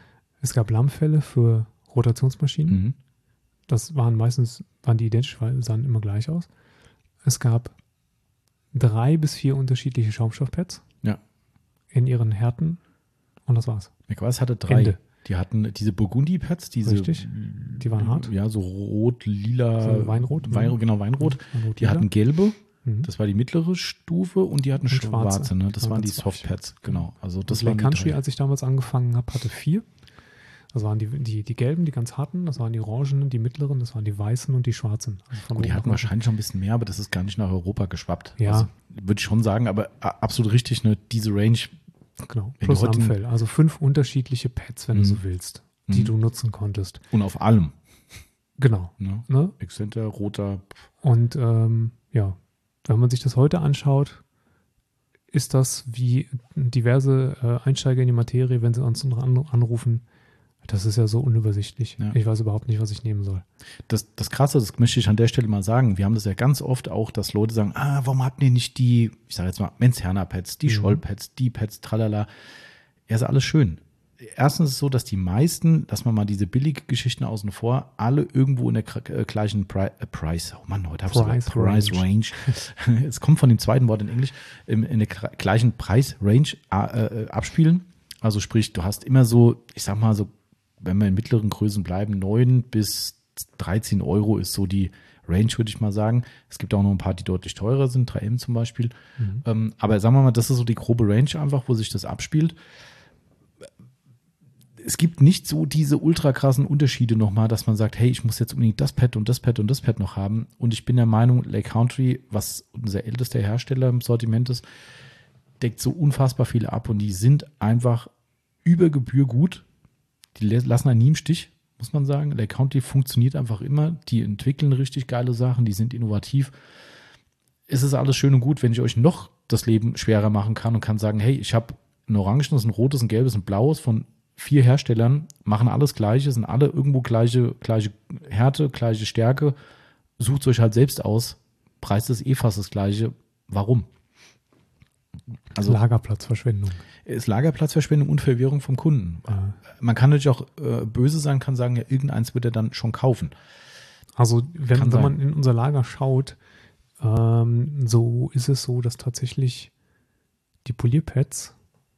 S2: Es gab Lammfälle für Rotationsmaschinen.
S1: Mhm.
S2: Das waren meistens, waren die identisch, weil sahen immer gleich aus. Es gab drei bis vier unterschiedliche Schaumstoffpads
S1: Ja.
S2: in ihren Härten und das war's.
S1: McWise hatte drei.
S2: Ende.
S1: Die hatten diese Burgundy-Pads, diese.
S2: Richtig. Die waren hart.
S1: Ja, so rot, lila.
S2: So Weinrot.
S1: Wein, genau, Weinrot.
S2: Weinrot
S1: Die hatten gelbe,
S2: mhm.
S1: das war die mittlere Stufe, und die hatten
S2: Und
S1: schwarze,
S2: schwarze.
S1: ne? Das
S2: Ja,
S1: waren die
S2: ganz weich.
S1: Softpads, genau. Also das
S2: Das
S1: waren
S2: Lake
S1: die
S2: Country,
S1: drei.
S2: als ich damals angefangen habe, hatte vier. Das waren die, die, die gelben, die ganz harten, das waren die orangenen, die mittleren, das waren die weißen und die schwarzen. Also von
S1: Gut, die
S2: oben
S1: hatten
S2: nach unten.
S1: wahrscheinlich noch ein bisschen mehr, aber das ist gar nicht nach Europa geschwappt.
S2: Ja.
S1: Also, würde ich schon sagen, aber a- absolut richtig, ne? Diese Range.
S2: Genau,
S1: Wenn
S2: plus
S1: du heute-
S2: Lammfell. Also fünf unterschiedliche Pads, wenn
S1: Mhm.
S2: du so willst, die
S1: Mhm.
S2: du nutzen konntest.
S1: Und auf allem.
S2: Genau.
S1: Ne?
S2: Ne?
S1: Exzenter, roter.
S2: Und ähm, ja, wenn man sich das heute anschaut, ist das wie diverse äh, Einsteiger in die Materie, wenn sie uns an- anrufen, das ist ja so unübersichtlich.
S1: Ja.
S2: Ich weiß überhaupt nicht, was ich nehmen soll.
S1: Das, das Krasse, das möchte ich an der Stelle mal sagen, wir haben das ja ganz oft auch, dass Leute sagen, ah, warum habt ihr nicht die, ich sage jetzt mal, Menz-Herner-Pads, die
S2: Mhm.
S1: Scholl-Pads, die Pads, tralala. Ja, ist alles schön. Erstens ist es so, dass die meisten, dass man mal diese Billig-Geschichten außen vor, alle irgendwo in der kr- äh, gleichen Pri äh, Price, oh Mann, heute habe ich
S2: Price
S1: Price Range. Es kommt von dem zweiten Wort in Englisch, im, in der kr- gleichen Preis-Range äh, äh, abspielen. Also sprich, du hast immer so, ich sag mal so, wenn wir in mittleren Größen bleiben, neun bis dreizehn Euro ist so die Range, würde ich mal sagen. Es gibt auch noch ein paar, die deutlich teurer sind, drei M zum Beispiel.
S2: Mhm.
S1: Ähm, aber sagen wir mal, das ist so die grobe Range einfach, wo sich das abspielt. Es gibt nicht so diese ultra krassen Unterschiede nochmal, dass man sagt, hey, ich muss jetzt unbedingt das Pad und das Pad und das Pad noch haben. Und ich bin der Meinung, Lake Country, was unser ältester Hersteller im Sortiment ist, deckt so unfassbar viele ab und die sind einfach über Gebühr gut. Die lassen einen nie im Stich, muss man sagen. Lake Country funktioniert einfach immer. Die entwickeln richtig geile Sachen, die sind innovativ. Es ist alles schön und gut, wenn ich euch noch das Leben schwerer machen kann und kann sagen, hey, ich habe ein orangenes, ein rotes, ein gelbes, ein blaues von vier Herstellern, machen alles Gleiche, sind alle irgendwo gleiche, gleiche Härte, gleiche Stärke. Sucht euch halt selbst aus. Preis ist eh fast das Gleiche. Warum?
S2: Also Lagerplatzverschwendung.
S1: Ist Lagerplatzverschwendung und Verwirrung vom Kunden. Ja. Man kann natürlich auch äh, böse sein, kann sagen, ja, irgendeins wird er dann schon kaufen.
S2: Also wenn, wenn man in unser Lager schaut, ähm, so ist es so, dass tatsächlich die Polierpads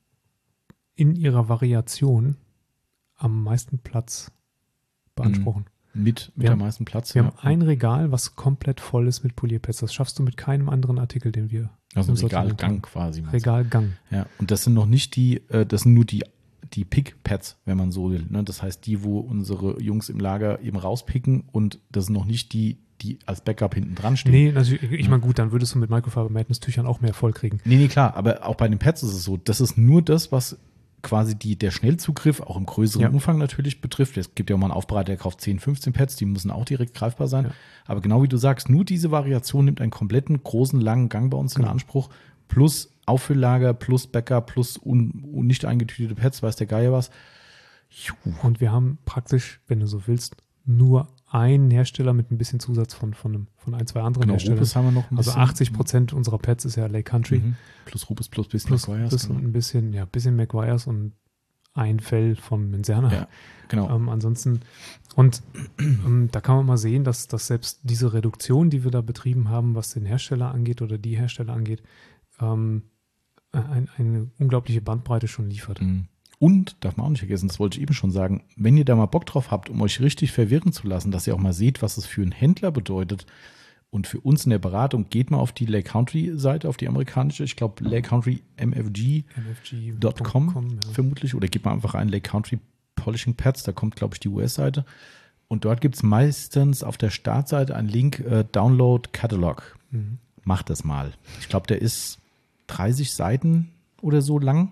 S2: in ihrer Variation am meisten Platz beanspruchen.
S1: Mit, mit
S2: wir
S1: am
S2: haben,
S1: meisten Platz.
S2: Wir
S1: ja.
S2: haben ein Regal, was komplett voll ist mit Polierpads. Das schaffst du mit keinem anderen Artikel, den wir
S1: Also Regalgang quasi.
S2: Regalgang.
S1: Ja, und das sind noch nicht die, äh, das sind nur die, die Pick-Pads, wenn man so will. Ne? Das heißt, die, wo unsere Jungs im Lager eben rauspicken und das sind noch nicht die, die als Backup hinten dran stehen.
S2: Nee, also ich, ich meine, gut, dann würdest du mit Microfiber-Madness-Tüchern auch mehr voll kriegen.
S1: Nee, nee, klar, aber auch bei den Pads ist es so, das ist nur das, was quasi die, der Schnellzugriff auch im größeren ja. Umfang natürlich betrifft. Es gibt ja auch mal einen Aufbereiter, der kauft zehn, fünfzehn Pads, die müssen auch direkt greifbar sein. Ja. Aber genau wie du sagst, nur diese Variation nimmt einen kompletten, großen, langen Gang bei uns in
S2: genau.
S1: Anspruch, plus Auffülllager, plus Backup, plus un, un nicht eingetütete Pads, weiß der Geier was. Juh.
S2: Und wir haben praktisch, wenn du so willst, nur einen Hersteller mit ein bisschen Zusatz von, von, einem, von ein, zwei anderen
S1: genau,
S2: Herstellern.
S1: Rupes haben wir noch ein
S2: also
S1: bisschen.
S2: achtzig Prozent unserer Pads ist ja Lake Country.
S1: Mhm. Plus Rupes, plus bisschen
S2: plus,
S1: McGuire's.
S2: Plus
S1: genau.
S2: ein bisschen, ja, bisschen McGuire's und ein Fell von Menserna.
S1: Ja, genau.
S2: Ähm, ansonsten, und ähm, da kann man mal sehen, dass, dass selbst diese Reduktion, die wir da betrieben haben, was den Hersteller angeht oder die Hersteller angeht, ähm, ein, eine unglaubliche Bandbreite schon liefert.
S1: Mhm. Und, darf man auch nicht vergessen, das wollte ich eben schon sagen, wenn ihr da mal Bock drauf habt, um euch richtig verwirren zu lassen, dass ihr auch mal seht, was es für einen Händler bedeutet und für uns in der Beratung, geht mal auf die Lake Country Seite, auf die amerikanische, ich glaube Lake Country M F G Punkt com ja. vermutlich, oder gebt mal einfach ein Lake Country Polishing Pads, da kommt glaube ich die U S-Seite und dort gibt es meistens auf der Startseite einen Link, äh, Download Catalog. Mhm. Macht das mal. Ich glaube, der ist dreißig Seiten oder so lang.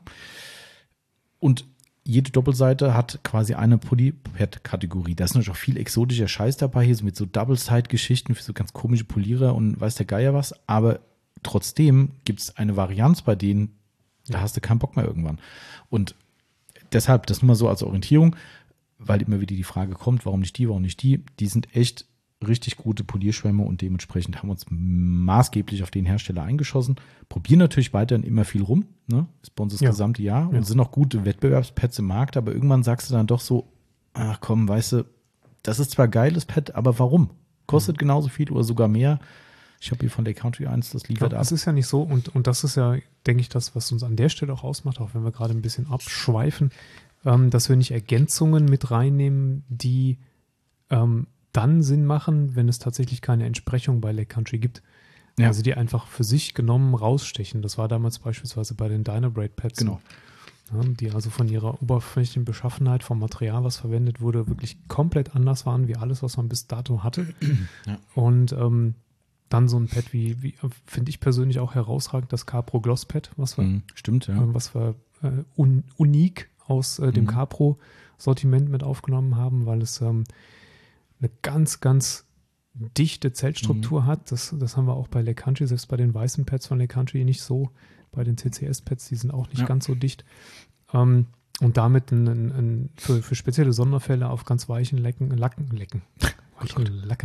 S1: Und jede Doppelseite hat quasi eine Polypad-Kategorie. Da ist natürlich auch viel exotischer Scheiß dabei, hier so mit so Double-Side-Geschichten für so ganz komische Polierer und weiß der Geier was. Aber trotzdem gibt es eine Varianz bei denen, da hast du keinen Bock mehr irgendwann. Und deshalb, das nur mal so als Orientierung, weil immer wieder die Frage kommt, warum nicht die, warum nicht die. Die sind echt richtig gute Polierschwämme und dementsprechend haben wir uns maßgeblich auf den Hersteller eingeschossen. Probieren natürlich weiterhin immer viel rum, ne? Ist bei uns das ja. gesamte Jahr und ja. sind auch gute Wettbewerbspads im Markt, aber irgendwann sagst du dann doch so, ach komm, weißt du, das ist zwar geiles Pad, aber warum? Kostet mhm. genauso viel oder sogar mehr. Ich habe hier von Lake Country eins, das liefert
S2: ja,
S1: ab.
S2: Das ist ja nicht so und, und das ist ja, denke ich, das, was uns an der Stelle auch ausmacht, auch wenn wir gerade ein bisschen abschweifen, ähm, dass wir nicht Ergänzungen mit reinnehmen, die ähm, dann Sinn machen, wenn es tatsächlich keine Entsprechung bei Lake Country gibt. Ja. Also die einfach für sich genommen rausstechen. Das war damals beispielsweise bei den Dynabrade Pads.
S1: Genau.
S2: Ja, die also von ihrer oberflächlichen Beschaffenheit, vom Material, was verwendet wurde, wirklich komplett anders waren, wie alles, was man bis dato hatte. Ja. Und ähm, dann so ein Pad wie, wie finde ich persönlich auch herausragend, das Capro Gloss Pad, was wir,
S1: mhm, stimmt, ja.
S2: äh, was wir äh, un, unik aus äh, dem mhm. Capro Sortiment mit aufgenommen haben, weil es ähm, eine ganz, ganz dichte Zellstruktur mhm. hat. Das, das haben wir auch bei Lake Country, selbst bei den weißen Pads von Lake Country nicht so. Bei den C C S-Pads, die sind auch nicht ja. ganz so dicht. Ähm, und damit ein, ein, ein, für, für spezielle Sonderfälle auf ganz weichen Lecken, Lacken, Lecken, weichen Lacken,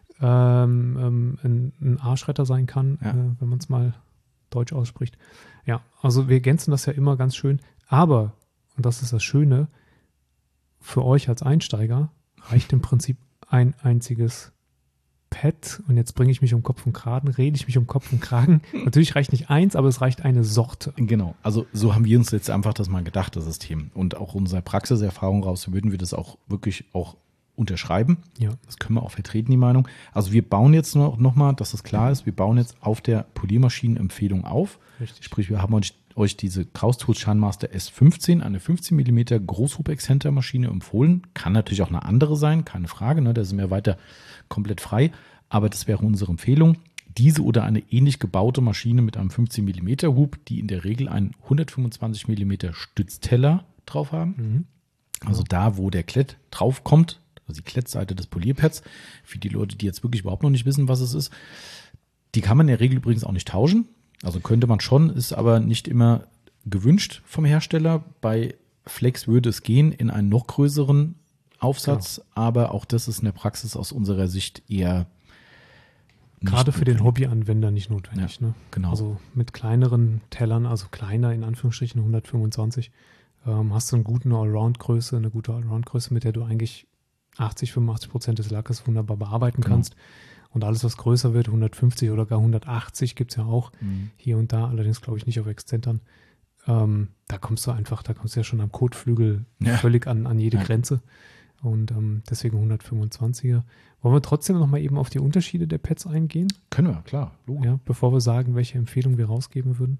S2: ähm, ähm, ein, ein Arschretter sein kann, ja. äh, wenn man es mal deutsch ausspricht. Ja, also wir ergänzen das ja immer ganz schön. Aber, und das ist das Schöne, für euch als Einsteiger reicht im Prinzip ein einziges Pad und jetzt bringe ich mich um Kopf und Kragen, rede ich mich um Kopf und Kragen. Natürlich reicht nicht eins, aber es reicht eine Sorte.
S1: Genau, also so haben wir uns jetzt einfach das mal gedacht, das System. Und auch unsere Praxiserfahrung raus, würden wir das auch wirklich auch unterschreiben.
S2: Ja.
S1: Das können wir auch vertreten, die Meinung. Also wir bauen jetzt noch, noch mal, dass das klar ist, wir bauen jetzt auf der Poliermaschinenempfehlung auf.
S2: Richtig.
S1: Sprich, wir haben euch, euch diese Krauss Tools Shinemaster S fünfzehn, eine fünfzehn Millimeter Großhub-Exzenter-Maschine empfohlen. Kann natürlich auch eine andere sein, keine Frage, ne? Da sind wir weiter komplett frei. Aber das wäre unsere Empfehlung. Diese oder eine ähnlich gebaute Maschine mit einem fünfzehn Millimeter Hub, die in der Regel einen hundertfünfundzwanzig Millimeter Stützteller drauf haben.
S2: Mhm.
S1: Also da, wo der Klett drauf kommt, also die Klettseite des Polierpads, für die Leute, die jetzt wirklich überhaupt noch nicht wissen, was es ist, die kann man in der Regel übrigens auch nicht tauschen. Also könnte man schon, ist aber nicht immer gewünscht vom Hersteller. Bei Flex würde es gehen in einen noch größeren Aufsatz, genau. aber auch das ist in der Praxis aus unserer Sicht eher
S2: gerade für den Hobbyanwender nicht notwendig.
S1: Ja,
S2: ne?
S1: Genau.
S2: Also mit kleineren Tellern, also kleiner in Anführungsstrichen hundertfünfundzwanzig, ähm, hast du eine gute Allround-Größe, eine gute Allround-Größe, mit der du eigentlich achtzig, fünfundachtzig Prozent des Lackes wunderbar bearbeiten
S1: Genau.
S2: kannst. Und alles, was größer wird, hundertfünfzig oder gar hundertachtzig gibt es ja auch
S1: Mhm.
S2: hier und da, allerdings glaube ich nicht auf Exzentern. Ähm, da kommst du einfach, da kommst du ja schon am Kotflügel
S1: Ja.
S2: völlig an, an jede
S1: Ja.
S2: Grenze. Und ähm, deswegen hundertfünfundzwanziger. Wollen wir trotzdem noch mal eben auf die Unterschiede der Pads eingehen?
S1: Können wir, klar. Logisch.
S2: Ja, bevor wir sagen, welche Empfehlung wir rausgeben würden.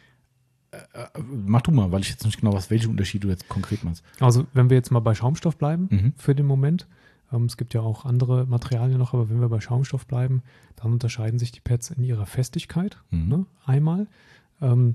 S1: Äh, mach du mal, weil ich jetzt nicht genau weiß, welche Unterschiede du jetzt konkret meinst.
S2: Also wenn wir jetzt mal bei Schaumstoff bleiben
S1: Mhm.
S2: für den Moment, ähm, es gibt ja auch andere Materialien noch, aber wenn wir bei Schaumstoff bleiben, dann unterscheiden sich die Pads in ihrer Festigkeit,
S1: Mhm.
S2: ne, einmal. Ähm,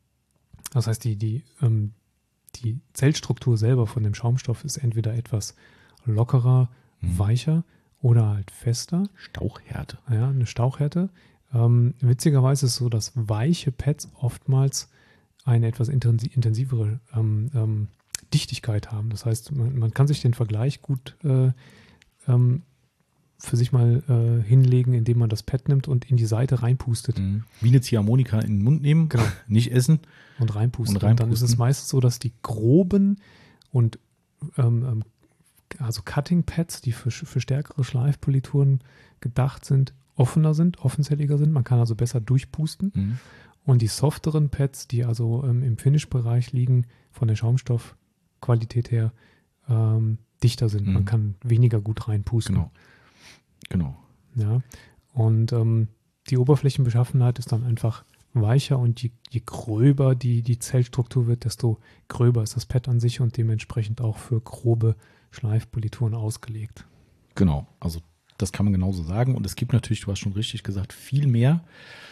S2: das heißt, die, die, ähm, die Zellstruktur selber von dem Schaumstoff ist entweder etwas lockerer,
S1: Mhm.
S2: weicher oder halt fester.
S1: Stauchhärte.
S2: Ja, eine Stauchhärte. Ähm, witzigerweise ist es so, dass weiche Pads oftmals eine etwas intensi- intensivere ähm, ähm, Dichtigkeit haben. Das heißt, man, man kann sich den Vergleich gut äh, ähm, für sich mal äh, hinlegen, indem man das Pad nimmt und in die Seite reinpustet.
S1: Mhm. Wie eine Ziehharmonika in den Mund nehmen,
S2: Genau.
S1: nicht essen.
S2: Und reinpustet.
S1: Und
S2: Und, dann ist es
S1: reinpusten.
S2: meistens so, dass die groben und ähm, ähm, also Cutting Pads, die für, für stärkere Schleifpolituren gedacht sind, offener sind, offenzelliger sind. Man kann also besser durchpusten.
S1: Mhm.
S2: Und die softeren Pads, die also ähm, im Finish-Bereich liegen, von der Schaumstoffqualität her ähm, dichter sind.
S1: Mhm.
S2: Man kann weniger gut reinpusten.
S1: Genau. Genau.
S2: Ja. Und ähm, die Oberflächenbeschaffenheit ist dann einfach weicher und je, je gröber die, die Zellstruktur wird, desto gröber ist das Pad an sich und dementsprechend auch für grobe Schleifpolituren ausgelegt.
S1: Genau. Also das kann man genauso sagen. Und es gibt natürlich, du hast schon richtig gesagt, viel mehr.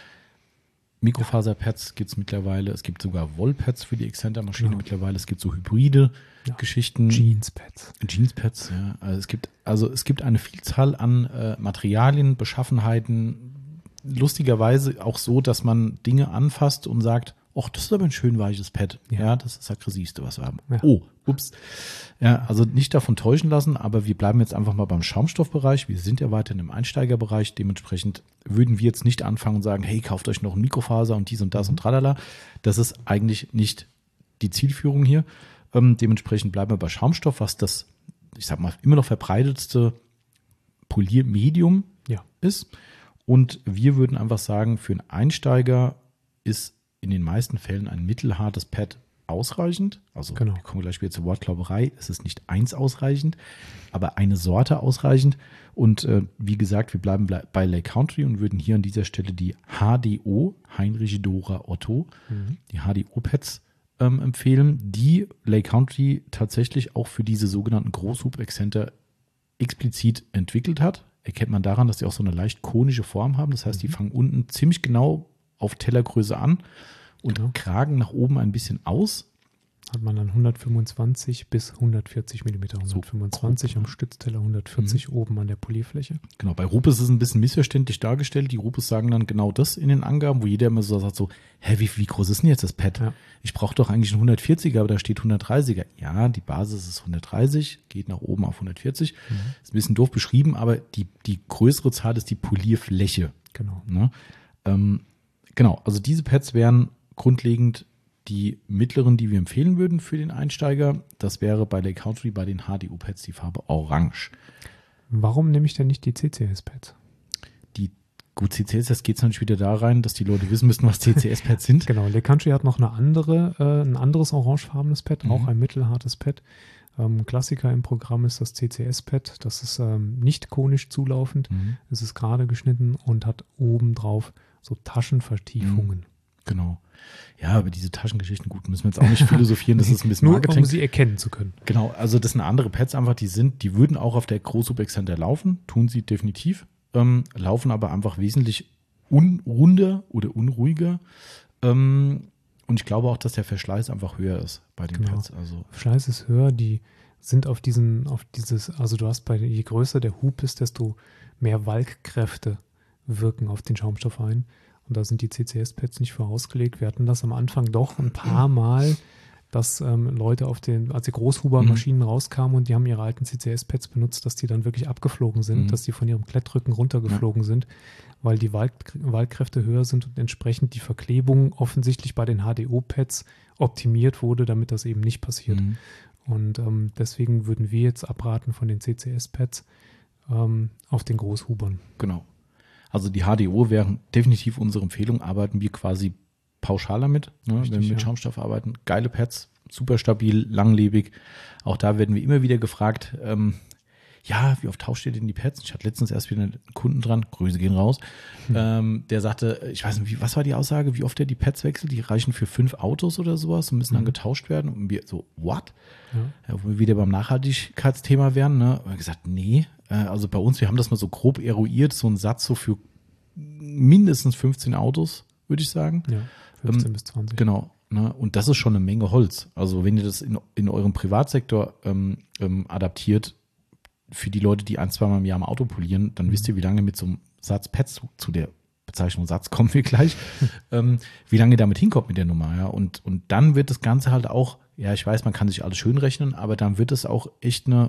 S1: Mikrofaserpads gibt es mittlerweile. Es gibt sogar Wollpads für die Exzenter-Maschine
S2: Genau.
S1: mittlerweile. Es gibt so hybride
S2: Ja.
S1: Geschichten.
S2: Jeans-Pads.
S1: Jeanspads, ja. Also es gibt, also es gibt eine Vielzahl an äh, Materialien, Beschaffenheiten. Lustigerweise auch so, dass man Dinge anfasst und sagt, ach, das ist aber ein schön weiches Pad. Ja,
S2: Ja.
S1: das ist das Aggressivste, was wir haben.
S2: Ja.
S1: Oh, ups. Ja, also nicht davon täuschen lassen, aber wir bleiben jetzt einfach mal beim Schaumstoffbereich. Wir sind ja weiterhin im Einsteigerbereich. Dementsprechend würden wir jetzt nicht anfangen und sagen, hey, kauft euch noch ein Mikrofaser und dies und das und tralala. Das ist eigentlich nicht die Zielführung hier. Ähm, dementsprechend bleiben wir bei Schaumstoff, was das, ich sag mal, immer noch verbreitetste Poliermedium
S2: Ja.
S1: ist. Und wir würden einfach sagen, für einen Einsteiger ist in den meisten Fällen ein mittelhartes Pad ausreichend. Also
S2: Genau.
S1: wir kommen gleich wieder zur Wortklauberei. Es ist nicht eins ausreichend, aber eine Sorte ausreichend. Und äh, wie gesagt, wir bleiben ble- bei Lake Country und würden hier an dieser Stelle die H D O, Heinrich Dora Otto,
S2: Mhm.
S1: die H D O-Pads ähm, empfehlen, die Lake Country tatsächlich auch für diese sogenannten Großhub-Exzenter explizit entwickelt hat. Erkennt man daran, dass die auch so eine leicht konische Form haben. Das heißt, die fangen unten ziemlich genau auf Tellergröße an und
S2: Genau.
S1: kragen nach oben ein bisschen aus.
S2: Hat man dann hundertfünfundzwanzig bis hundertvierzig Millimeter. hundertfünfundzwanzig am Stützteller, hundertvierzig oben an der Polierfläche.
S1: Genau, bei Rupes ist es ein bisschen missverständlich dargestellt. Die Rupes sagen dann genau das in den Angaben, wo jeder immer so sagt so, hä, wie, wie groß ist denn jetzt das Pad?
S2: Ja.
S1: Ich brauche doch eigentlich einen hundertvierziger, aber da steht hundertdreißiger. Ja, die Basis ist hundertdreißig, geht nach oben auf hundertvierzig. Ist ein bisschen doof beschrieben, aber die, die größere Zahl ist die Polierfläche.
S2: Genau.
S1: Ne? Ähm, genau, also diese Pads wären grundlegend die mittleren, die wir empfehlen würden für den Einsteiger. Das wäre bei Lake Country bei den H D O-Pads die Farbe Orange.
S2: Warum nehme ich denn nicht die C C S-Pads?
S1: Die, gut, C C S, das geht natürlich wieder da rein, dass die Leute wissen müssten, was C C S-Pads sind.
S2: Genau, Lake Country hat noch eine andere, äh, ein anderes orangefarbenes Pad,
S1: Mhm.
S2: auch ein mittelhartes Pad. Ähm, Klassiker im Programm ist das C C S-Pad. Das ist ähm, nicht konisch zulaufend.
S1: Mhm.
S2: Es ist gerade geschnitten und hat obendrauf so Taschenvertiefungen.
S1: Genau. Ja, aber diese Taschengeschichten, gut, müssen wir jetzt auch nicht philosophieren, das ist ein bisschen
S2: Nur
S1: Marketing.
S2: um sie erkennen zu können.
S1: Genau, also das sind andere Pads einfach, die sind, die würden auch auf der Großhub-Exzenter laufen, tun sie definitiv, ähm, laufen aber einfach wesentlich unrunder oder unruhiger. Ähm, und ich glaube auch, dass der Verschleiß einfach höher ist bei den
S2: Genau.
S1: Pads. Also,
S2: Verschleiß ist höher, die sind auf diesen, auf dieses, also du hast bei, je größer der Hub ist, desto mehr Walkkräfte wirken auf den Schaumstoff ein. Und da sind die C C S-Pads nicht für ausgelegt. Wir hatten das am Anfang doch ein paar Mal dass ähm, Leute auf den, als die Großhuber-Maschinen mhm. rauskamen und die haben ihre alten C C S-Pads benutzt, dass die dann wirklich abgeflogen sind, mhm. dass die von ihrem Klettrücken runtergeflogen ja. sind, weil die Wald, Waldkräfte höher sind und entsprechend die Verklebung offensichtlich bei den H D O-Pads optimiert wurde, damit das eben nicht passiert. Mhm. Und ähm, deswegen würden wir jetzt abraten von den C C S-Pads ähm, auf den Großhubern.
S1: Genau. Also die H D O wären definitiv unsere Empfehlung, arbeiten wir quasi pauschal damit, ne, Richtig, wenn wir mit ja. Schaumstoff arbeiten. Geile Pads, super stabil, langlebig. Auch da werden wir immer wieder gefragt, ähm, ja, wie oft tauscht ihr denn die Pads? Ich hatte letztens erst wieder einen Kunden dran, Grüße gehen raus, hm. ähm, der sagte, ich weiß nicht, wie, was war die Aussage, wie oft er die Pads wechselt? Die reichen für fünf Autos oder sowas und müssen hm. dann getauscht werden. Und wir so, what? Ja. Ja, wo wir wieder beim Nachhaltigkeitsthema wären, ne? Und wir haben gesagt, nee, äh, also bei uns, wir haben das mal so grob eruiert, so ein Satz so für mindestens fünfzehn Autos, würde ich sagen.
S2: Ja, fünfzehn ähm, bis zwanzig.
S1: Genau. Ne? Und das ist schon eine Menge Holz. Also wenn ihr das in, in eurem Privatsektor ähm, ähm, adaptiert, für die Leute, die ein, zweimal im Jahr am Auto polieren, dann mhm. wisst ihr, wie lange mit so einem Satz Pads zu, zu der Bezeichnung Satz kommen wir gleich, ähm, wie lange ihr damit hinkommt mit der Nummer. Ja? Und, und dann wird das Ganze halt auch, ja, ich weiß, man kann sich alles schön rechnen, aber dann wird es auch echt eine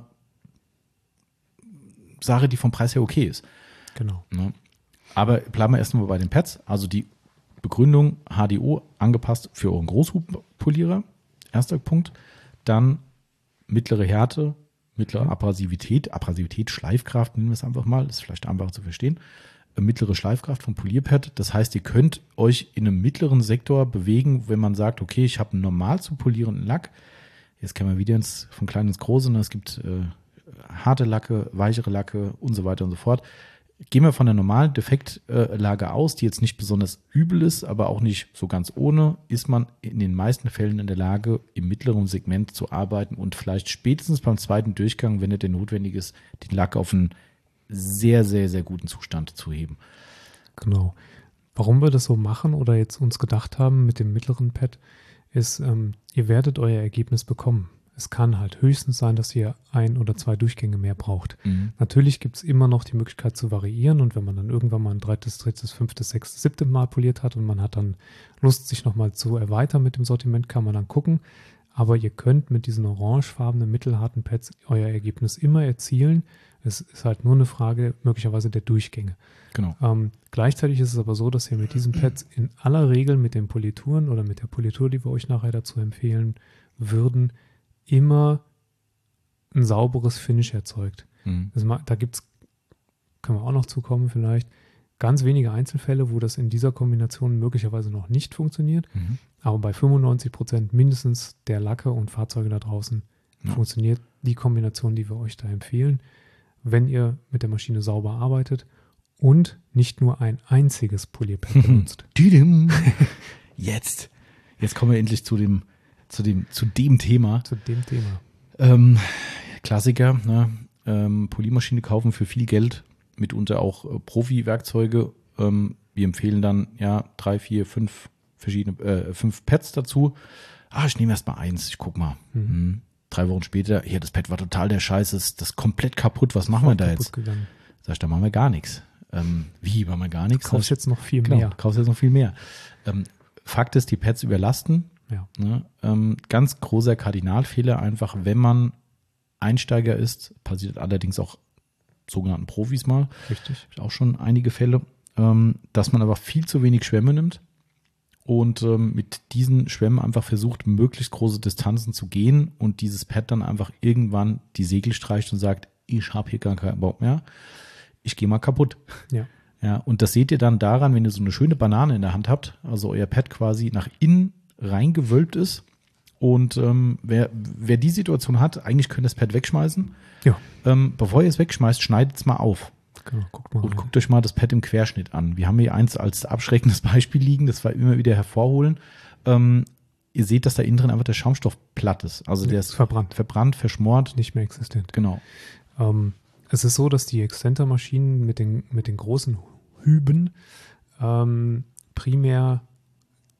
S1: Sache, die vom Preis her okay ist.
S2: Genau.
S1: Ne? Aber bleiben wir erstmal bei den Pads. Also die Begründung H D O angepasst für euren Großhubpolierer. Erster Punkt. Dann mittlere Härte, mittlere Abrasivität, Abrasivität, Schleifkraft, nennen wir es einfach mal, ist vielleicht einfacher zu verstehen. Mittlere Schleifkraft vom Polierpad. Das heißt, ihr könnt euch in einem mittleren Sektor bewegen, wenn man sagt, okay, ich habe einen normal zu polierenden Lack. Jetzt kann man wieder ins, von klein ins große. Ne? Es gibt äh, harte Lacke, weichere Lacke und so weiter und so fort. Gehen wir von der normalen Defektlage aus, die jetzt nicht besonders übel ist, aber auch nicht so ganz ohne, ist man in den meisten Fällen in der Lage, im mittleren Segment zu arbeiten und vielleicht spätestens beim zweiten Durchgang, wenn es denn notwendig ist, den Lack auf einen sehr, sehr, sehr guten Zustand zu heben.
S2: Genau. Warum wir das so machen oder jetzt uns gedacht haben mit dem mittleren Pad, ist, ähm, ihr werdet euer Ergebnis bekommen. Es kann halt höchstens sein, dass ihr ein oder zwei Durchgänge mehr braucht. Mhm. Natürlich gibt es immer noch die Möglichkeit zu variieren und wenn man dann irgendwann mal ein drittes, drittes, fünftes, sechstes, siebtes Mal poliert hat und man hat dann Lust, sich nochmal zu erweitern mit dem Sortiment, kann man dann gucken. Aber ihr könnt mit diesen orangefarbenen, mittelharten Pads euer Ergebnis immer erzielen. Es ist halt nur eine Frage möglicherweise der Durchgänge.
S1: Genau.
S2: Ähm, gleichzeitig ist es aber so, dass ihr mit diesen Pads in aller Regel mit den Polituren oder mit der Politur, die wir euch nachher dazu empfehlen würden, immer ein sauberes Finish erzeugt. Mhm. Also da gibt es, können wir auch noch zukommen vielleicht, ganz wenige Einzelfälle, wo das in dieser Kombination möglicherweise noch nicht funktioniert. Mhm. Aber bei fünfundneunzig Prozent mindestens der Lacke und Fahrzeuge da draußen ja. funktioniert die Kombination, die wir euch da empfehlen, wenn ihr mit der Maschine sauber arbeitet und nicht nur ein einziges Polierpad benutzt.
S1: Jetzt. Jetzt kommen wir endlich zu dem Zu dem, zu dem Thema.
S2: Zu dem Thema.
S1: Ähm, Klassiker, ne? ähm, Poliermaschine kaufen für viel Geld, mitunter auch äh, Profi-Werkzeuge. Ähm, wir empfehlen dann ja drei, vier, fünf verschiedene, äh, fünf Pads dazu. Ah, ich nehme erst mal eins, ich guck mal. Mhm. Mhm. Drei Wochen später, hier, das Pad war total der Scheiß, das ist komplett kaputt, was machen wir da jetzt?
S2: Gegangen.
S1: Sag ich, da machen wir gar nichts. Ähm, wie, machen wir gar nichts?
S2: Du kaufst jetzt noch viel
S1: genau,
S2: mehr.
S1: Du kaufst jetzt noch viel mehr. Ähm, Fakt ist, die Pads überlasten.
S2: Ja.
S1: Ne, ähm, ganz großer Kardinalfehler einfach, wenn man Einsteiger ist, passiert allerdings auch sogenannten Profis mal.
S2: Richtig.
S1: Auch schon einige Fälle, ähm, dass man aber viel zu wenig Schwämme nimmt und ähm, mit diesen Schwämmen einfach versucht, möglichst große Distanzen zu gehen und dieses Pad dann einfach irgendwann die Segel streicht und sagt, ich habe hier gar keinen Bock mehr, ich gehe mal kaputt.
S2: Ja.
S1: Ja, und das seht ihr dann daran, wenn ihr so eine schöne Banane in der Hand habt, also euer Pad quasi nach innen reingewölbt ist und ähm, wer, wer die Situation hat, eigentlich könnt ihr das Pad wegschmeißen.
S2: Ja.
S1: Ähm, bevor ihr es wegschmeißt, schneidet es mal auf.
S2: Genau, guckt mal
S1: und
S2: rein.
S1: Guckt euch mal das Pad im Querschnitt an. Wir haben hier eins als abschreckendes Beispiel liegen, das wir immer wieder hervorholen. Ähm, ihr seht, dass da innen drin einfach der Schaumstoff platt ist. Also der ist
S2: verbrannt.
S1: Verbrannt, verschmort.
S2: Nicht mehr existent.
S1: Genau.
S2: Ähm, es ist so, dass die Extenter-Maschinen mit den, mit den großen Hüben ähm, primär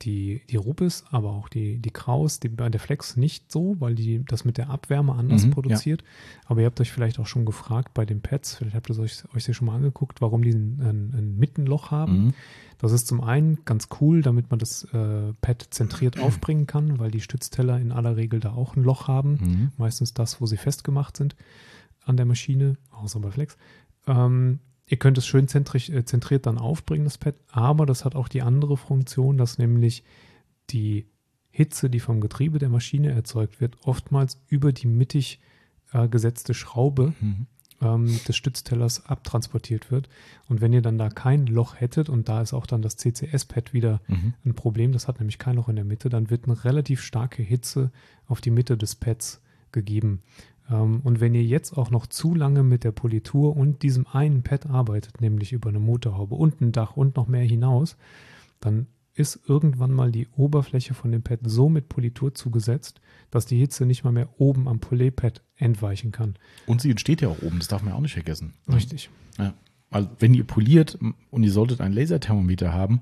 S2: die, die Rubis, aber auch die, die Kraus, die, bei der Flex nicht so, weil die das mit der Abwärme anders
S1: Mhm,
S2: produziert. Ja. Aber ihr habt euch vielleicht auch schon gefragt bei den Pads, vielleicht habt ihr euch, euch ja schon mal angeguckt, warum die ein, ein, ein Mittenloch haben. Mhm. Das ist zum einen ganz cool, damit man das äh, Pad zentriert mhm. aufbringen kann, weil die Stützteller in aller Regel da auch ein Loch haben. Mhm. Meistens das, wo sie festgemacht sind an der Maschine, außer bei Flex. Ähm, Ihr könnt es schön zentri- äh, zentriert dann aufbringen, das Pad, aber das hat auch die andere Funktion, dass nämlich die Hitze, die vom Getriebe der Maschine erzeugt wird, oftmals über die mittig äh, gesetzte Schraube mhm. ähm, des Stütztellers abtransportiert wird. Und wenn ihr dann da kein Loch hättet, und da ist auch dann das C C S-Pad wieder mhm. ein Problem, das hat nämlich kein Loch in der Mitte, dann wird eine relativ starke Hitze auf die Mitte des Pads gegeben. Und wenn ihr jetzt auch noch zu lange mit der Politur und diesem einen Pad arbeitet, nämlich über eine Motorhaube und ein Dach und noch mehr hinaus, dann ist irgendwann mal die Oberfläche von dem Pad so mit Politur zugesetzt, dass die Hitze nicht mal mehr oben am Polierpad entweichen kann.
S1: Und sie entsteht ja auch oben, das darf man ja auch nicht vergessen.
S2: Richtig.
S1: Ja. Also wenn ihr poliert und ihr solltet ein Laserthermometer haben,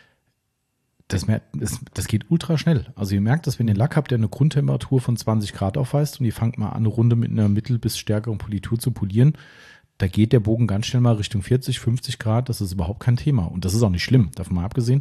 S1: Das, das, das geht ultra schnell. Also ihr merkt, dass wenn ihr Lack habt, der eine Grundtemperatur von zwanzig Grad aufweist und ihr fangt mal an, eine Runde mit einer mittel- bis stärkeren Politur zu polieren, da geht der Bogen ganz schnell mal Richtung vierzig, fünfzig Grad. Das ist überhaupt kein Thema. Und das ist auch nicht schlimm, davon mal abgesehen.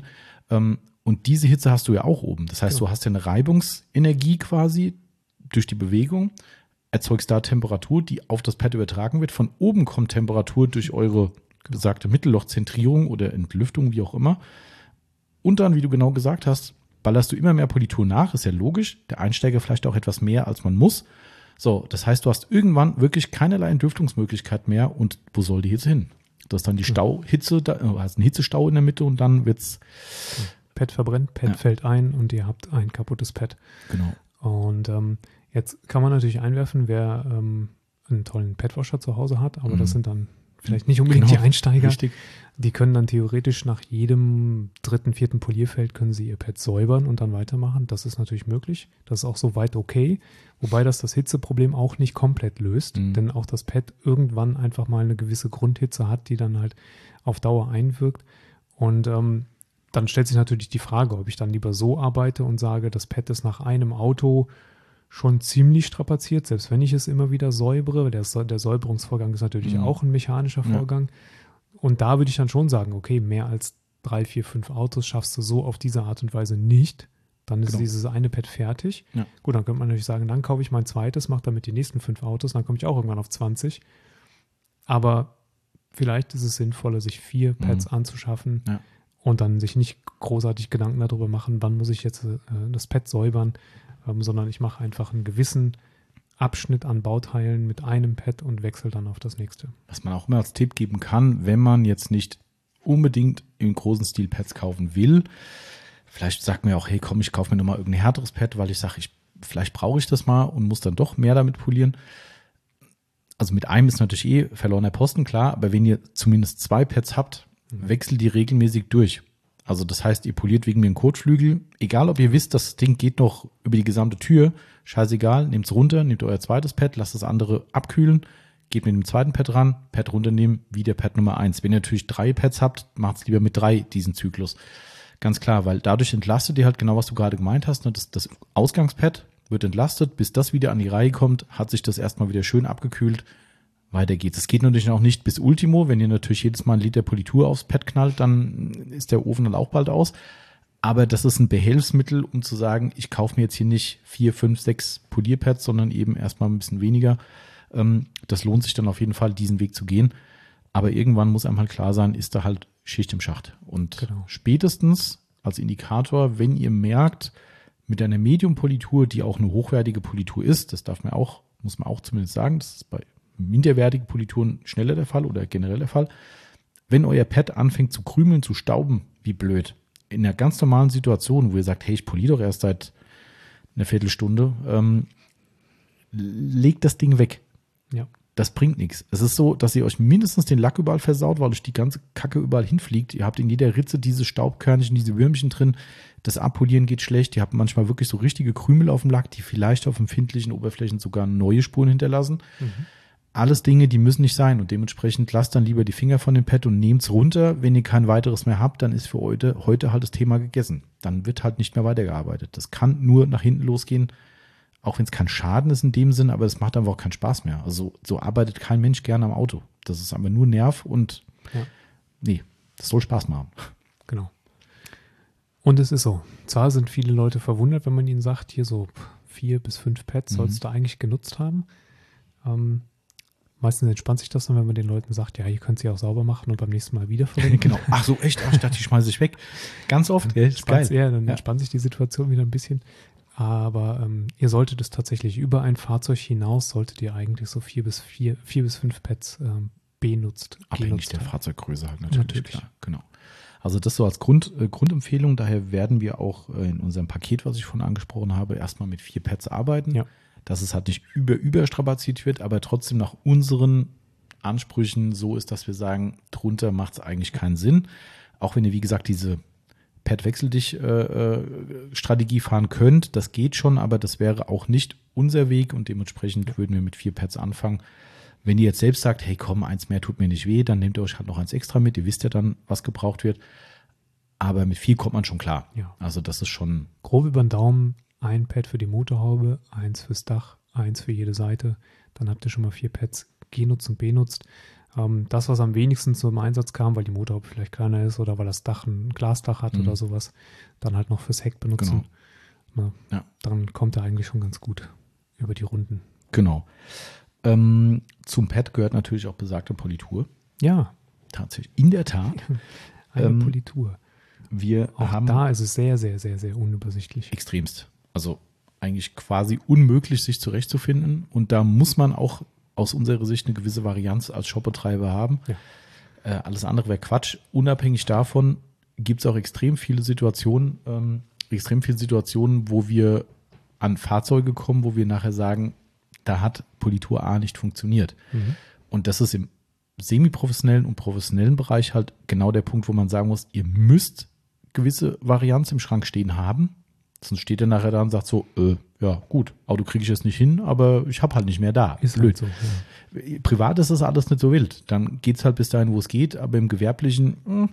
S1: Und diese Hitze hast du ja auch oben. Das heißt, ja. du hast ja eine Reibungsenergie quasi durch die Bewegung, erzeugst da Temperatur, die auf das Pad übertragen wird. Von oben kommt Temperatur durch eure besagte Mittellochzentrierung oder Entlüftung, wie auch immer. Und dann, wie du genau gesagt hast, ballerst du immer mehr Politur nach, ist ja logisch. Der Einsteiger vielleicht auch etwas mehr, als man muss. So, das heißt, du hast irgendwann wirklich keinerlei Entlüftungsmöglichkeit mehr. Und wo soll die Hitze hin? Du hast dann die Stauhitze, du hast einen Hitzestau in der Mitte und dann wird's.
S2: Pad verbrennt, Pad ja. fällt ein und ihr habt ein kaputtes Pad.
S1: Genau.
S2: Und ähm, jetzt kann man natürlich einwerfen, wer ähm, einen tollen Padwasher zu Hause hat, aber mhm. das sind dann vielleicht nicht unbedingt genau. die Einsteiger.
S1: Richtig.
S2: Die können dann theoretisch nach jedem dritten, vierten Polierfeld können sie ihr Pad säubern und dann weitermachen. Das ist natürlich möglich. Das ist auch soweit okay. Wobei das das Hitzeproblem auch nicht komplett löst. Mhm. Denn auch das Pad irgendwann einfach mal eine gewisse Grundhitze hat, die dann halt auf Dauer einwirkt. Und ähm, dann stellt sich natürlich die Frage, ob ich dann lieber so arbeite und sage, das Pad ist nach einem Auto schon ziemlich strapaziert, selbst wenn ich es immer wieder säubere. Der, der Säuberungsvorgang ist natürlich mhm. auch ein mechanischer Vorgang. Ja. Und da würde ich dann schon sagen, okay, mehr als drei, vier, fünf Autos schaffst du so auf diese Art und Weise nicht. Dann ist genau. dieses eine Pad fertig. Ja. Gut, dann könnte man natürlich sagen, dann kaufe ich mein zweites, mache damit die nächsten fünf Autos, dann komme ich auch irgendwann auf zwanzig. Aber vielleicht ist es sinnvoller, sich vier Pads mhm. anzuschaffen ja. und dann sich nicht großartig Gedanken darüber machen, wann muss ich jetzt äh, das Pad säubern, ähm, sondern ich mache einfach einen gewissen Abschnitt an Bauteilen mit einem Pad und wechsle dann auf das nächste.
S1: Was man auch immer als Tipp geben kann, wenn man jetzt nicht unbedingt im großen Stil Pads kaufen will, vielleicht sagt man ja auch, hey komm, ich kaufe mir nochmal irgendein härteres Pad, weil ich sage, ich, vielleicht brauche ich das mal und muss dann doch mehr damit polieren. Also mit einem ist natürlich eh verlorener Posten, klar, aber wenn ihr zumindest zwei Pads habt, mhm. wechselt die regelmäßig durch. Also das heißt, ihr poliert wegen mir einen Kotflügel. Egal, ob ihr wisst, das Ding geht noch über die gesamte Tür, scheißegal, nehmt es runter, nehmt euer zweites Pad, lasst das andere abkühlen, geht mit dem zweiten Pad ran, Pad runternehmen, wieder Pad Nummer eins. Wenn ihr natürlich drei Pads habt, macht es lieber mit drei diesen Zyklus. Ganz klar, weil dadurch entlastet ihr halt genau, was du gerade gemeint hast. Ne? Das, das Ausgangspad wird entlastet, bis das wieder an die Reihe kommt, hat sich das erstmal wieder schön abgekühlt. Weiter geht's. Es geht natürlich auch nicht bis Ultimo. Wenn ihr natürlich jedes Mal ein Liter Politur aufs Pad knallt, dann ist der Ofen dann auch bald aus. Aber das ist ein Behelfsmittel, um zu sagen, ich kaufe mir jetzt hier nicht vier, fünf, sechs Polierpads, sondern eben erstmal ein bisschen weniger. Das lohnt sich dann auf jeden Fall, diesen Weg zu gehen. Aber irgendwann muss einem halt klar sein, ist da halt Schicht im Schacht. Und genau. spätestens als Indikator, wenn ihr merkt, mit einer Medium-Politur, die auch eine hochwertige Politur ist, das darf man auch, muss man auch zumindest sagen, das ist bei minderwertigen Polituren schneller der Fall oder generell der Fall. Wenn euer Pad anfängt zu krümeln, zu stauben, wie blöd, in einer ganz normalen Situation, wo ihr sagt, hey, ich poliere doch erst seit einer Viertelstunde, ähm, legt das Ding weg.
S2: Ja.
S1: Das bringt nichts. Es ist so, dass ihr euch mindestens den Lack überall versaut, weil euch die ganze Kacke überall hinfliegt. Ihr habt in jeder Ritze diese Staubkörnchen, diese Würmchen drin. Das Abpolieren geht schlecht. Ihr habt manchmal wirklich so richtige Krümel auf dem Lack, die vielleicht auf empfindlichen Oberflächen sogar neue Spuren hinterlassen. Mhm. alles Dinge, die müssen nicht sein und dementsprechend lasst dann lieber die Finger von dem Pad und nehmt's runter. Wenn ihr kein weiteres mehr habt, dann ist für heute, heute halt das Thema gegessen. Dann wird halt nicht mehr weitergearbeitet. Das kann nur nach hinten losgehen, auch wenn es kein Schaden ist in dem Sinn, aber es macht einfach auch keinen Spaß mehr. Also so arbeitet kein Mensch gerne am Auto. Das ist aber nur Nerv und
S2: Ja.
S1: nee, das soll Spaß machen.
S2: Genau. Und es ist so. Zwar sind viele Leute verwundert, wenn man ihnen sagt, hier so vier bis fünf Pads
S1: Mhm.
S2: sollst du eigentlich genutzt haben. Ähm, meistens entspannt sich das dann, wenn man den Leuten sagt, ja, ihr könnt sie auch sauber machen und beim nächsten Mal wiederverwenden.
S1: Genau. Ach so, echt? Ach, ich dachte, die schmeiße ich weg. Ganz oft, gell? Ist
S2: Entspannt-
S1: geil.
S2: Ja, dann
S1: Ja.
S2: entspannt sich die Situation wieder ein bisschen. Aber ähm, ihr solltet es tatsächlich über ein Fahrzeug hinaus, solltet ihr eigentlich so vier bis vier, vier bis fünf Pads ähm, benutzt.
S1: Abhängig
S2: genutzt
S1: der
S2: haben.
S1: Fahrzeuggröße halt natürlich.
S2: Natürlich.
S1: Klar, genau. Also das so als Grund, äh, Grundempfehlung. Daher werden wir auch äh, in unserem Paket, was ich vorhin angesprochen habe, erstmal mit vier Pads arbeiten.
S2: Ja.
S1: Dass es halt nicht über überstrapaziert wird, aber trotzdem nach unseren Ansprüchen so ist, dass wir sagen, drunter macht es eigentlich keinen Sinn. Auch wenn ihr, wie gesagt, diese Pad-Wechsel-dich-Strategie fahren könnt, das geht schon, aber das wäre auch nicht unser Weg und dementsprechend würden wir mit vier Pads anfangen. Wenn ihr jetzt selbst sagt, hey komm, eins mehr tut mir nicht weh, dann nehmt ihr euch halt noch eins extra mit. Ihr wisst ja dann, was gebraucht wird. Aber mit vier kommt man schon klar.
S2: Ja.
S1: Also das ist schon,
S2: Grob über den Daumen, ein Pad für die Motorhaube, eins fürs Dach, eins für jede Seite. Dann habt ihr schon mal vier Pads genutzt und benutzt. Ähm, das, was am wenigsten zum Einsatz kam, weil die Motorhaube vielleicht kleiner ist oder weil das Dach ein Glasdach hat
S1: Mhm.
S2: oder sowas, dann halt noch fürs Heck benutzen. Na,
S1: Ja.
S2: Dann kommt er eigentlich schon ganz gut über die Runden.
S1: genau. Ähm, zum Pad gehört natürlich auch besagte Politur.
S2: Ja,
S1: Tatsächlich. In der Tat.
S2: eine
S1: Ähm,
S2: Politur.
S1: Wir
S2: Auch
S1: haben
S2: da ist es sehr, sehr, sehr, sehr unübersichtlich.
S1: extremst. Also eigentlich quasi unmöglich, sich zurechtzufinden. Und da muss man auch aus unserer Sicht eine gewisse Varianz als Shopbetreiber haben.
S2: Ja.
S1: Äh, alles andere wäre Quatsch. Unabhängig davon gibt es auch extrem viele Situationen, ähm, extrem viele Situationen, wo wir an Fahrzeuge kommen, wo wir nachher sagen, da hat Politur A nicht funktioniert.
S2: Mhm.
S1: Und das ist im semi-professionellen und professionellen Bereich halt genau der Punkt, wo man sagen muss, ihr müsst gewisse Varianz im Schrank stehen haben. Sonst steht er nachher da und sagt so, äh, ja gut, Auto kriege ich jetzt nicht hin, aber ich habe halt nicht mehr da.
S2: Ist
S1: Blöd.
S2: halt so. Ja.
S1: Privat ist das alles nicht so wild. Dann geht es halt bis dahin, wo es geht, aber im Gewerblichen mh,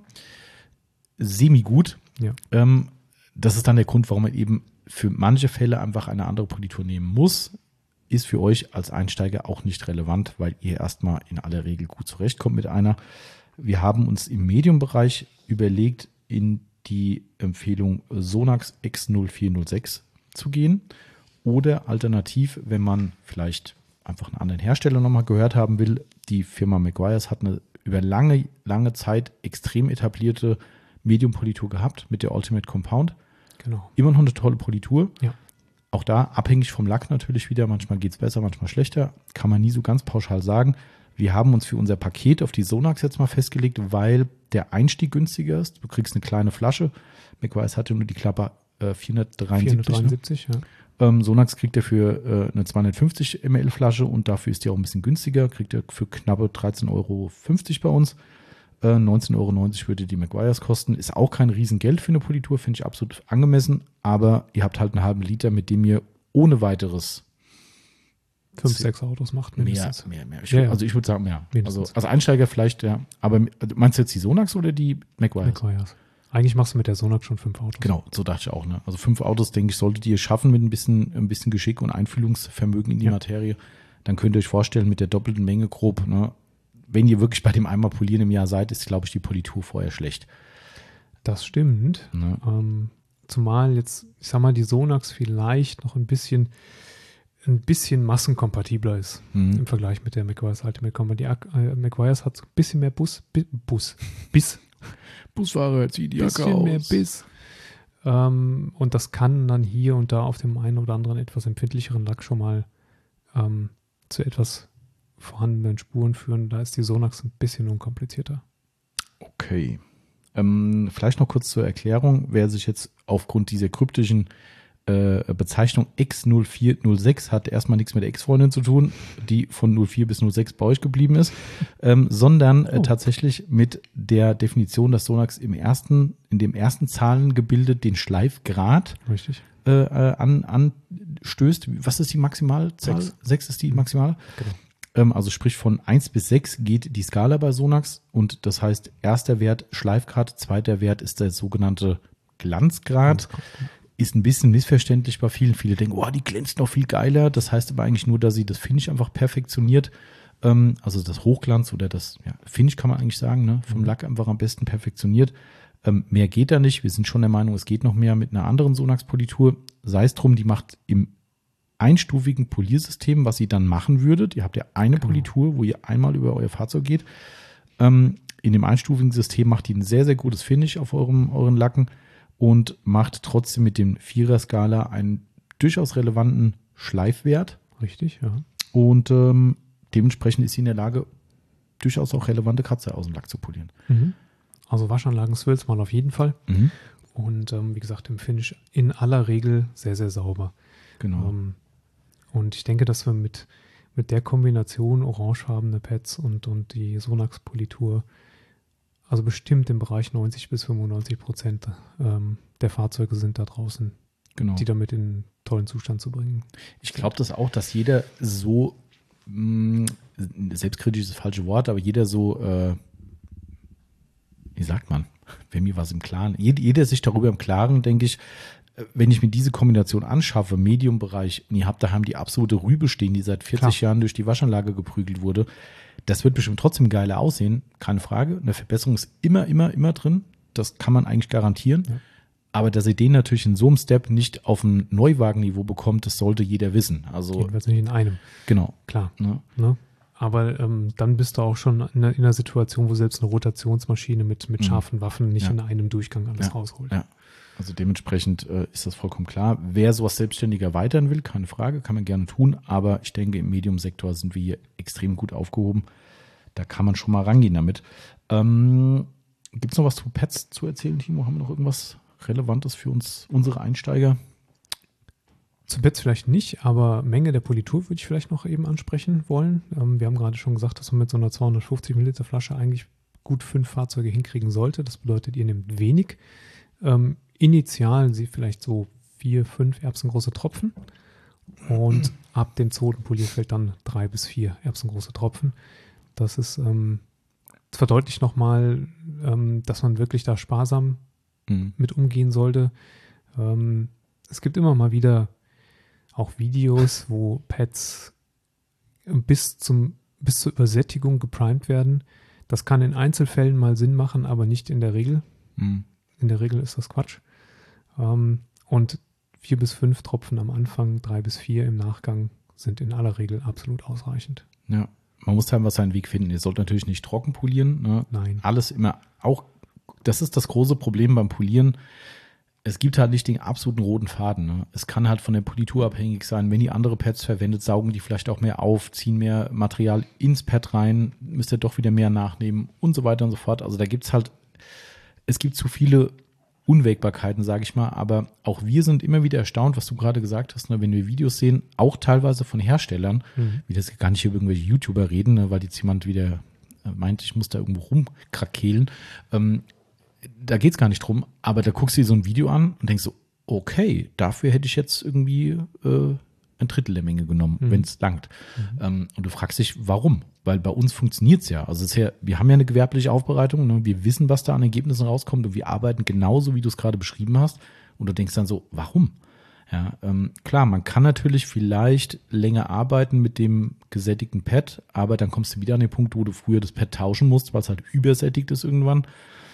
S1: semi-gut.
S2: Ja.
S1: Ähm, das ist dann der Grund, warum man eben für manche Fälle einfach eine andere Politur nehmen muss. Ist für euch als Einsteiger auch nicht relevant, weil ihr erstmal in aller Regel gut zurechtkommt mit einer. Wir haben uns im Medium-Bereich überlegt, in die Empfehlung Sonax X null vier null sechs zu gehen oder alternativ, wenn man vielleicht einfach einen anderen Hersteller nochmal gehört haben will, die Firma Meguiar's hat eine über lange, lange Zeit extrem etablierte Medium-Politur gehabt mit der Ultimate Compound.
S2: Genau.
S1: Immer noch eine tolle Politur.
S2: Ja.
S1: Auch da abhängig vom Lack natürlich wieder. Manchmal geht es besser, manchmal schlechter. Kann man nie so ganz pauschal sagen. Wir haben uns für unser Paket auf die Sonax jetzt mal festgelegt, weil der Einstieg günstiger ist. Du kriegst eine kleine Flasche. Meguiar's hatte nur die Klappe äh, vierhundertdreiundsiebzig.
S2: vierhundertdreiundsiebzig,
S1: Ne?
S2: ja.
S1: Ähm, Sonax kriegt er für äh, eine zweihundertfünfzig Milliliter Flasche und dafür ist die auch ein bisschen günstiger. Kriegt er für knappe dreizehn Euro fünfzig bei uns. Äh, neunzehn Euro neunzig würde die Meguiar's kosten. Ist auch kein Riesengeld für eine Politur, finde ich absolut angemessen. Aber ihr habt halt einen halben Liter, mit dem ihr ohne weiteres
S2: Fünf, sechs Autos macht
S1: mehr,
S2: mindestens.
S1: mehr, mehr. Ich,
S2: Ja, ja.
S1: Also ich würde sagen mehr. Also
S2: Mindestens.
S1: als Einsteiger vielleicht, ja. Aber meinst du jetzt die Sonax oder die Meguiar's?
S2: Meguiar's. Eigentlich machst du mit der Sonax schon fünf Autos.
S1: Genau, so dachte ich auch. Ne? Also fünf Autos, denke ich, solltet ihr schaffen mit ein bisschen, ein bisschen Geschick und Einfühlungsvermögen in die
S2: Ja.
S1: Materie. Dann könnt ihr euch vorstellen, mit der doppelten Menge grob, ne? Wenn ihr wirklich bei dem einmal polieren im Jahr seid, ist, glaube ich, die Politur vorher schlecht.
S2: Das stimmt.
S1: Ne?
S2: Ähm, zumal jetzt, ich sag mal, die Sonax vielleicht noch ein bisschen, ein bisschen massenkompatibler ist
S1: Mhm.
S2: im Vergleich mit der Meguiar's Ultimate Compound. Die äh, Meguiar's hat so ein bisschen mehr Bus, Bi- Bus, Biss,
S1: Busfahrer, zieh die Jacke
S2: bisschen mehr
S1: aus.
S2: Biss. Ähm, und das kann dann hier und da auf dem einen oder anderen etwas empfindlicheren Lack schon mal ähm, zu etwas vorhandenen Spuren führen. Da ist die Sonax ein bisschen unkomplizierter.
S1: Okay. Ähm, vielleicht noch kurz zur Erklärung, wer sich jetzt aufgrund dieser kryptischen äh, Bezeichnung X null vier null sechs hat erstmal nichts mit der Ex-Freundin zu tun, die von null vier bis null sechs bei euch geblieben ist, ähm, sondern äh,
S2: Oh.
S1: tatsächlich mit der Definition, dass Sonax im ersten, in dem ersten Zahlengebilde den Schleifgrad
S2: Richtig?
S1: äh, an, anstößt. Was ist die Maximalzahl?
S2: Sechs.
S1: Sechs ist die Maximale.
S2: Genau.
S1: Ähm, also sprich von eins bis sechs geht die Skala bei Sonax und das heißt, erster Wert Schleifgrad, zweiter Wert ist der sogenannte Glanzgrad. Ist ein bisschen missverständlich bei vielen. Viele denken, oh, die glänzt noch viel geiler. Das heißt aber eigentlich nur, dass sie das Finish einfach perfektioniert. Ähm, also das Hochglanz oder das ja, Finish kann man eigentlich sagen, ne? Vom Lack einfach am besten perfektioniert. Ähm, mehr geht da nicht. Wir sind schon der Meinung, es geht noch mehr mit einer anderen Sonax-Politur. Sei es drum, die macht im einstufigen Poliersystem, was ihr dann machen würdet. Ihr habt ja eine genau. Politur, wo ihr einmal über euer Fahrzeug geht. Ähm, in dem einstufigen System macht die ein sehr, sehr gutes Finish auf eurem, euren Lacken und macht trotzdem mit dem Vierer-Skala einen durchaus relevanten Schleifwert.
S2: Richtig, ja.
S1: Und ähm, dementsprechend ist sie in der Lage, durchaus auch relevante Kratzer aus dem Lack zu polieren.
S2: Mhm. Also Waschanlagen Swills mal auf jeden Fall.
S1: Mhm.
S2: Und ähm, wie gesagt, im Finish in aller Regel sehr, sehr sauber.
S1: Genau.
S2: Ähm, und ich denke, dass wir mit, mit der Kombination orangefarbene Pads und, und die Sonax-Politur also bestimmt im Bereich neunzig bis fünfundneunzig Prozent ähm, der Fahrzeuge sind da draußen, genau. die damit in tollen Zustand zu bringen.
S1: Ich glaube das auch, dass jeder so, mh, selbstkritisch ist das falsche Wort, aber jeder so, äh, wie sagt man, wenn mir was im Klaren, jeder, jeder sich darüber im Klaren, denke ich, wenn ich mir diese Kombination anschaffe, Medium-Bereich, und ihr habt daheim die absolute Rübe stehen, die seit vierzig Klar. Jahren durch die Waschanlage geprügelt wurde, das wird bestimmt trotzdem geiler aussehen, keine Frage. Eine Verbesserung ist immer, immer, immer drin. Das kann man eigentlich garantieren. Ja. Aber dass ihr den natürlich in so einem Step nicht auf ein Neuwagenniveau bekommt, das sollte jeder wissen. Also
S2: jedenfalls nicht in einem.
S1: Genau.
S2: Klar.
S1: Ja.
S2: Ne? Aber ähm, dann bist du auch schon in einer, in einer Situation, wo selbst eine Rotationsmaschine mit, mit scharfen Waffen nicht ja. in einem Durchgang alles
S1: ja.
S2: rausholt.
S1: Ja. Also dementsprechend äh, ist das vollkommen klar. Wer sowas selbstständig erweitern will, keine Frage, kann man gerne tun. Aber ich denke, im Medium-Sektor sind wir hier extrem gut aufgehoben. Da kann man schon mal rangehen damit. Ähm, Gibt es noch was zu Pads zu erzählen, Timo? Haben wir noch irgendwas Relevantes für uns, unsere Einsteiger?
S2: Zu Pads vielleicht nicht, aber Menge der Politur würde ich vielleicht noch eben ansprechen wollen. Ähm, wir haben gerade schon gesagt, dass man mit so einer zweihundertfünfzig Milliliter Flasche eigentlich gut fünf Fahrzeuge hinkriegen sollte. Das bedeutet, ihr nehmt wenig. Ähm, initial sie vielleicht so vier, fünf erbsengroße Tropfen und ab dem zweiten Polierfeld dann drei bis vier erbsengroße Tropfen. Das ist, ähm, das verdeutlicht nochmal, ähm, dass man wirklich da sparsam mhm. mit umgehen sollte. Ähm, es gibt immer mal wieder auch Videos, wo Pads bis zum, bis zur Übersättigung geprimed werden. Das kann in Einzelfällen mal Sinn machen, aber nicht in der Regel.
S1: Mhm.
S2: In der Regel ist das Quatsch. Ähm, und vier bis fünf Tropfen am Anfang, drei bis vier im Nachgang sind in aller Regel absolut ausreichend.
S1: Ja, man muss einfach seinen Weg finden. Ihr sollt natürlich nicht trocken polieren. Ne?
S2: Nein.
S1: Alles immer auch, das ist das große Problem beim Polieren. Es gibt halt nicht den absoluten roten Faden. Ne? Es kann halt von der Politur abhängig sein. Wenn ihr andere Pads verwendet, saugen die vielleicht auch mehr auf, ziehen mehr Material ins Pad rein, müsst ihr doch wieder mehr nachnehmen und so weiter und so fort. Also da gibt es halt, es gibt zu viele Unwägbarkeiten, sage ich mal, aber auch wir sind immer wieder erstaunt, was du gerade gesagt hast, ne, wenn wir Videos sehen, auch teilweise von Herstellern, mhm. wie das gar nicht über irgendwelche YouTuber reden, ne, weil jetzt jemand wieder äh, meint, ich muss da irgendwo rumkrakehlen. Ähm, da geht es gar nicht drum, aber da guckst du dir so ein Video an und denkst so, okay, dafür hätte ich jetzt irgendwie äh, ein Drittel der Menge genommen, mhm. wenn es langt. Mhm. Ähm, und du fragst dich, warum? Weil bei uns funktioniert es ja. Also es ist ja, wir haben ja eine gewerbliche Aufbereitung, ne? Wir wissen, was da an Ergebnissen rauskommt und wir arbeiten genauso, wie du es gerade beschrieben hast. Und du denkst dann so, warum? Ja, ähm, klar, man kann natürlich vielleicht länger arbeiten mit dem gesättigten Pad, aber dann kommst du wieder an den Punkt, wo du früher das Pad tauschen musst, weil es halt übersättigt ist irgendwann.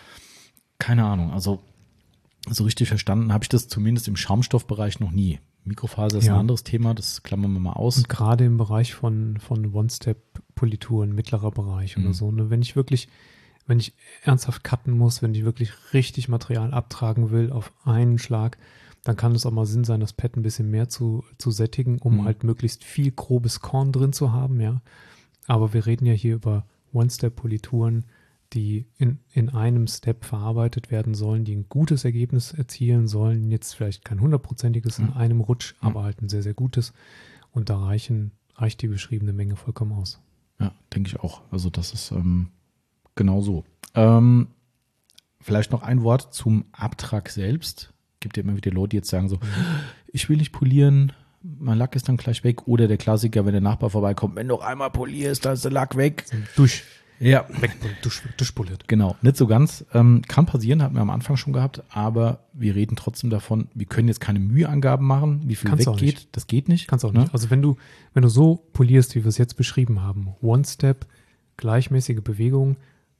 S1: Keine Ahnung, also so richtig verstanden habe ich das zumindest im Schaumstoffbereich noch nie. Mikrofaser ist ja ein anderes Thema, das klammern wir mal aus.
S2: Und gerade im Bereich von, von One-Step-Polituren, mittlerer Bereich mhm. oder so, ne? Wenn ich wirklich, wenn ich ernsthaft cutten muss, wenn ich wirklich richtig Material abtragen will auf einen Schlag, dann kann es auch mal Sinn sein, das Pad ein bisschen mehr zu, zu sättigen, um mhm. halt möglichst viel grobes Korn drin zu haben, ja. Aber wir reden ja hier über One-Step-Polituren, die in, in einem Step verarbeitet werden sollen, die ein gutes Ergebnis erzielen sollen. Jetzt vielleicht kein hundertprozentiges in einem Rutsch, ja. aber halt ein sehr, sehr gutes. Und da reichen, reicht die beschriebene Menge vollkommen aus.
S1: Ja, denke ich auch. Also das ist ähm, genau so. Ähm, vielleicht noch ein Wort zum Abtrag selbst. Gibt ja immer wieder Leute, die jetzt sagen so, ich will nicht polieren, mein Lack ist dann gleich weg. Oder der Klassiker, wenn der Nachbar vorbeikommt, wenn du noch einmal polierst, da ist der Lack weg.
S2: Durch.
S1: Ja.
S2: Weg, durch, durchpoliert.
S1: Genau, nicht so ganz. Ähm, kann passieren, hatten wir am Anfang schon gehabt, aber wir reden trotzdem davon, wir können jetzt keine Müheangaben machen, wie viel
S2: Kannst du auch
S1: weggeht.
S2: nicht.
S1: Das geht nicht.
S2: Kannst auch
S1: ne?
S2: nicht. Also wenn du, wenn du so polierst, wie wir es jetzt beschrieben haben, One-Step, gleichmäßige Bewegung,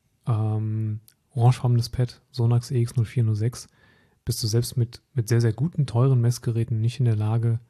S2: ähm, orangefarbenes Pad, Sonax E X null vier null sechs, bist du selbst mit, mit sehr, sehr guten, teuren Messgeräten nicht in der Lage,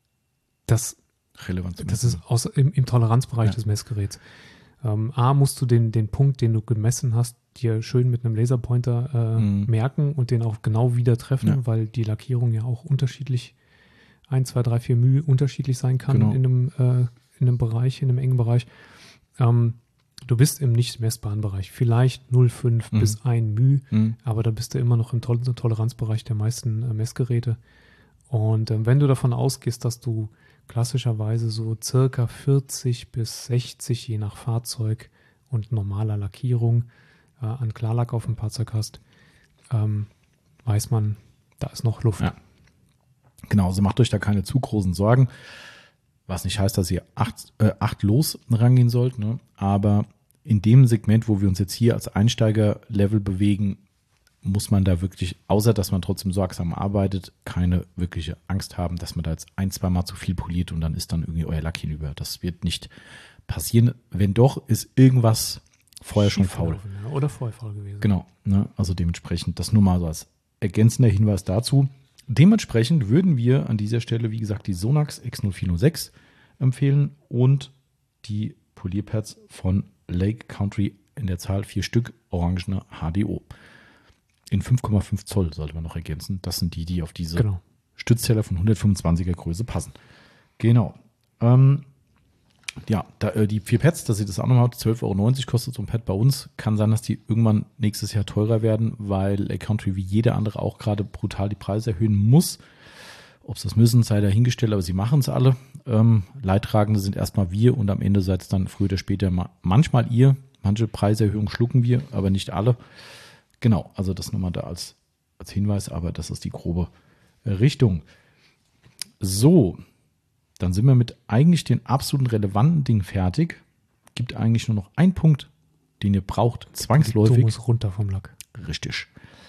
S2: das,
S1: Relevant zu
S2: das
S1: messen.
S2: ist aus, im, im Toleranzbereich
S1: Ja.
S2: des Messgeräts. Ähm, A, musst du den, den Punkt, den du gemessen hast, dir schön mit einem Laserpointer äh,
S1: Mhm.
S2: merken und den auch genau wieder treffen,
S1: Ja.
S2: weil die Lackierung ja auch unterschiedlich, ein, zwei, drei, vier Mühe unterschiedlich sein kann
S1: Genau.
S2: in, einem, äh, in einem Bereich, in einem engen Bereich. Ähm, du bist im nicht messbaren Bereich. Vielleicht null Komma fünf
S1: Mhm.
S2: bis ein Mühe,
S1: Mhm.
S2: aber da bist du immer noch im Tol Toleranzbereich der meisten äh, Messgeräte. Und ähm, wenn du davon ausgehst, dass du klassischerweise so circa vierzig bis sechzig, je nach Fahrzeug und normaler Lackierung, äh, an Klarlack auf dem Fahrzeug hast, ähm, weiß man, da ist noch Luft.
S1: Ja. Genau, also macht euch da keine zu großen Sorgen. Was nicht heißt, dass ihr acht, äh, acht los rangehen sollt, ne? Aber in dem Segment, wo wir uns jetzt hier als Einsteiger-Level bewegen, muss man da wirklich, außer dass man trotzdem sorgsam arbeitet, keine wirkliche Angst haben, dass man da jetzt ein, zwei Mal zu viel poliert und dann ist dann irgendwie euer Lack hinüber. Das wird nicht passieren. Wenn doch, ist irgendwas vorher schon faul.
S2: Schiefgelaufen, ja, oder vorher faul gewesen.
S1: Genau, ne? Also dementsprechend das nur mal so als ergänzender Hinweis dazu. Dementsprechend würden wir an dieser Stelle, wie gesagt, die Sonax X null vier null sechs empfehlen und die Polierpads von Lake Country in der Zahl vier Stück, orangene H D O. In fünf Komma fünf Zoll sollte man noch ergänzen. Das sind die, die auf diese
S2: Genau.
S1: Stützteller von hundertfünfundzwanziger Größe passen. Genau. Ähm, ja, da, äh, die vier Pads, dass ihr das auch nochmal habt, zwölf Euro neunzig kostet so ein Pad bei uns. Kann sein, dass die irgendwann nächstes Jahr teurer werden, weil Lake Country wie jeder andere auch gerade brutal die Preise erhöhen muss. Ob sie das müssen, sei dahingestellt, aber sie machen es alle. Ähm, Leidtragende sind erstmal wir und am Ende seid es dann früher oder später ma- manchmal ihr. Manche Preiserhöhungen schlucken wir, aber nicht alle. Genau, also das nochmal da als, als Hinweis, aber das ist die grobe Richtung. So, dann sind wir mit eigentlich den absoluten relevanten Dingen fertig. Gibt eigentlich nur noch einen Punkt, den ihr braucht,
S2: Du
S1: zwangsläufig.
S2: musst runter vom Lack.
S1: Richtig.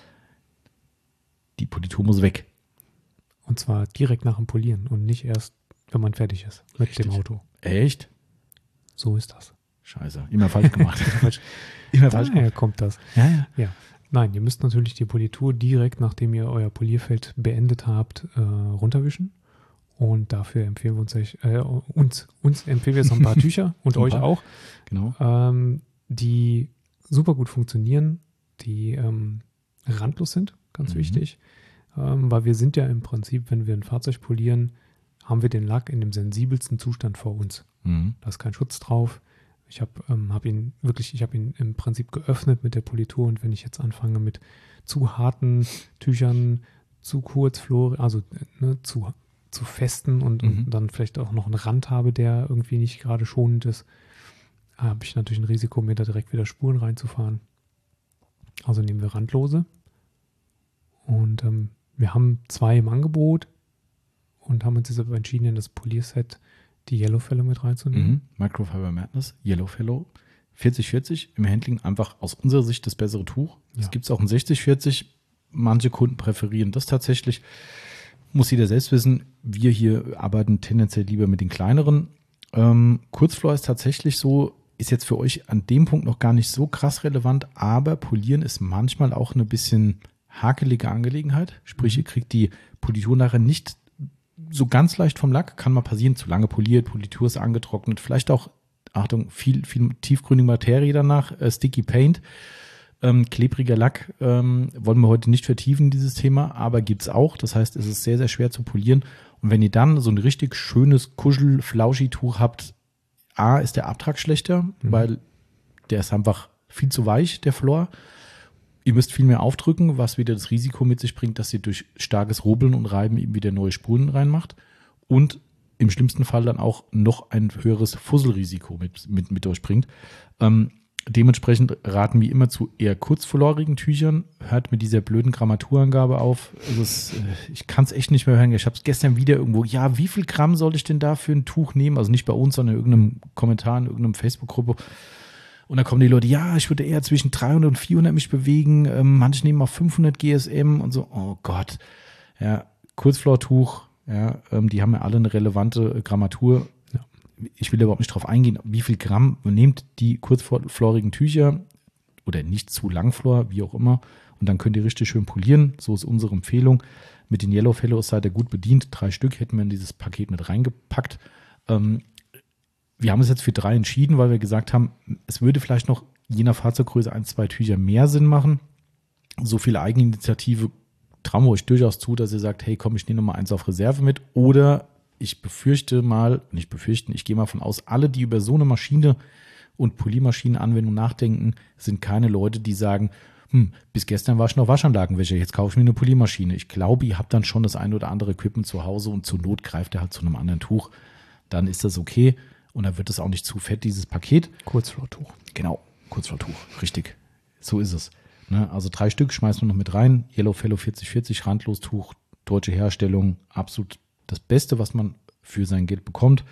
S1: Die Politur muss weg.
S2: Und zwar direkt nach dem Polieren und nicht erst, wenn man fertig ist mit
S1: Richtig.
S2: dem Auto.
S1: Echt?
S2: So ist das.
S1: Scheiße, immer falsch gemacht. immer falsch
S2: Daher
S1: gemacht.
S2: kommt das.
S1: Ja, ja.
S2: Ja. Nein, ihr müsst natürlich die Politur direkt, nachdem ihr euer Polierfeld beendet habt, äh, runterwischen. Und dafür empfehlen wir uns, euch, äh, uns, uns empfehlen wir jetzt noch ein paar Tücher und
S1: Ein
S2: euch
S1: paar.
S2: auch,
S1: Genau.
S2: ähm, die super gut funktionieren, die ähm, randlos sind, ganz
S1: Mhm.
S2: wichtig. Ähm, weil wir sind ja im Prinzip, wenn wir ein Fahrzeug polieren, haben wir den Lack in dem sensibelsten Zustand vor uns.
S1: Mhm.
S2: Da ist kein Schutz drauf. Ich habe ähm, hab ihn wirklich, ich habe ihn im Prinzip geöffnet mit der Politur und wenn ich jetzt anfange mit zu harten Tüchern, zu kurz Flor, also ne, zu, zu festen und,
S1: Mhm.
S2: und dann vielleicht auch noch einen Rand habe, der irgendwie nicht gerade schonend ist, habe ich natürlich ein Risiko, mir da direkt wieder Spuren reinzufahren. Also nehmen wir randlose und ähm, wir haben zwei im Angebot und haben uns jetzt aber entschieden, in das Polierset die Yellowfellow mit reinzunehmen.
S1: Mhm. Microfiber Madness, Yellowfellow, vierzig vierzig im Handling einfach aus unserer Sicht das bessere Tuch. Es
S2: Ja.
S1: gibt auch ein sechzig vierzig. Manche Kunden präferieren das tatsächlich. Muss jeder selbst wissen. Wir hier arbeiten tendenziell lieber mit den kleineren. Ähm, Kurzflor ist tatsächlich so, ist jetzt für euch an dem Punkt noch gar nicht so krass relevant, aber Polieren ist manchmal auch eine bisschen hakelige Angelegenheit. Sprich,
S2: Mhm.
S1: ihr kriegt die Politur nachher nicht so ganz leicht vom Lack, kann mal passieren, zu lange poliert, Politur ist angetrocknet, vielleicht auch, Achtung, viel, viel tiefgründige Materie danach, äh, Sticky Paint, ähm, klebriger Lack, ähm, wollen wir heute nicht vertiefen, dieses Thema, aber gibt's auch, das heißt, es ist sehr, sehr schwer zu polieren und wenn ihr dann so ein richtig schönes Kuschel-Flauschi-Tuch habt, A, ist der Abtrag schlechter,
S2: Mhm.
S1: weil der ist einfach viel zu weich, der Flor. Ihr müsst viel mehr aufdrücken, was wieder das Risiko mit sich bringt, dass ihr durch starkes Rubbeln und Reiben eben wieder neue Spuren reinmacht und im schlimmsten Fall dann auch noch ein höheres Fusselrisiko mit, mit, mit euch bringt. Ähm, dementsprechend raten wir immer zu eher kurzflorigen Tüchern. Hört mit dieser blöden Grammaturangabe auf. Also es, ich kann es echt nicht mehr hören. Ich habe es gestern wieder irgendwo, ja, wie viel Gramm soll ich denn da für ein Tuch nehmen? Also nicht bei uns, sondern in irgendeinem Kommentar, in irgendeiner Facebook-Gruppe. Und dann kommen die Leute, ja, ich würde eher zwischen dreihundert und vierhundert mich bewegen. Ähm, manche nehmen auch fünfhundert G S M und so. Oh Gott. Ja, Kurzflortuch, ja, ähm, die haben ja alle eine relevante Grammatur. Ja. Ich will überhaupt nicht drauf eingehen, wie viel Gramm nehmt die kurzflorigen Tücher oder nicht zu langflor, wie auch immer. Und dann könnt ihr richtig schön polieren. So ist unsere Empfehlung. Mit den Yellow Fellows seid ihr gut bedient. Drei Stück hätten wir in dieses Paket mit reingepackt. Ähm, Wir haben uns jetzt für drei entschieden, weil wir gesagt haben, es würde vielleicht noch je nach Fahrzeuggröße ein, zwei Tücher mehr Sinn machen. So viel Eigeninitiative trauen wir euch durchaus zu, dass ihr sagt, hey komm, ich nehme noch mal eins auf Reserve mit. Oder ich befürchte mal, nicht befürchten, ich gehe mal von aus, alle, die über so eine Maschine und Poliermaschinenanwendung nachdenken, sind keine Leute, die sagen, hm, bis gestern war ich noch Waschanlagenwäscher, jetzt kaufe ich mir eine Poliermaschine. Ich glaube, ihr habt dann schon das ein oder andere Equipment zu Hause und zur Not greift ihr halt zu einem anderen Tuch. Dann ist das okay. Und dann wird es auch nicht zu fett, dieses Paket.
S2: Kurzflortuch.
S1: Genau, Kurzflortuch, richtig. So ist es. Ne? Also drei Stück schmeißen wir noch mit rein. Yellow Fellow vierzig vierzig, Randlostuch, deutsche Herstellung. Absolut das Beste, was man für sein Geld bekommt.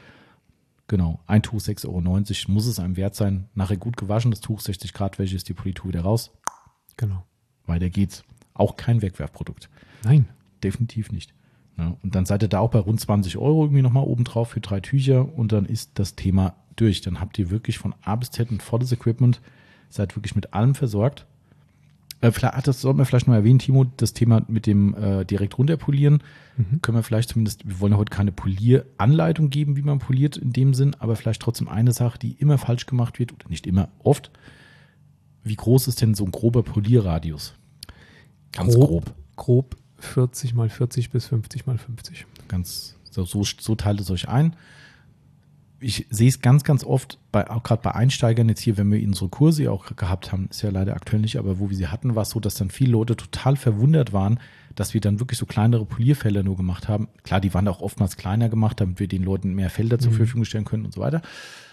S1: Genau, ein Tuch sechs Euro neunzig, muss es einem wert sein. Nachher gut gewaschen, das Tuch, sechzig Grad Wäsche, ist die Politur wieder raus.
S2: Genau.
S1: Weiter geht's. Auch kein Wegwerfprodukt.
S2: Nein.
S1: Definitiv nicht. Ja, und dann seid ihr da auch bei rund zwanzig Euro irgendwie nochmal oben drauf für drei Tücher und dann ist das Thema durch. Dann habt ihr wirklich von A bis Z ein volles Equipment, seid wirklich mit allem versorgt. Äh, vielleicht, das sollten wir vielleicht noch erwähnen, Timo, das Thema mit dem äh, direkt runterpolieren. Mhm. Können wir vielleicht zumindest, wir wollen ja heute keine Polieranleitung geben, wie man poliert in dem Sinn, aber vielleicht trotzdem eine Sache, die immer falsch gemacht wird, oder nicht immer, oft. Wie groß ist denn so ein grober Polierradius? Ganz grob. Grob.
S2: grob. vierzig mal vierzig bis fünfzig mal fünfzig.
S1: Ganz, so, so, so teilt es euch ein. Ich sehe es ganz, ganz oft, bei, auch gerade bei Einsteigern jetzt hier, wenn wir unsere Kurse auch gehabt haben, ist ja leider aktuell nicht, aber wo wir sie hatten, war es so, dass dann viele Leute total verwundert waren, dass wir dann wirklich so kleinere Polierfelder nur gemacht haben. Klar, die waren auch oftmals kleiner gemacht, damit wir den Leuten mehr Felder zur mhm. Verfügung stellen können und so weiter.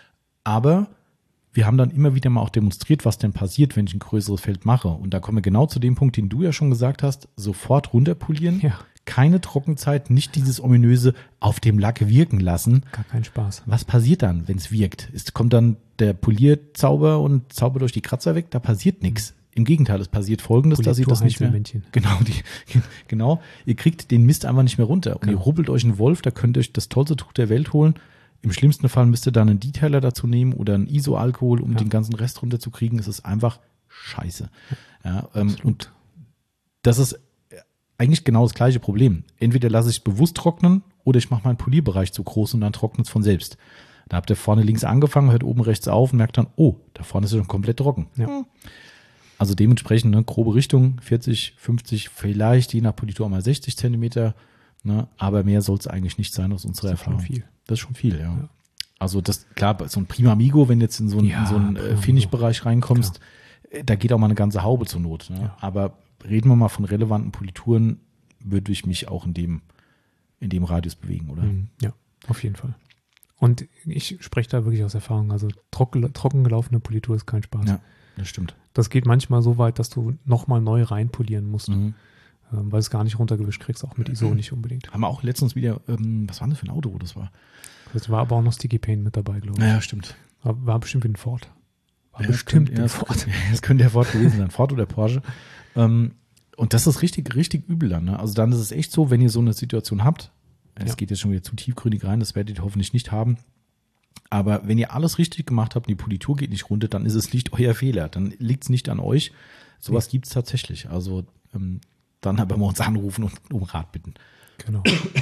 S1: Aber wir haben dann immer wieder mal auch demonstriert, was denn passiert, wenn ich ein größeres Feld mache. Und da kommen wir genau zu dem Punkt, den du ja schon gesagt hast, sofort runterpolieren. Ja. Keine Trockenzeit, nicht dieses ominöse auf dem Lack wirken lassen.
S2: Gar kein Spaß.
S1: Was passiert dann, wenn es wirkt? Es kommt dann der Polierzauber und Zauber durch die Kratzer weg, da passiert nichts. Im Gegenteil, es passiert Folgendes, dass ihr das nicht mehr, genau, die, genau, ihr kriegt den Mist einfach nicht mehr runter. Und genau. Ihr rubbelt euch einen Wolf, da könnt ihr euch das tollste Tuch der Welt holen. Im schlimmsten Fall müsst ihr dann einen Detailer dazu nehmen oder einen Iso-Alkohol, um ja. den ganzen Rest runterzukriegen. Es ist einfach scheiße. Ja, ähm, und das ist eigentlich genau das gleiche Problem. Entweder lasse ich es bewusst trocknen oder ich mache meinen Polierbereich zu groß und dann trocknet es von selbst. Da habt ihr vorne links angefangen, hört oben rechts auf und merkt dann, oh, da vorne ist es schon komplett trocken. Ja. Also dementsprechend eine grobe Richtung, vierzig, fünfzig, vielleicht je nach Politur mal sechzig Zentimeter. Ne, aber mehr soll es eigentlich nicht sein aus unserer
S2: das
S1: Erfahrung.
S2: Ist schon viel.
S1: Das ist schon viel, ja. ja. Also das, klar, so ein Prima Amigo, wenn du jetzt in so einen,
S2: ja,
S1: in so einen äh, Finish-Bereich reinkommst, klar. Da geht auch mal eine ganze Haube zur Not. Ne? Ja. Aber reden wir mal von relevanten Polituren, würde ich mich auch in dem, in dem Radius bewegen, oder?
S2: Ja, auf jeden Fall. Und ich spreche da wirklich aus Erfahrung. Also trocken, trocken gelaufene Politur ist kein Spaß.
S1: Ja, das stimmt.
S2: Das geht manchmal so weit, dass du nochmal neu reinpolieren musst. Mhm. weil du es gar nicht runtergewischt kriegst, auch mit I S O nicht unbedingt.
S1: Haben wir auch letztens wieder, ähm, was war das für ein Auto, wo das war?
S2: Das war aber auch noch Sticky Paint mit dabei, glaube ich.
S1: Ja, stimmt.
S2: War, war bestimmt wie ein Ford.
S1: War ja, bestimmt ein ja, Ford. Das könnte der Ford gewesen sein, Ford oder Porsche. Ähm, und das ist richtig, richtig übel dann. Ne? Also dann ist es echt so, wenn ihr so eine Situation habt, es ja. geht jetzt schon wieder zu tiefgründig rein, das werdet ihr hoffentlich nicht haben, aber wenn ihr alles richtig gemacht habt und die Politur geht nicht runter, dann ist es nicht euer Fehler. Dann liegt es nicht an euch. Sowas nee. gibt es tatsächlich. Also ähm, dann aber mal uns anrufen und um Rat bitten.
S2: Genau.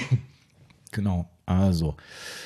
S1: Genau. Also.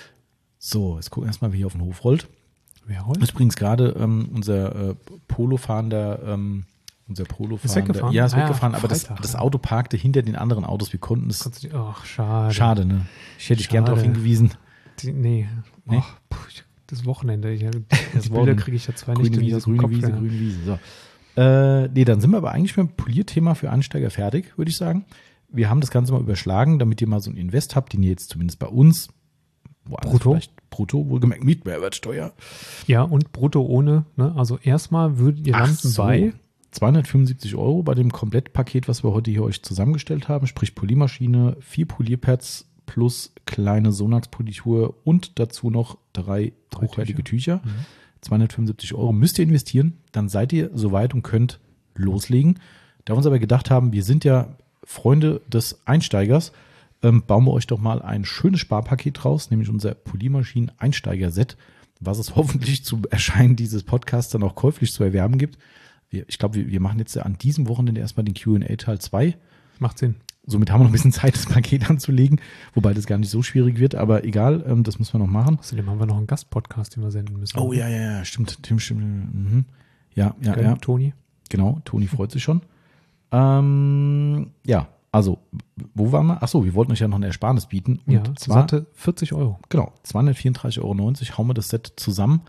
S1: So, jetzt gucken wir erstmal, wie hier auf den Hof rollt.
S2: Wer rollt?
S1: Das ist übrigens gerade ähm, unser äh, Polo-fahrender, ähm, unser Polo-fahrender.
S2: Ist weggefahren?
S1: Ja, ist
S2: ah,
S1: weggefahren,
S2: ja,
S1: aber das, das Auto parkte hinter den anderen Autos. Wir konnten es.
S2: Ach, schade.
S1: Schade, ne? Ich hätte dich gern darauf hingewiesen.
S2: Die, nee. nee? Ach, das Wochenende. Ich, das die Bilder kriege ich ja zwar
S1: grüne
S2: nicht.
S1: Wiese, grüne Kopf, Wiese, ja. grüne Wiese. So. Äh, nee, dann sind wir aber eigentlich mit dem Polierthema für Einsteiger fertig, würde ich sagen. Wir haben das Ganze mal überschlagen, damit ihr mal so ein Invest habt, den ihr jetzt zumindest bei uns, woanders
S2: brutto?
S1: vielleicht brutto, wohlgemerkt mit Mehrwertsteuer.
S2: Ja, und brutto ohne, ne? Also erstmal würdet ihr
S1: Ach
S2: landen
S1: so.
S2: bei
S1: zweihundertfünfundsiebzig Euro bei dem Komplettpaket, was wir heute hier euch zusammengestellt haben, sprich Poliermaschine, vier Polierpads plus kleine Sonax-Politur und dazu noch drei,
S2: Drei
S1: hochwertige
S2: Tücher.
S1: Tücher. zweihundertfünfundsiebzig Euro müsst ihr investieren, dann seid ihr soweit und könnt loslegen. Da wir uns aber gedacht haben, wir sind ja Freunde des Einsteigers, ähm, bauen wir euch doch mal ein schönes Sparpaket raus, nämlich unser Poliermaschinen-Einsteiger-Set, was es hoffentlich zum Erscheinen dieses Podcasts dann auch käuflich zu erwerben gibt. Wir, ich glaube, wir, wir machen jetzt an diesem Wochenende erstmal den Q und A Teil zwei.
S2: Macht Sinn.
S1: Somit haben wir noch ein bisschen Zeit, das Paket anzulegen, wobei das gar nicht so schwierig wird, aber egal, ähm, das müssen wir noch machen.
S2: Außerdem haben wir noch einen Gastpodcast, den wir senden müssen.
S1: Oh ja, ja, ja, stimmt. Tim, stimmt. Mhm. Ja, ja,
S2: Gell,
S1: ja.
S2: Toni?
S1: Genau, Toni freut sich schon. Ähm, ja, also, wo waren wir? Achso, wir wollten euch ja noch eine Ersparnis bieten. Und
S2: Ja,
S1: zwar,
S2: satte vierzig Euro.
S1: genau, zweihundertvierunddreißig Euro neunzig hauen wir das Set zusammen.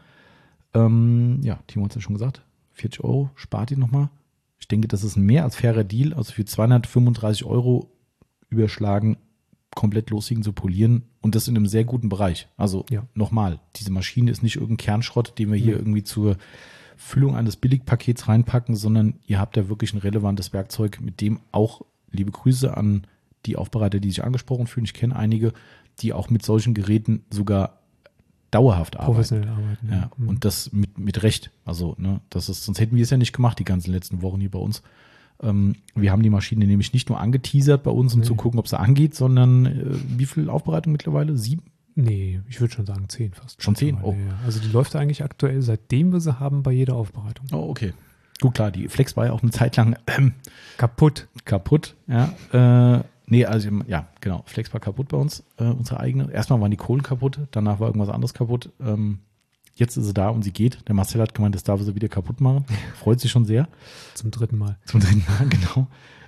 S1: Ähm, ja, Timo hat es ja schon gesagt, vierzig Euro spart ihr nochmal. Ich denke, das ist ein mehr als fairer Deal. Also für zweihundertfünfunddreißig Euro überschlagen, komplett loslegen zu polieren und das in einem sehr guten Bereich. Also
S2: Ja.
S1: nochmal, diese Maschine ist nicht irgendein Kernschrott, den wir hier
S2: Ja.
S1: irgendwie zur Füllung eines Billigpakets reinpacken, sondern ihr habt da wirklich ein relevantes Werkzeug, mit dem auch, liebe Grüße an die Aufbereiter, die sich angesprochen fühlen. Ich kenne einige, die auch mit solchen Geräten sogar dauerhaft arbeiten.
S2: Professionell arbeiten.
S1: Ja,
S2: Mhm.
S1: und das mit, mit Recht. Also, ne, das ist, sonst hätten wir es ja nicht gemacht, die ganzen letzten Wochen hier bei uns. Ähm, wir haben die Maschine nämlich nicht nur angeteasert bei uns, um
S2: Nee.
S1: zu gucken, ob sie angeht, sondern äh, wie viel Aufbereitung mittlerweile? Sieben?
S2: Nee, ich würde schon sagen zehn fast.
S1: Schon zehn?
S2: Aber,
S1: Oh.
S2: ja. Also die läuft eigentlich aktuell, seitdem wir sie haben, bei jeder Aufbereitung.
S1: Oh, okay. Gut, klar, die Flex war ja auch eine Zeit lang ähm,
S2: Kaputt.
S1: kaputt. Ja, äh, nee, also ja, genau, Flex war kaputt bei uns, äh, unsere eigene. Erstmal waren die Kohlen kaputt, danach war irgendwas anderes kaputt. Ähm, jetzt ist sie da und sie geht. Der Marcel hat gemeint, das darf er sie wieder kaputt machen. Freut sich schon sehr.
S2: Zum dritten Mal.
S1: Zum dritten Mal, genau.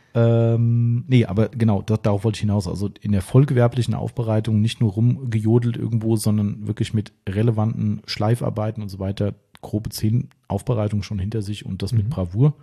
S1: Ähm, nee, aber genau, da, darauf wollte ich hinaus. Also in der vollgewerblichen Aufbereitung nicht nur rumgejodelt irgendwo, sondern wirklich mit relevanten Schleifarbeiten und so weiter, grobe zehn Aufbereitungen schon hinter sich und das mit
S2: Mhm.
S1: Bravour.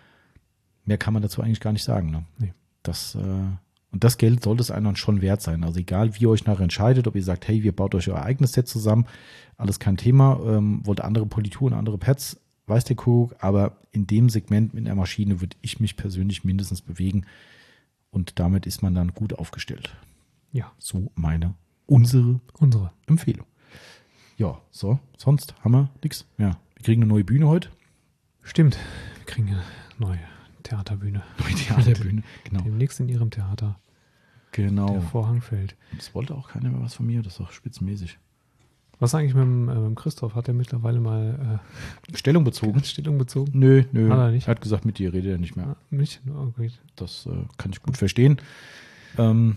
S1: Mehr kann man dazu eigentlich gar nicht sagen. Ne?
S2: Nee.
S1: Das, äh, und das Geld sollte es einem schon wert sein. Also egal, wie ihr euch nachher entscheidet, ob ihr sagt, hey, wir baut euch euer eigenes Set zusammen, alles kein Thema, ähm, wollt andere Polituren, andere Pads, weiß der Kuckuck, aber in dem Segment mit der Maschine würde ich mich persönlich mindestens bewegen und damit ist man dann gut aufgestellt.
S2: Ja,
S1: So meine, unsere
S2: unsere.
S1: Empfehlung. Ja, so, sonst haben wir nichts. Ja, wir kriegen eine neue Bühne heute.
S2: Stimmt. Wir kriegen eine neue Theaterbühne.
S1: Neue Theaterbühne, genau.
S2: Demnächst in ihrem Theater.
S1: Genau.
S2: Der Vorhang fällt.
S1: Das wollte auch keiner mehr was von mir, das ist doch spitzenmäßig.
S2: Was eigentlich mit dem, äh, mit dem Christoph? Hat er mittlerweile mal
S1: Stellung
S2: äh,
S1: bezogen?
S2: Stellung bezogen?
S1: Nö, nö.
S2: Hat er nicht?
S1: Er hat gesagt, mit dir redet er nicht mehr.
S2: Ah, nicht? Oh, gut.
S1: Das äh, kann ich gut verstehen. Ähm,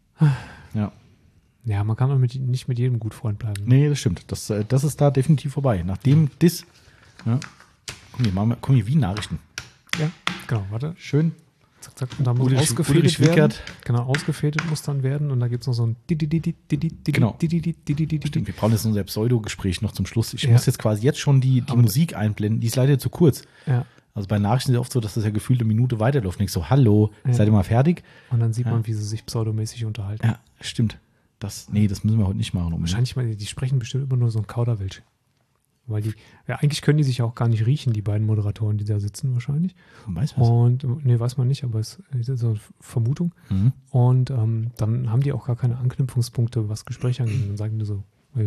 S1: ja.
S2: Ja, man kann auch mit, nicht mit jedem gut Freund bleiben.
S1: Nee, das stimmt. Das, äh, das ist da definitiv vorbei. Nachdem das. Ja, komm, hier, machen wir, komm hier wie Nachrichten.
S2: Ja, genau, warte.
S1: Schön.
S2: Zack, zack. Und da muss
S1: Ulrich-
S2: ausgefädelt
S1: Ulrich
S2: werden.
S1: Wickert.
S2: Genau, ausgefädelt muss dann werden. Und da gibt es noch so ein
S1: Genau.
S2: Genau.
S1: Stimmt, wir brauchen jetzt unser Pseudo-Gespräch noch zum Schluss. Ich
S2: Ja.
S1: muss jetzt quasi jetzt schon die, die
S2: Aber-
S1: Musik einblenden. Die ist leider zu kurz.
S2: Ja.
S1: Also bei Nachrichten ist es oft so, dass das ja gefühlt eine Minute weiterläuft. Und ich so, hallo,
S2: Ja.
S1: seid ihr mal fertig?
S2: Und dann sieht
S1: Ja.
S2: man, wie sie sich pseudomäßig unterhalten.
S1: Ja, stimmt. Das, nee, das müssen wir heute nicht machen. unbedingt.
S2: Wahrscheinlich, mal, die sprechen bestimmt immer nur so ein Kauderwelsch. Weil die, ja, eigentlich können die sich auch gar nicht riechen, die beiden Moderatoren, die da sitzen wahrscheinlich.
S1: Weiß was.
S2: Und, nee, weiß man nicht, aber es ist so eine Vermutung.
S1: Mhm.
S2: Und ähm, dann haben die auch gar keine Anknüpfungspunkte, was Gespräche angeht. Dann sagen die so,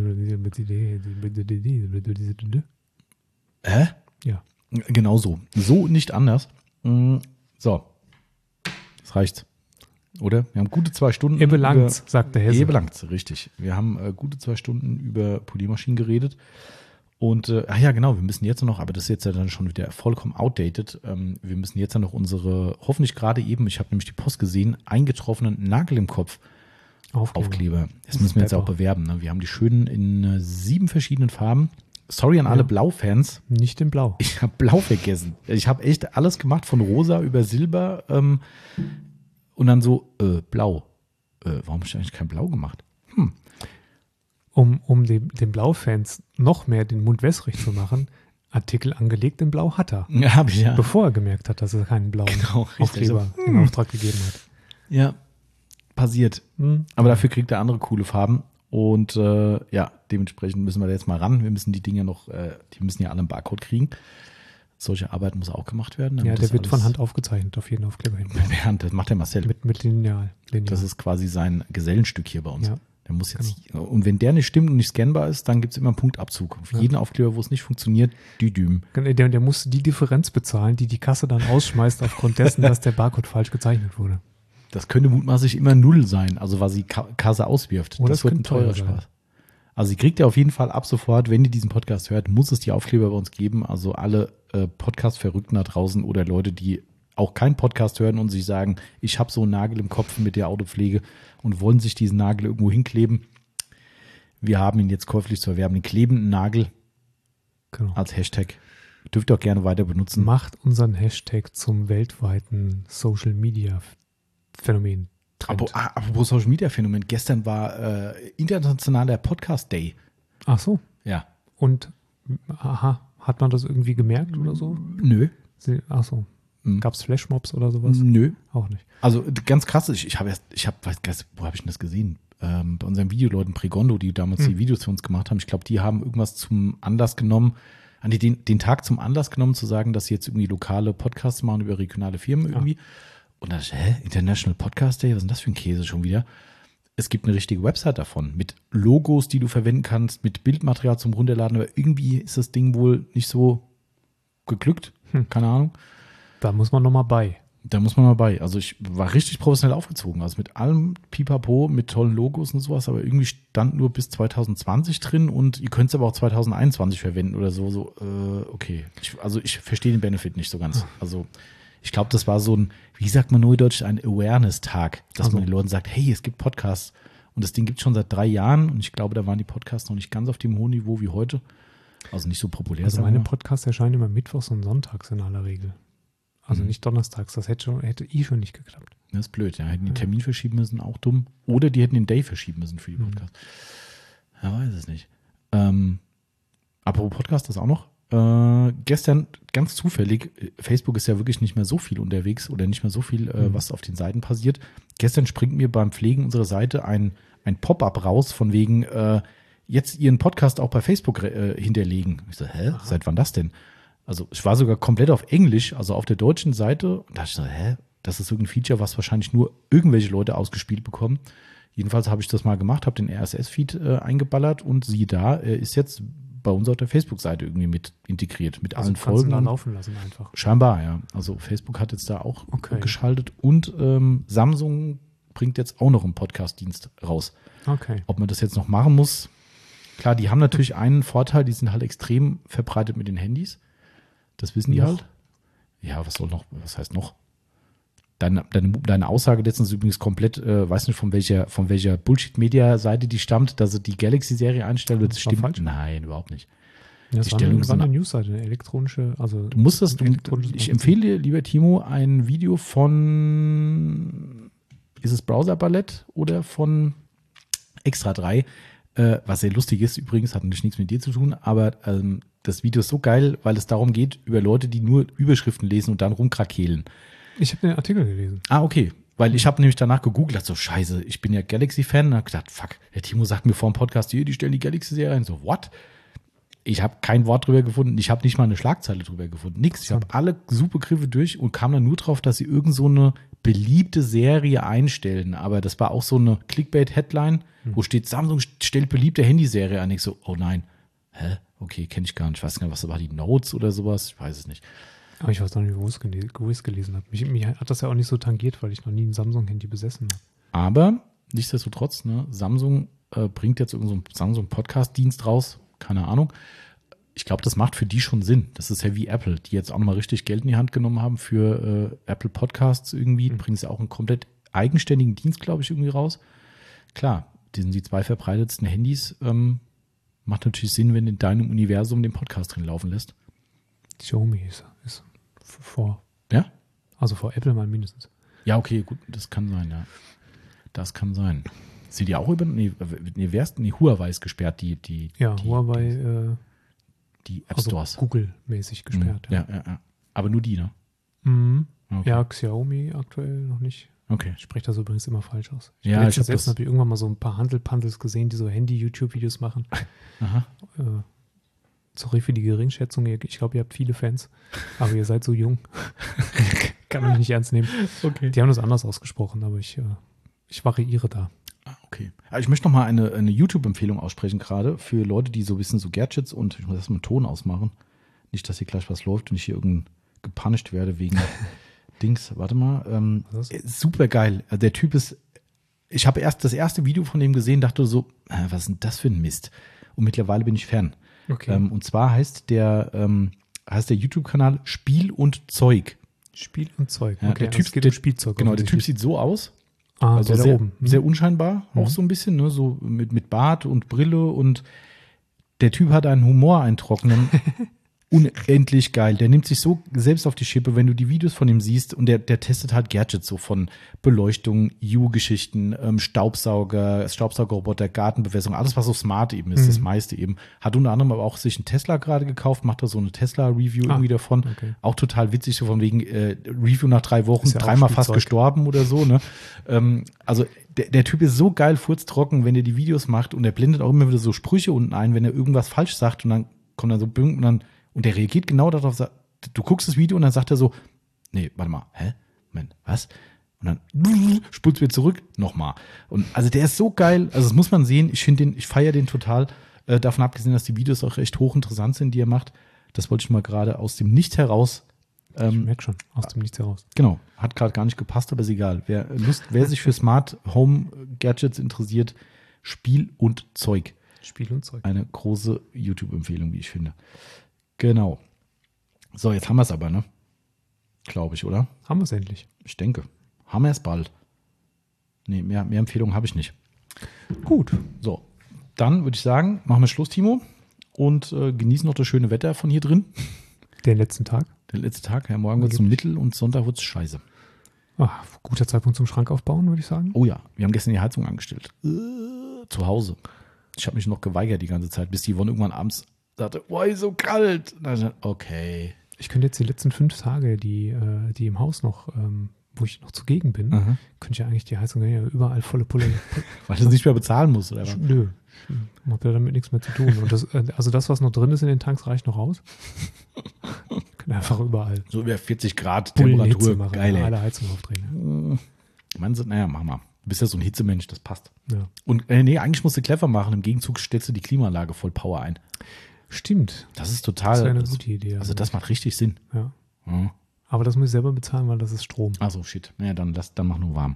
S1: Hä?
S2: ja,
S1: Genau so. So nicht anders. Mm, So. Das reicht. Oder? Wir haben gute zwei Stunden.
S2: ihr belangt's, sagt der Hesse.
S1: Ihr belangt's, richtig. Wir haben äh, gute zwei Stunden über Poliermaschinen geredet. Und, äh, ach ja, genau, wir müssen jetzt noch, aber das ist jetzt ja dann schon wieder vollkommen outdated. Ähm, wir müssen jetzt ja noch unsere, hoffentlich gerade eben, ich habe nämlich die Post gesehen, eingetroffenen Nagel im Kopf
S2: Aufkleber.
S1: Aufkleber. Das müssen wir jetzt auch
S2: Pepper.
S1: bewerben. Ne? Wir haben die schönen in äh, sieben verschiedenen Farben. Sorry an
S2: Ja.
S1: alle Blau-Fans.
S2: Nicht in Blau.
S1: Ich habe Blau vergessen. Ich habe echt alles gemacht, von rosa über Silber ähm, und dann so, äh, Blau. Äh, warum habe ich eigentlich kein Blau gemacht? Hm.
S2: Um, um dem, den Blau-Fans noch mehr den Mund wässrig zu machen, Artikel angelegt in Blau hat er.
S1: Ja, habe ich ja.
S2: Bevor er gemerkt hat, dass er keinen blauen
S1: Genau, richtig.
S2: Aufkleber
S1: So,
S2: in Auftrag gegeben hat.
S1: Ja, passiert.
S2: Hm.
S1: Aber dafür kriegt er andere coole Farben. Und äh, ja, dementsprechend müssen wir da jetzt mal ran. Wir müssen die Dinge noch, äh, die müssen ja alle einen Barcode kriegen. Solche Arbeit muss auch gemacht werden.
S2: Ja, der wird von Hand aufgezeichnet, auf jeden Aufkleber hin.
S1: Mit Hand, das macht der Marcel.
S2: Mit, mit Lineal, Lineal.
S1: Das ist quasi sein Gesellenstück hier bei uns.
S2: Ja.
S1: Der muss jetzt, genau. Und wenn der nicht stimmt und nicht scannbar ist, dann gibt es immer einen Punktabzug. Auf ja. jeden Aufkleber, wo es nicht funktioniert, die Düm.
S2: Der, der muss die Differenz bezahlen, die die Kasse dann ausschmeißt aufgrund dessen, dass der Barcode falsch gezeichnet wurde.
S1: Das könnte mutmaßlich immer null sein, also was die Kasse auswirft.
S2: Oder
S1: das wird ein teurer Spaß. Also sie kriegt ja auf jeden Fall ab sofort, wenn ihr diesen Podcast hört, muss es die Aufkleber bei uns geben. Also alle äh, Podcast-Verrückten da draußen oder Leute, die auch keinen Podcast hören und sich sagen, ich habe so einen Nagel im Kopf mit der Autopflege und wollen sich diesen Nagel irgendwo hinkleben. Wir haben ihn jetzt käuflich zu erwerben, den klebenden Nagel genau. als Hashtag. Dürft ihr auch gerne weiter benutzen.
S2: Macht unseren Hashtag zum weltweiten Social-Media-Phänomen.
S1: Aber, apropos Social Media Phänomen, gestern war äh, internationaler Podcast Day.
S2: Ach so.
S1: Ja.
S2: Und, aha, hat man das irgendwie gemerkt oder so?
S1: Nö.
S2: Sie, ach so. Mhm. Gab es Flashmobs oder sowas?
S1: Nö.
S2: Auch nicht.
S1: Also ganz krass, ich, ich habe erst, ich habe, wo habe ich denn das gesehen? Ähm, bei unseren Videoleuten Pregondo, die damals mhm. die Videos für uns gemacht haben. Ich glaube, die haben irgendwas zum Anlass genommen, an den, den Tag zum Anlass genommen, zu sagen, dass sie jetzt irgendwie lokale Podcasts machen über regionale Firmen irgendwie. Ja. Und dann, hä, International Podcast Day, was ist denn das für ein Käse schon wieder? Es gibt eine richtige Website davon, mit Logos, die du verwenden kannst, mit Bildmaterial zum Runterladen, aber irgendwie ist das Ding wohl nicht so geglückt, hm. keine Ahnung.
S2: Da muss man nochmal bei.
S1: Da muss man mal bei. Also ich war richtig professionell aufgezogen, also mit allem Pipapo, mit tollen Logos und sowas, aber irgendwie stand nur bis zwanzig zwanzig drin und ihr könnt es aber auch zwanzig einundzwanzig verwenden oder so. so äh, okay, ich, also ich verstehe den Benefit nicht so ganz. Also ich glaube, das war so ein, wie sagt man neudeutsch, ein Awareness-Tag, dass also. man den Leuten sagt, hey, es gibt Podcasts und das Ding gibt es schon seit drei Jahren und ich glaube, da waren die Podcasts noch nicht ganz auf dem hohen Niveau wie heute. Also nicht so populär.
S2: Also meine Podcasts erscheinen immer mittwochs und sonntags in aller Regel. Also mhm. nicht donnerstags, das hätte, schon, hätte eh schon nicht geklappt.
S1: Das ist blöd, ja. Hätten den Termin verschieben müssen, auch dumm. Oder die hätten den Day verschieben müssen für die Podcasts. Mhm. Ja, weiß es nicht. Ähm, apropos Podcast, das auch noch. Äh, gestern ganz zufällig, Facebook ist ja wirklich nicht mehr so viel unterwegs oder nicht mehr so viel, äh, mhm. was auf den Seiten passiert. Gestern springt mir beim Pflegen unserer Seite ein, ein Pop-up raus von wegen, äh, jetzt Ihren Podcast auch bei Facebook äh, hinterlegen. Ich so, hä, Aha. seit wann das denn? Also ich war sogar komplett auf Englisch, also auf der deutschen Seite. Und da dachte ich so, hä, das ist irgendein Feature, was wahrscheinlich nur irgendwelche Leute ausgespielt bekommen. Jedenfalls habe ich das mal gemacht, habe den R S S-Feed äh, eingeballert und siehe da, er ist jetzt bei uns auf der Facebook-Seite irgendwie mit integriert, mit
S2: also
S1: allen Folgen.
S2: Da laufen lassen einfach.
S1: Scheinbar, ja. Also Facebook hat jetzt da auch
S2: okay.
S1: geschaltet und ähm, Samsung bringt jetzt auch noch einen Podcast-Dienst raus.
S2: Okay.
S1: Ob man das jetzt noch machen muss? Klar, die haben natürlich einen Vorteil, die sind halt extrem verbreitet mit den Handys. Das wissen die noch. halt. Ja, was soll noch, was heißt noch? Deine, deine, deine Aussage letztens ist übrigens komplett, äh, weiß nicht von welcher, von welcher Bullshit-Media-Seite die stammt, dass sie die Galaxy-Serie einstellen wird. Das stimmt.
S2: Falsch?
S1: Nein, überhaupt nicht.
S2: Ja, das war, war eine Newsseite, eine elektronische, also.
S1: Du musst das, du, ich empfehle dir, lieber Timo, ein Video von, ist es Browser Ballett oder von Extra drei, äh, was sehr lustig ist übrigens, hat natürlich nichts mit dir zu tun, aber ähm, das Video ist so geil, weil es darum geht, über Leute, die nur Überschriften lesen und dann rumkrakehlen.
S2: Ich habe den Artikel gelesen.
S1: Ah, okay. Weil ich habe nämlich danach gegoogelt, dachte so, scheiße, ich bin ja Galaxy-Fan und habe gedacht, fuck, der Timo sagt mir vor dem Podcast, hier, die stellen die Galaxy-Serie ein. So, what? Ich habe kein Wort drüber gefunden, ich habe nicht mal eine Schlagzeile drüber gefunden, nix. Ich habe alle Suchbegriffe durch und kam dann nur drauf, dass sie irgend so eine beliebte Serie einstellen. Aber das war auch so eine Clickbait-Headline, hm. wo steht, Samsung stellt beliebte Handyserie an. Ich so, oh nein, hä? Okay, kenne ich gar nicht. Ich weiß gar nicht, was war die Notes oder sowas? Ich weiß es nicht.
S2: Aber ich weiß noch nicht, wo ich es gelesen habe. Mich, mich hat das ja auch nicht so tangiert, weil ich noch nie ein Samsung-Handy besessen habe.
S1: Aber nichtsdestotrotz, ne, Samsung äh, bringt jetzt irgendeinen so Samsung-Podcast-Dienst raus. Keine Ahnung. Ich glaube, das macht für die schon Sinn. Das ist ja wie Apple, die jetzt auch nochmal richtig Geld in die Hand genommen haben für äh, Apple Podcasts irgendwie. Mhm. Bringen sie auch einen komplett eigenständigen Dienst, glaube ich, irgendwie raus. Klar, die sind die zwei verbreitetsten Handys. Ähm, macht natürlich Sinn, wenn in deinem Universum den Podcast drin laufen lässt.
S2: Xiaomi ist, ist vor.
S1: Ja?
S2: Also vor Apple mal mindestens.
S1: Ja, okay, gut, das kann sein, ja. Das kann sein. Sind die auch über, nee, nee, wer ist, nee, Huawei ist gesperrt, die, die,
S2: ja,
S1: die,
S2: Huawei,
S1: die,
S2: äh,
S1: die App
S2: also
S1: Stores.
S2: Google-mäßig gesperrt.
S1: Mhm. Ja, ja, ja. Aber nur die, ne?
S2: Mhm.
S1: Okay.
S2: Ja, Xiaomi aktuell noch nicht.
S1: Okay.
S2: Ich spreche das übrigens immer falsch aus. Ich
S1: Ja,
S2: bin
S1: ich hab
S2: selbst
S1: das-
S2: habe ich irgendwann mal so ein paar Handelpandels gesehen, die so Handy-YouTube-Videos machen.
S1: Aha.
S2: Äh, sorry für die Geringschätzung. ihr- Ich glaube, ihr habt viele Fans, aber ihr seid so jung. Kann mich nicht ernst nehmen.
S1: Okay.
S2: Die haben das anders ausgesprochen, aber ich, äh, ich variiere da.
S1: Ah, okay. Aber ich möchte noch mal eine, eine YouTube-Empfehlung aussprechen, gerade für Leute, die so ein bisschen so Gadgets und ich muss erstmal einen Ton ausmachen. Nicht, dass hier gleich was läuft und ich hier irgendein gepunished werde wegen Dings. Warte mal. Ähm,
S2: Was ist
S1: super geil. Also der Typ ist, ich habe erst das erste Video von dem gesehen, dachte so, äh, was ist denn das für ein Mist? Und mittlerweile bin ich Fan.
S2: Okay.
S1: Ähm, und zwar heißt der, ähm, heißt der YouTube-Kanal Spiel und Zeug.
S2: Spiel und Zeug.
S1: Ja,
S2: okay,
S1: der
S2: also
S1: Typ,
S2: es geht
S1: der,
S2: um Spielzeug.
S1: Genau, der Typ
S2: offensichtlich.
S1: sieht so aus.
S2: ah,
S1: Also
S2: der da
S1: sehr,
S2: oben. Hm.
S1: sehr unscheinbar, auch
S2: Mhm.
S1: so ein bisschen, ne? So mit, mit Bart und Brille und der Typ hat einen Humor eintrocknen. Unendlich geil. Der nimmt sich so selbst auf die Schippe, wenn du die Videos von ihm siehst und der, der testet halt Gadgets so von Beleuchtung, U-Geschichten, ähm, Staubsauger, Staubsaugerroboter, Gartenbewässerung, alles was so smart eben ist,
S2: Mhm.
S1: das meiste eben. Hat unter anderem aber auch sich einen Tesla gerade gekauft, macht da so eine Tesla-Review
S2: Ah,
S1: irgendwie davon.
S2: okay.
S1: Auch total witzig, so von wegen äh, Review nach drei Wochen,
S2: Ist ja auch
S1: dreimal fast
S2: Spielzeug.
S1: gestorben oder so, ne? ähm, also der, der Typ ist so geil furztrocken, wenn er die Videos macht und er blendet auch immer wieder so Sprüche unten ein, wenn er irgendwas falsch sagt und dann kommt dann so Bünk und dann und der reagiert genau darauf, sa- du guckst das Video und dann sagt er so, nee, warte mal, hä? Moment, was? Und dann spulst wieder zurück, nochmal. Und also der ist so geil, also das muss man sehen, ich finde den, ich feiere den total, äh, davon abgesehen, dass die Videos auch recht hochinteressant sind, die er macht. Das wollte ich mal gerade aus dem Nichts heraus,
S2: Ich
S1: ähm,
S2: merke schon, aus dem Nichts heraus.
S1: genau, hat gerade gar nicht gepasst, aber ist egal. Wer Lust, wer sich für Smart Home Gadgets interessiert, Spiel und Zeug.
S2: Spiel und Zeug.
S1: Eine große YouTube-Empfehlung, wie ich finde. Genau. So, jetzt haben wir es aber, ne? Glaube ich, oder?
S2: Haben wir es endlich.
S1: Ich denke. Haben wir es bald. Nee, mehr, mehr Empfehlungen habe ich nicht.
S2: Gut.
S1: So, dann würde ich sagen, machen wir Schluss, Timo. Und äh, genießen noch das schöne Wetter von hier drin.
S2: Den letzten Tag.
S1: Der letzte Tag, ja, morgen wird es ein Mittel und Sonntag wird es scheiße.
S2: Ah, guter Zeitpunkt zum Schrank aufbauen, würde ich sagen.
S1: Oh ja, wir haben gestern die Heizung angestellt. Äh, zu Hause. Ich habe mich noch geweigert die ganze Zeit, bis die Yvonne irgendwann abends sagte, oh, ist so kalt. Und dann dachte ich, okay.
S2: Ich könnte jetzt die letzten fünf Tage, die, äh, die im Haus noch, ähm, wo ich noch zugegen bin,
S1: Aha.
S2: könnte ich ja eigentlich die Heizung ja überall volle Pulle.
S1: Weil du es nicht mehr bezahlen musst, oder was?
S2: Nö. Ich habe ja damit nichts mehr zu tun. Und das, äh, also das, was noch drin ist in den Tanks, reicht noch aus. Können einfach überall
S1: So über vierzig Grad
S2: Bullenhitze
S1: Temperatur.
S2: machen,
S1: Geil, ey.
S2: alle Heizungen aufdrehen.
S1: Meinst du, naja, mach mal. Du bist ja so ein Hitzemensch, das passt.
S2: Ja.
S1: Und äh, nee, eigentlich musst du clever machen. Im Gegenzug stellst du die Klimaanlage voll Power ein.
S2: Stimmt.
S1: Das ist total.
S2: Das wäre eine
S1: das,
S2: gute Idee.
S1: also das macht richtig Sinn.
S2: ja.
S1: Ja.
S2: Aber das muss ich selber bezahlen, weil das ist Strom.
S1: Also shit. Naja, dann lass, dann mach nur warm.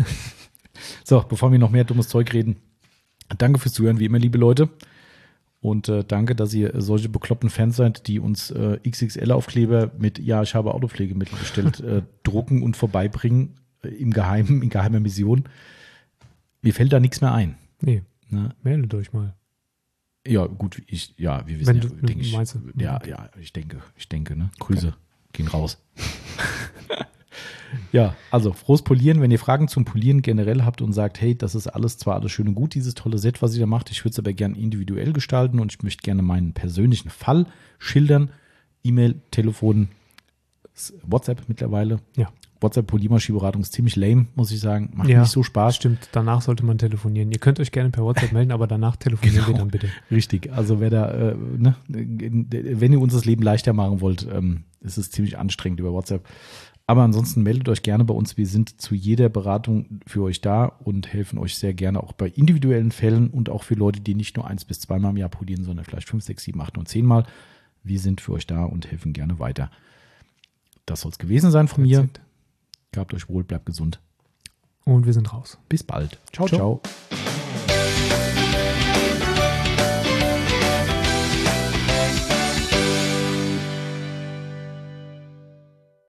S1: So, bevor wir noch mehr dummes Zeug reden, danke fürs Zuhören, wie immer, liebe Leute. Und äh, danke, dass ihr solche bekloppten Fans seid, die uns äh, X X L-Aufkleber mit Ja, ich habe Autopflegemittel bestellt, äh, drucken und vorbeibringen äh, im Geheimen, in geheimer Mission. Mir fällt da nichts mehr ein.
S2: Nee,
S1: Ne?
S2: meldet euch mal.
S1: Ja, gut, ich, ja, wir wissen
S2: Wenn
S1: ja,
S2: du-
S1: denke ich.
S2: meinst du?
S1: Ja, ja, ich denke, ich denke, ne? Grüße gehen raus. Ja, also frohes Polieren. Wenn ihr Fragen zum Polieren generell habt und sagt, hey, das ist alles zwar alles schön und gut, dieses tolle Set, was ihr da macht, ich würde es aber gerne individuell gestalten und ich möchte gerne meinen persönlichen Fall schildern. E-Mail, Telefon, WhatsApp mittlerweile.
S2: Ja.
S1: WhatsApp Polymerskieberatung ist ziemlich lame, muss ich sagen. Macht
S2: Ja,
S1: nicht so Spaß.
S2: Stimmt, danach sollte man telefonieren. Ihr könnt euch gerne per WhatsApp melden, aber danach telefonieren wir
S1: Genau.
S2: dann bitte.
S1: Richtig, also wer da, äh, ne, wenn ihr uns das Leben leichter machen wollt, ähm, ist es ziemlich anstrengend über WhatsApp. Aber ansonsten meldet euch gerne bei uns. Wir sind zu jeder Beratung für euch da und helfen euch sehr gerne auch bei individuellen Fällen und auch für Leute, die nicht nur eins bis zweimal im Jahr polieren, sondern vielleicht fünf, sechs, sieben, acht und zehn Mal. Wir sind für euch da und helfen gerne weiter. Das soll es gewesen sein von mir.
S2: That's it.
S1: Gehabt euch wohl, bleibt gesund.
S2: Und wir sind raus.
S1: Bis bald. Ciao,
S2: Ciao.
S1: ciao.